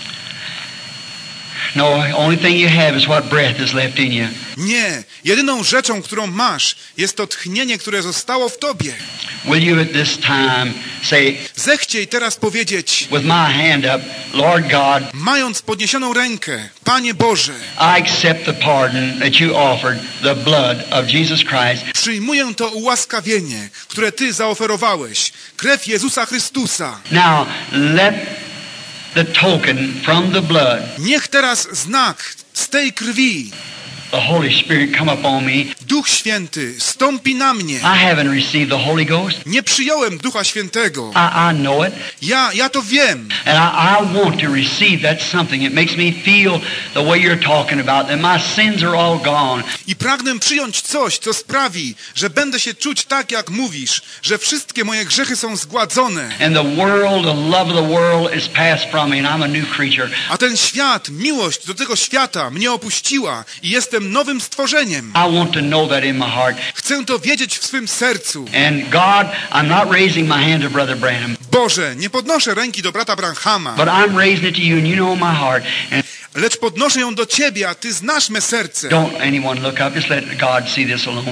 Speaker 2: No, only thing you have is what breath is left in you.
Speaker 1: Nie. Jedyną rzeczą, którą masz, jest to tchnienie, które zostało w tobie.
Speaker 2: Will you at this time say,
Speaker 1: Zechciej teraz powiedzieć,
Speaker 2: with my hand up, Lord God,
Speaker 1: mając podniesioną rękę, Panie Boże,
Speaker 2: I accept the pardon that you offered, the blood of Jesus Christ.
Speaker 1: przyjmuję to ułaskawienie, które Ty zaoferowałeś, krew Jezusa Chrystusa.
Speaker 2: Now, let the token from the blood,
Speaker 1: Niech teraz znak z tej krwi,
Speaker 2: the Holy Spirit, come upon me.
Speaker 1: Duch Święty, stąpi na mnie.
Speaker 2: I haven't received the Holy Ghost.
Speaker 1: Nie przyjąłem Ducha Świętego.
Speaker 2: I, I know it.
Speaker 1: Ja, ja to wiem.
Speaker 2: And I, I want to receive that something. It makes me feel the way you're talking about, that my sins are all gone.
Speaker 1: I pragnę przyjąć coś, co sprawi, że będę się czuć tak, jak mówisz, że wszystkie moje grzechy są zgładzone.
Speaker 2: And the world, the love of the world is passed from me, and I'm a new creature.
Speaker 1: A ten świat, miłość do tego świata mnie opuściła i jestem nowym stworzeniem.
Speaker 2: I want to know that in my heart.
Speaker 1: Chcę to wiedzieć w swym sercu.
Speaker 2: And God, I'm not raising my hand to Brother Branham,
Speaker 1: Boże, nie podnoszę ręki do brata Branhama,
Speaker 2: but I'm raising it to you, and you know my heart. And
Speaker 1: lecz podnoszę ją do Ciebie, a Ty znasz me serce.
Speaker 2: don't anyone look up. Just let God see this alone.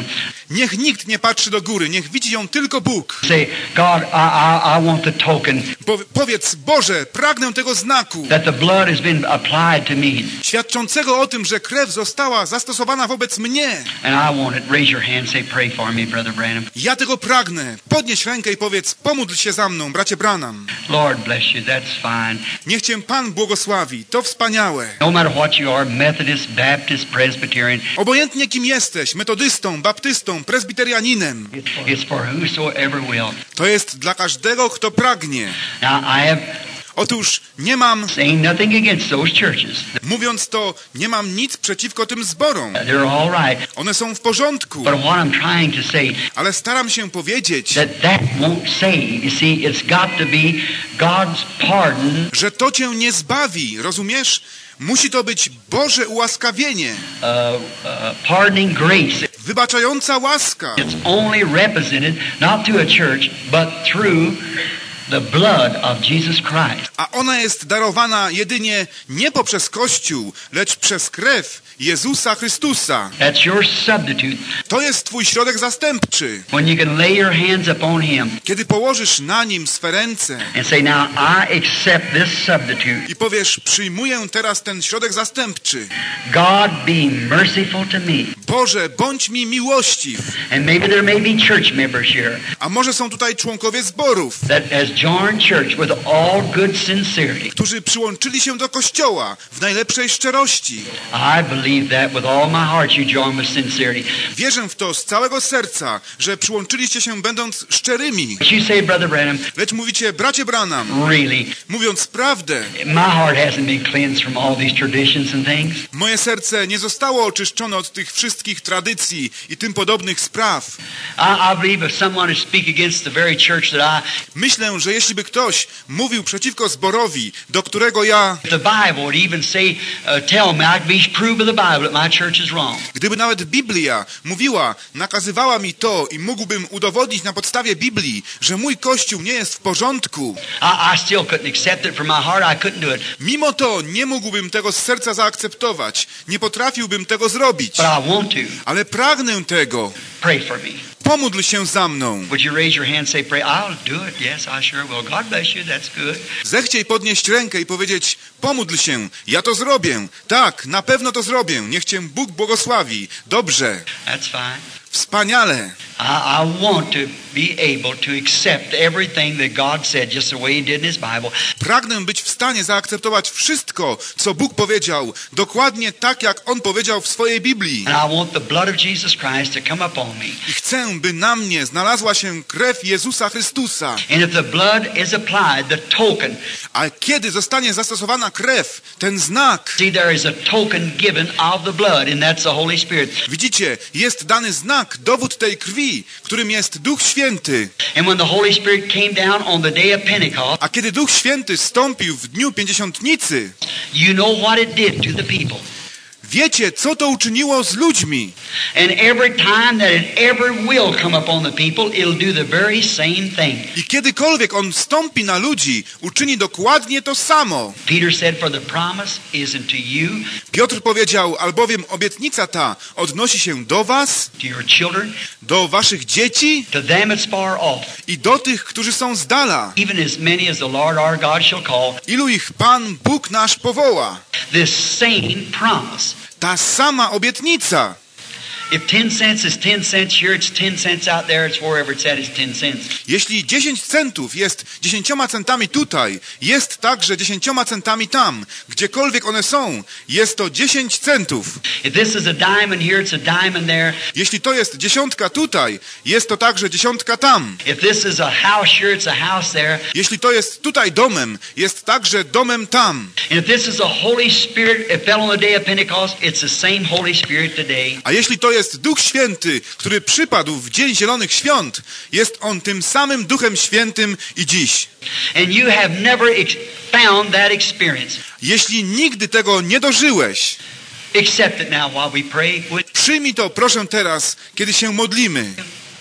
Speaker 1: Niech nikt nie patrzy do góry, niech widzi ją tylko Bóg.
Speaker 2: Say, God, I, I, I want the token
Speaker 1: Po, powiedz, Boże, pragnę tego znaku,
Speaker 2: that the blood has been applied to me,
Speaker 1: świadczącego o tym, że krew została zastosowana wobec mnie.
Speaker 2: and I want it. Raise your hand, say, pray for me, Brother Branham.
Speaker 1: Ja tego pragnę. Podnieś rękę i powiedz, pomódl się za mną, bracie Branham.
Speaker 2: Lord bless you, that's fine.
Speaker 1: Niech cię Pan błogosławi, to wspaniałe.
Speaker 2: No matter what you are, Methodist, Baptist, Presbyterian,
Speaker 1: Obojętnie kim jesteś, metodystą, baptystą, prezbiterianinem,
Speaker 2: it's for whosoever will.
Speaker 1: to jest dla każdego, kto pragnie.
Speaker 2: Now, I have
Speaker 1: Otóż nie mam,
Speaker 2: saying nothing against those churches.
Speaker 1: mówiąc to, nie mam nic przeciwko tym zborom.
Speaker 2: They're all right.
Speaker 1: One są w porządku,
Speaker 2: But what I'm trying to say,
Speaker 1: ale staram się powiedzieć,
Speaker 2: that that won't save. You see, it's got to be God's pardon,
Speaker 1: że to cię nie zbawi, rozumiesz? Musi to być Boże ułaskawienie,
Speaker 2: uh, uh, pardoning grace.
Speaker 1: wybaczająca łaska.
Speaker 2: It's only represented not through a church, but through the blood of Jesus Christ.
Speaker 1: A ona jest darowana jedynie nie poprzez Kościół, lecz przez krew Jezusa Chrystusa.
Speaker 2: That's your substitute.
Speaker 1: To jest twój środek zastępczy.
Speaker 2: When you can lay your hands upon Him
Speaker 1: Kiedy położysz na nim swe ręce
Speaker 2: and say, now I accept this substitute.
Speaker 1: i powiesz, przyjmuję teraz ten środek zastępczy.
Speaker 2: God be merciful to me.
Speaker 1: Boże, bądź mi miłościw.
Speaker 2: And maybe there may be church members here
Speaker 1: A może są tutaj członkowie zborów,
Speaker 2: that has joined church with all good sincerity.
Speaker 1: którzy przyłączyli się do Kościoła w najlepszej szczerości.
Speaker 2: I believe that with all my heart you join with sincerity.
Speaker 1: Wierzę w to z całego serca, że przyłączyliście się będąc szczerymi.
Speaker 2: But you say, Brother Branham,
Speaker 1: Lecz mówicie, bracie Branham,
Speaker 2: really,
Speaker 1: mówiąc prawdę,
Speaker 2: my heart hasn't been cleansed from all these traditions and things.
Speaker 1: moje serce nie zostało oczyszczone od tych wszystkich tradycji i tym podobnych spraw.
Speaker 2: I, I believe if someone would speak against the very church that I,
Speaker 1: Myślę, że jeśli by ktoś mówił przeciwko zborowi, do którego ja,
Speaker 2: the Bible would even say, uh, tell me, I can prove by the Bible that my church is wrong.
Speaker 1: gdyby nawet Biblia mówiła, nakazywała mi to i mógłbym udowodnić na podstawie Biblii, że mój Kościół nie jest w porządku,
Speaker 2: I, I still couldn't accept it from my heart. I couldn't do it.
Speaker 1: mimo to nie mógłbym tego z serca zaakceptować, nie potrafiłbym tego zrobić,
Speaker 2: But I want to.
Speaker 1: ale pragnę tego.
Speaker 2: Pray for me.
Speaker 1: Pomódl się za mną.
Speaker 2: Would you raise your hand and say, pray? I'll do it. Yes, I sure will. God bless you. That's good.
Speaker 1: Zechciej podnieść rękę i powiedzieć, pomódl się, ja to zrobię. Tak, na pewno to zrobię. Niech cię Bóg błogosławi. Dobrze,
Speaker 2: That's fine.
Speaker 1: wspaniale.
Speaker 2: I, I want to be able to accept everything that God said just the way He did in His Bible.
Speaker 1: Pragnę być w stanie zaakceptować wszystko, co Bóg powiedział, dokładnie tak, jak On powiedział w swojej Biblii.
Speaker 2: And I want the blood of Jesus Christ to come upon me.
Speaker 1: I chcę, by na mnie znalazła się krew Jezusa Chrystusa.
Speaker 2: And if the blood is applied, the token,
Speaker 1: A kiedy zostanie zastosowana krew, ten znak,
Speaker 2: see, there is a token given of the blood, and that's the Holy Spirit.
Speaker 1: widzicie, jest dany znak, dowód tej krwi, którym jest Duch Święty.
Speaker 2: And when the Holy Spirit came down on the day of Pentecost,
Speaker 1: A kiedy Duch Święty stąpił w dniu Pięćdziesiątnicy,
Speaker 2: you know what it did to the people.
Speaker 1: wiecie, co to uczyniło z ludźmi.
Speaker 2: And every time that it ever will come upon the people, it'll do the very same thing.
Speaker 1: I kiedykolwiek On stąpi na ludzi, uczyni dokładnie to samo.
Speaker 2: Peter said, for the promise is unto you,
Speaker 1: Piotr powiedział, albowiem obietnica ta odnosi się do was,
Speaker 2: to your children,
Speaker 1: do waszych dzieci
Speaker 2: to them that's far off,
Speaker 1: i do tych, którzy są z dala.
Speaker 2: even as many as the Lord our God shall call.
Speaker 1: Ilu ich Pan Bóg nasz powoła.
Speaker 2: This same promise.
Speaker 1: Ta sama obietnica.
Speaker 2: If ten cents is ten cents here, it's ten cents out there, it's wherever it's at, it's ten cents.
Speaker 1: Jeśli dziesięć centów jest dziesięcioma centami tutaj, jest także dziesięcioma centami tam. Gdziekolwiek one są, jest to dziesięć centów.
Speaker 2: If this is a diamond here, it's a diamond there.
Speaker 1: Jeśli to jest dziesiątka tutaj, jest to także dziesiątka tam.
Speaker 2: If this is a house here, it's a house there.
Speaker 1: Jeśli to jest tutaj domem, jest także domem tam.
Speaker 2: And if this is a Holy Spirit, it fell on the day of Pentecost, it's the same Holy Spirit today.
Speaker 1: A jeśli to jest Duch Święty, który przypadł w Dzień Zielonych Świąt, jest On tym samym Duchem Świętym i dziś.
Speaker 2: And you have never ex- found that experience.
Speaker 1: Jeśli nigdy tego nie dożyłeś,
Speaker 2: Accept it now while we pray. Would-
Speaker 1: przyjmij to proszę teraz, kiedy się modlimy.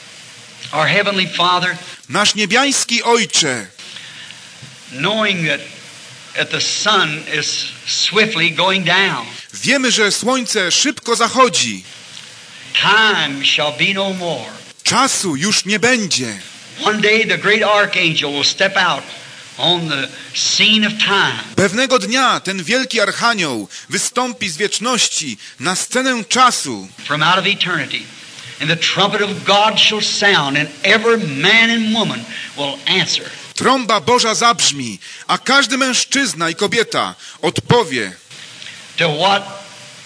Speaker 2: Our Heavenly Father,
Speaker 1: Nasz niebiański Ojcze,
Speaker 2: knowing that, that the sun is swiftly going down,
Speaker 1: wiemy, że słońce szybko zachodzi.
Speaker 2: Time shall be no more.
Speaker 1: Czasu już nie będzie.
Speaker 2: One day the great archangel will step out on the scene of time.
Speaker 1: Pewnego dnia ten wielki archanioł wystąpi z wieczności na scenę czasu.
Speaker 2: From out of eternity. And the trumpet of God shall sound, and every man and woman will answer.
Speaker 1: Trąba Boża zabrzmi, a każdy mężczyzna i kobieta odpowie
Speaker 2: To what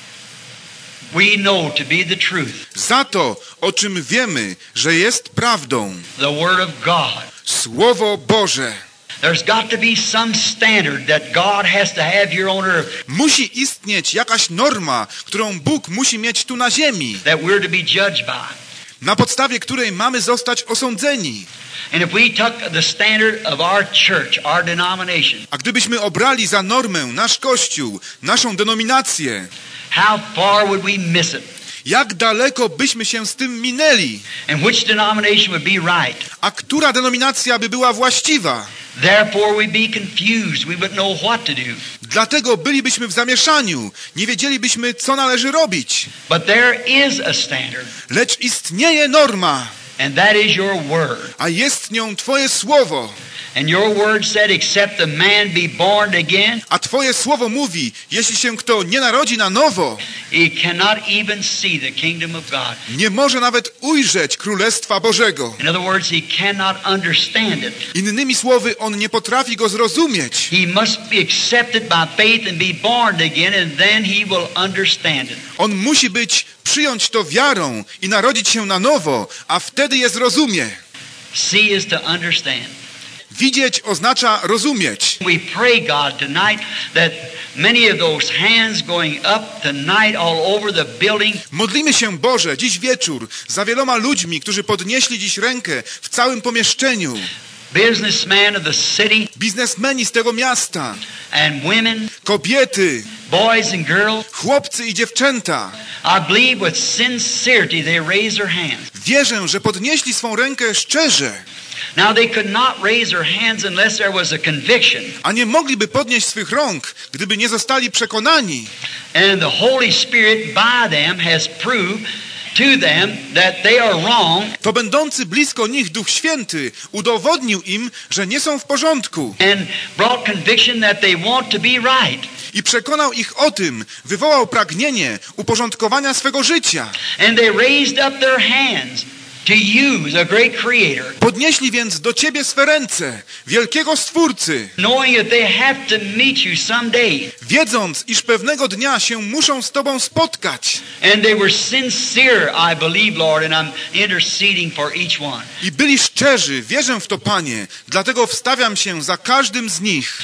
Speaker 2: we know to be the truth.
Speaker 1: za to, o czym wiemy, że jest prawdą.
Speaker 2: The Word of God.
Speaker 1: Słowo Boże.
Speaker 2: There's got to be some standard that God has to have here on earth.
Speaker 1: Musi istnieć jakaś norma, którą Bóg musi mieć tu na ziemi,
Speaker 2: That we're to be judged by.
Speaker 1: na podstawie której mamy zostać osądzeni.
Speaker 2: And if we took the standard of our church, our denomination,
Speaker 1: A gdybyśmy obrali za normę nasz Kościół, naszą denominację,
Speaker 2: how far would we miss it?
Speaker 1: jak daleko byśmy się z tym minęli?
Speaker 2: And which denomination would be right?
Speaker 1: A która denominacja by była właściwa?
Speaker 2: Therefore we'd be confused. We wouldn't know what to do.
Speaker 1: Dlatego bylibyśmy w zamieszaniu, nie wiedzielibyśmy, co należy robić.
Speaker 2: But there is a standard,
Speaker 1: Lecz istnieje norma,
Speaker 2: and that is your word.
Speaker 1: a jest nią Twoje słowo.
Speaker 2: And your word said, except a man be born again,
Speaker 1: A Twoje słowo mówi, jeśli się kto nie narodzi na nowo,
Speaker 2: he cannot even see the kingdom of God.
Speaker 1: nie może nawet ujrzeć Królestwa Bożego.
Speaker 2: In other words, he cannot understand it.
Speaker 1: Innymi słowy, on nie potrafi go zrozumieć.
Speaker 2: He must be accepted by faith and be born again, and then he will understand it.
Speaker 1: On musi być, przyjąć to wiarą i narodzić się na nowo, a wtedy je zrozumie.
Speaker 2: See is to understand.
Speaker 1: Widzieć oznacza rozumieć.
Speaker 2: We pray, God, tonight that many of those hands going up tonight all over the building,
Speaker 1: Modlimy się, Boże, dziś wieczór za wieloma ludźmi, którzy podnieśli dziś rękę w całym pomieszczeniu.
Speaker 2: businessmen of the city
Speaker 1: Biznesmeni z tego miasta,
Speaker 2: and women,
Speaker 1: kobiety,
Speaker 2: boys and girls,
Speaker 1: chłopcy i dziewczęta.
Speaker 2: I believe with sincerity they raise their hands.
Speaker 1: Wierzę, że podnieśli swą rękę szczerze,
Speaker 2: Now they could not raise their hands unless there was a conviction.
Speaker 1: a nie mogliby podnieść swych rąk, gdyby nie zostali przekonani.
Speaker 2: And the Holy Spirit by them has proved to them that they are wrong,
Speaker 1: To będący blisko nich Duch Święty udowodnił im, że nie są w porządku
Speaker 2: and brought conviction that they want to be right.
Speaker 1: i przekonał ich o tym, wywołał pragnienie uporządkowania swego życia.
Speaker 2: And they raised up their hands to you, the great Creator,
Speaker 1: Podnieśli więc do Ciebie swe ręce, wielkiego Stwórcy,
Speaker 2: knowing that they have to meet you someday.
Speaker 1: wiedząc, iż pewnego dnia się muszą z Tobą spotkać.
Speaker 2: And they were sincere, I believe, Lord, and I'm interceding for each one.
Speaker 1: I byli szczerzy, wierzę w to, Panie, dlatego wstawiam się za każdym z nich.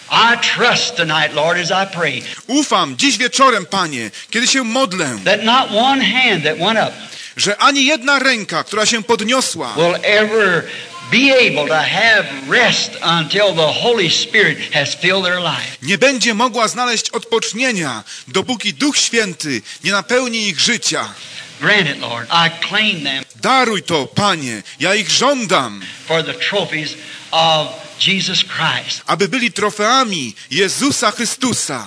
Speaker 2: I trust tonight, Lord, as I pray,
Speaker 1: Ufam dziś wieczorem, Panie, kiedy się modlę,
Speaker 2: that not one hand that went up
Speaker 1: że ani jedna ręka, która się podniosła,
Speaker 2: will ever be able to have rest until the Holy Spirit has filled their life.
Speaker 1: nie będzie mogła znaleźć odpocznienia, dopóki Duch Święty nie napełni ich życia.
Speaker 2: Grant it, Lord. I claim them
Speaker 1: Daruj to, Panie, ja ich żądam,
Speaker 2: for the trophies of Jesus Christ.
Speaker 1: aby byli trofeami Jezusa Chrystusa.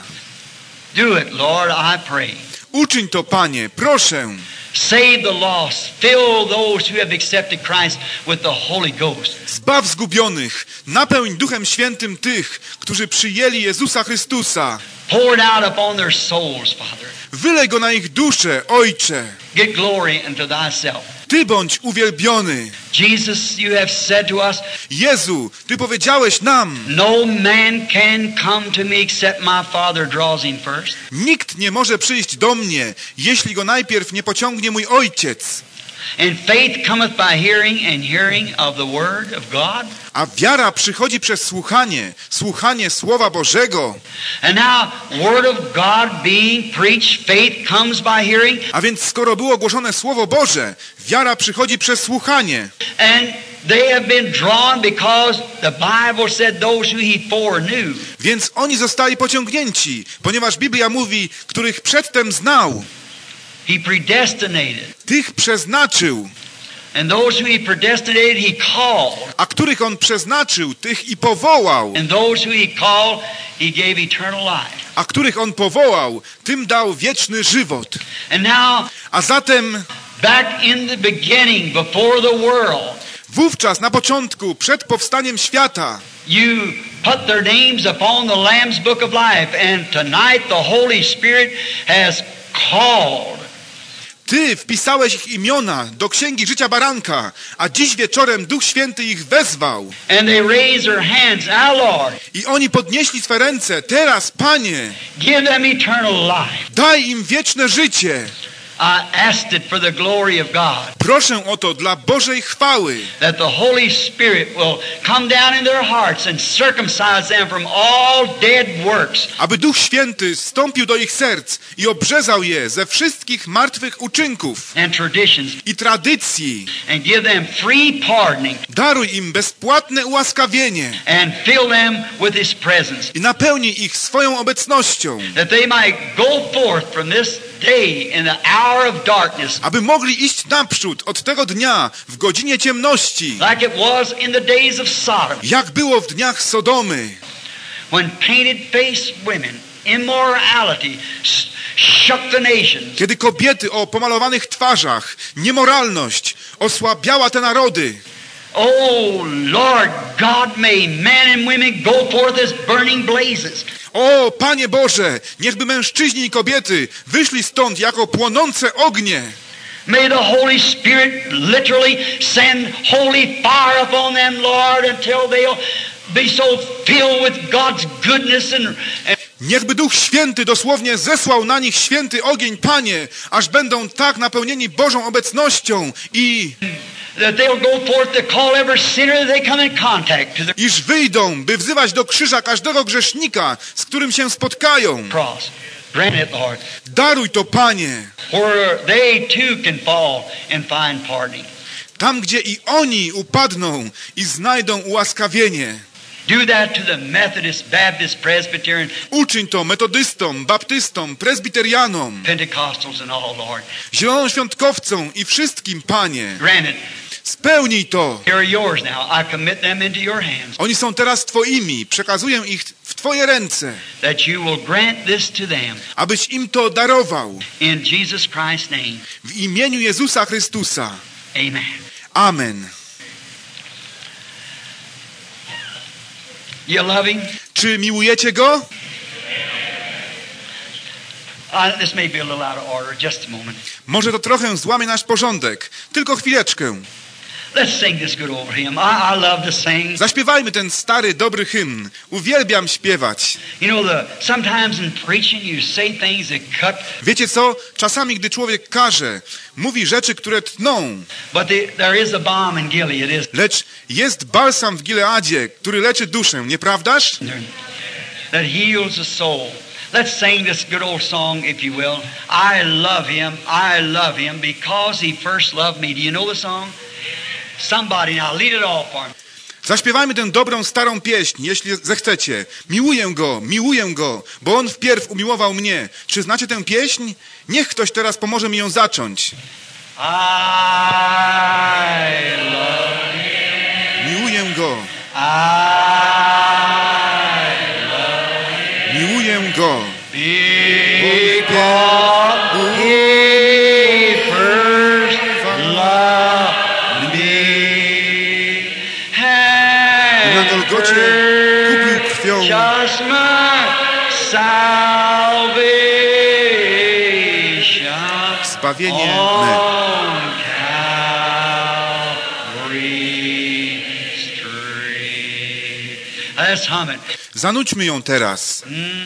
Speaker 2: Do it, Lord, I pray.
Speaker 1: Uczyń to, Panie, proszę.
Speaker 2: Save the lost. Fill those who have accepted Christ with the Holy Ghost.
Speaker 1: Zbaw zgubionych, napełń Duchem Świętym tych, którzy przyjęli Jezusa Chrystusa.
Speaker 2: Pour it out upon their souls, Father.
Speaker 1: Wylej go na ich duszę, Ojcze.
Speaker 2: Get glory unto thyself.
Speaker 1: Ty bądź uwielbiony.
Speaker 2: Jesus, you have said to us,
Speaker 1: Jezu, Ty powiedziałeś nam,
Speaker 2: no man can come to me except my Father draws him first.
Speaker 1: nikt nie może przyjść do mnie, jeśli go najpierw nie pociągnie mój Ojciec.
Speaker 2: And faith cometh by hearing, and hearing of the word of God.
Speaker 1: A wiara przychodzi przez słuchanie, słuchanie Słowa Bożego.
Speaker 2: And now, word of God being preached, faith comes by hearing.
Speaker 1: A więc skoro było głoszone Słowo Boże, wiara przychodzi przez słuchanie.
Speaker 2: And they have been drawn because the Bible said those who he foreknew.
Speaker 1: Więc oni zostali pociągnięci, ponieważ Biblia mówi, których przedtem znał,
Speaker 2: He predestinated.
Speaker 1: tych przeznaczył,
Speaker 2: And those who he predestinated, he called.
Speaker 1: a których on przeznaczył, tych i powołał,
Speaker 2: And those who he called, he gave eternal life.
Speaker 1: a których on powołał, tym dał wieczny żywot.
Speaker 2: And now,
Speaker 1: A zatem
Speaker 2: Back in the beginning, before the world,
Speaker 1: Wówczas, na początku, przed powstaniem świata,
Speaker 2: you put their names upon the Lamb's Book of Life, and tonight the Holy Spirit has called.
Speaker 1: Ty wpisałeś ich imiona do Księgi Życia Baranka, a dziś wieczorem Duch Święty ich wezwał.
Speaker 2: And they raise their hands, our Lord,
Speaker 1: I oni podnieśli swe ręce. Teraz, Panie,
Speaker 2: give them eternal life.
Speaker 1: daj im wieczne życie.
Speaker 2: I asked it for the glory of God,
Speaker 1: Proszę o to dla Bożej chwały,
Speaker 2: that the Holy Spirit will come down in their hearts and circumcise them from all dead works.
Speaker 1: aby Duch Święty zstąpił do ich serc i obrzezał je ze wszystkich martwych uczynków
Speaker 2: And traditions,
Speaker 1: i tradycji.
Speaker 2: and give them free pardoning,
Speaker 1: Daruj im bezpłatne ułaskawienie
Speaker 2: and fill them with His presence,
Speaker 1: i napełnij ich swoją obecnością,
Speaker 2: that they might go forth from this day in the hour of darkness,
Speaker 1: aby mogli iść naprzód od tego dnia w godzinie ciemności,
Speaker 2: like it was in the days of Sodom,
Speaker 1: jak było w dniach Sodomy,
Speaker 2: when painted-faced women, immorality, s- shook the nations.
Speaker 1: kiedy kobiety o pomalowanych twarzach, niemoralność osłabiała te narody.
Speaker 2: Oh Lord God, may men and women go forth as burning blazes.
Speaker 1: O, Panie Boże, niechby mężczyźni i kobiety wyszli stąd jako płonące ognie.
Speaker 2: May the Holy Spirit literally send holy fire upon them, Lord, until they'll be so filled with God's goodness and, and
Speaker 1: Niechby Duch Święty dosłownie zesłał na nich święty ogień, Panie, aż będą tak napełnieni Bożą obecnością i
Speaker 2: that they'll go forth to call every sinner that they come in contact to the
Speaker 1: iż wyjdą, by wzywać do krzyża każdego grzesznika, z którym się spotkają.
Speaker 2: cross. Grant it, Lord,
Speaker 1: Daruj to, Panie,
Speaker 2: where they too can fall and find pardoning.
Speaker 1: tam, gdzie i oni upadną i znajdą ułaskawienie.
Speaker 2: Do that to the Methodist, Baptist, Presbyterian,
Speaker 1: Uczyń to metodystom, baptystom, prezbiterianom,
Speaker 2: Pentecostals and all, Lord.
Speaker 1: zielonoświątkowcom i wszystkim, Panie.
Speaker 2: Grant it.
Speaker 1: Spełnij to.
Speaker 2: They are yours now. I commit them into your hands,
Speaker 1: Oni są teraz Twoimi. Przekazuję ich w Twoje ręce,
Speaker 2: that you will grant this to them.
Speaker 1: abyś im to darował.
Speaker 2: In Jesus Christ's name,
Speaker 1: W imieniu Jezusa Chrystusa.
Speaker 2: amen.
Speaker 1: Amen.
Speaker 2: You love Him?
Speaker 1: Czy miłujecie Go?
Speaker 2: Uh, this may be a little out of order. Just a moment.
Speaker 1: Może to trochę złamie nasz porządek. Tylko chwileczkę.
Speaker 2: Let's sing this good old hymn. I, I love to sing.
Speaker 1: Zaśpiewajmy ten stary, dobry hymn. Uwielbiam śpiewać.
Speaker 2: You know, the sometimes in preaching you say things that cut,
Speaker 1: Wiecie co? Czasami, gdy człowiek każe, mówi rzeczy, które tną.
Speaker 2: but the, there is a balm in Gilead. Is
Speaker 1: Lecz jest balsam w Gileadzie, który leczy duszę, nieprawdaż?
Speaker 2: that heals the soul. Let's sing this good old song, if you will. I love Him. I love Him because He first loved me. Do you know the song? Somebody now lead it off for me.
Speaker 1: Zaśpiewajmy tę dobrą, starą pieśń, jeśli zechcecie. Miłuję Go, miłuję Go, bo On wpierw umiłował mnie. Czy znacie tę pieśń? Niech ktoś teraz pomoże mi ją zacząć.
Speaker 2: I love Him.
Speaker 1: Miłuję Go,
Speaker 2: I
Speaker 1: miłuję Go.
Speaker 2: because He first loved me
Speaker 1: Na
Speaker 2: and
Speaker 1: Golgocie kupił krwią
Speaker 2: just my salvation
Speaker 1: zbawienie me.
Speaker 2: on Calvary Street. Let's hum it.
Speaker 1: Zanudźmy ją teraz.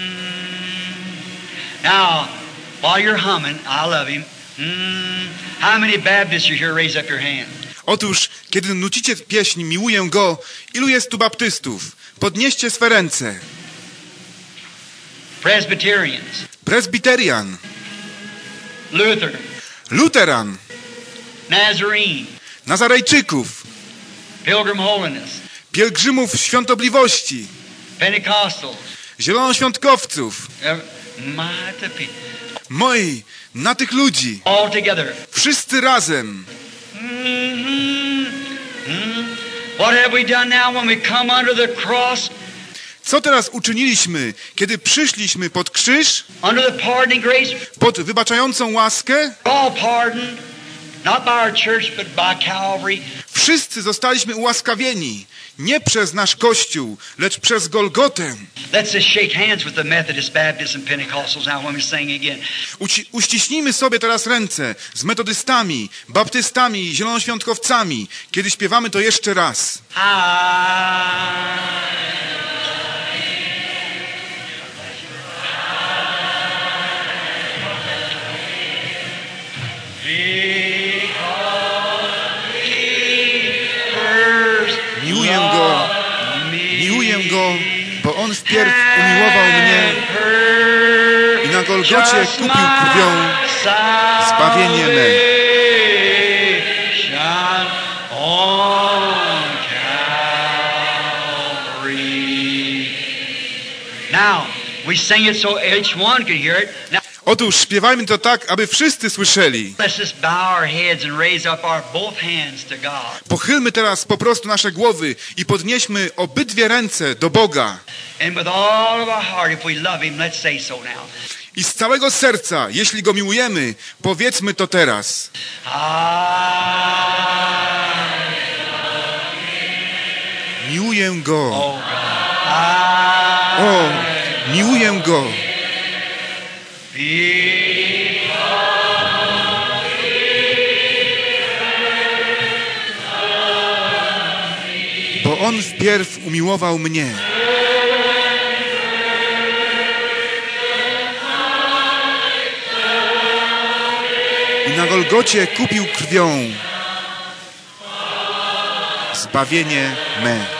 Speaker 2: Now, while you're humming, I love Him. Mm, how many Baptists are here? Raise up your hand.
Speaker 1: Otóż, kiedy nucicie pieśń Miłuję Go, ilu jest tu baptystów? Podnieście swe ręce.
Speaker 2: Presbyterians,
Speaker 1: Prezbiterian,
Speaker 2: Luther,
Speaker 1: luteran,
Speaker 2: Nazarene,
Speaker 1: Nazarejczyków,
Speaker 2: Pilgrim Holiness,
Speaker 1: pielgrzymów świątobliwości,
Speaker 2: Pentecostals.
Speaker 1: zielonoświątkowców,
Speaker 2: Ev- My to people.
Speaker 1: moi, na tych ludzi,
Speaker 2: All together.
Speaker 1: wszyscy razem.
Speaker 2: Mm-hmm. Mm. What have we done now when we come under the cross,
Speaker 1: Co teraz uczyniliśmy, kiedy przyszliśmy pod krzyż,
Speaker 2: under the pardoning grace?
Speaker 1: pod wybaczającą łaskę?
Speaker 2: All pardoned, Not by our church, but by Calvary.
Speaker 1: Wszyscy zostaliśmy ułaskawieni, nie przez nasz Kościół, lecz przez Golgotę.
Speaker 2: Let's just shake hands with the Methodist, Baptists and Pentecostals now when we sing again.
Speaker 1: Uci- uściśnijmy sobie teraz ręce z metodystami, baptystami i zielonoświątkowcami, kiedy śpiewamy to jeszcze raz. Miłuję Go, miłuję Go, bo On wpierw umiłował mnie i na Golgocie kupił krwią zbawienie me.
Speaker 2: Now, we sing it so each one can hear it. Now,
Speaker 1: Otóż śpiewajmy to tak, aby wszyscy słyszeli.
Speaker 2: let's just bow our heads and raise up our both hands to God.
Speaker 1: Pochylmy teraz po prostu nasze głowy i podnieśmy obydwie ręce do Boga.
Speaker 2: And with all of our heart, if we love Him, let's say so now.
Speaker 1: I z całego serca, jeśli Go miłujemy, powiedzmy to teraz. Miłuję Go. O, miłuję Go. Bo On wpierw umiłował mnie. I na Golgocie kupił krwią zbawienie me.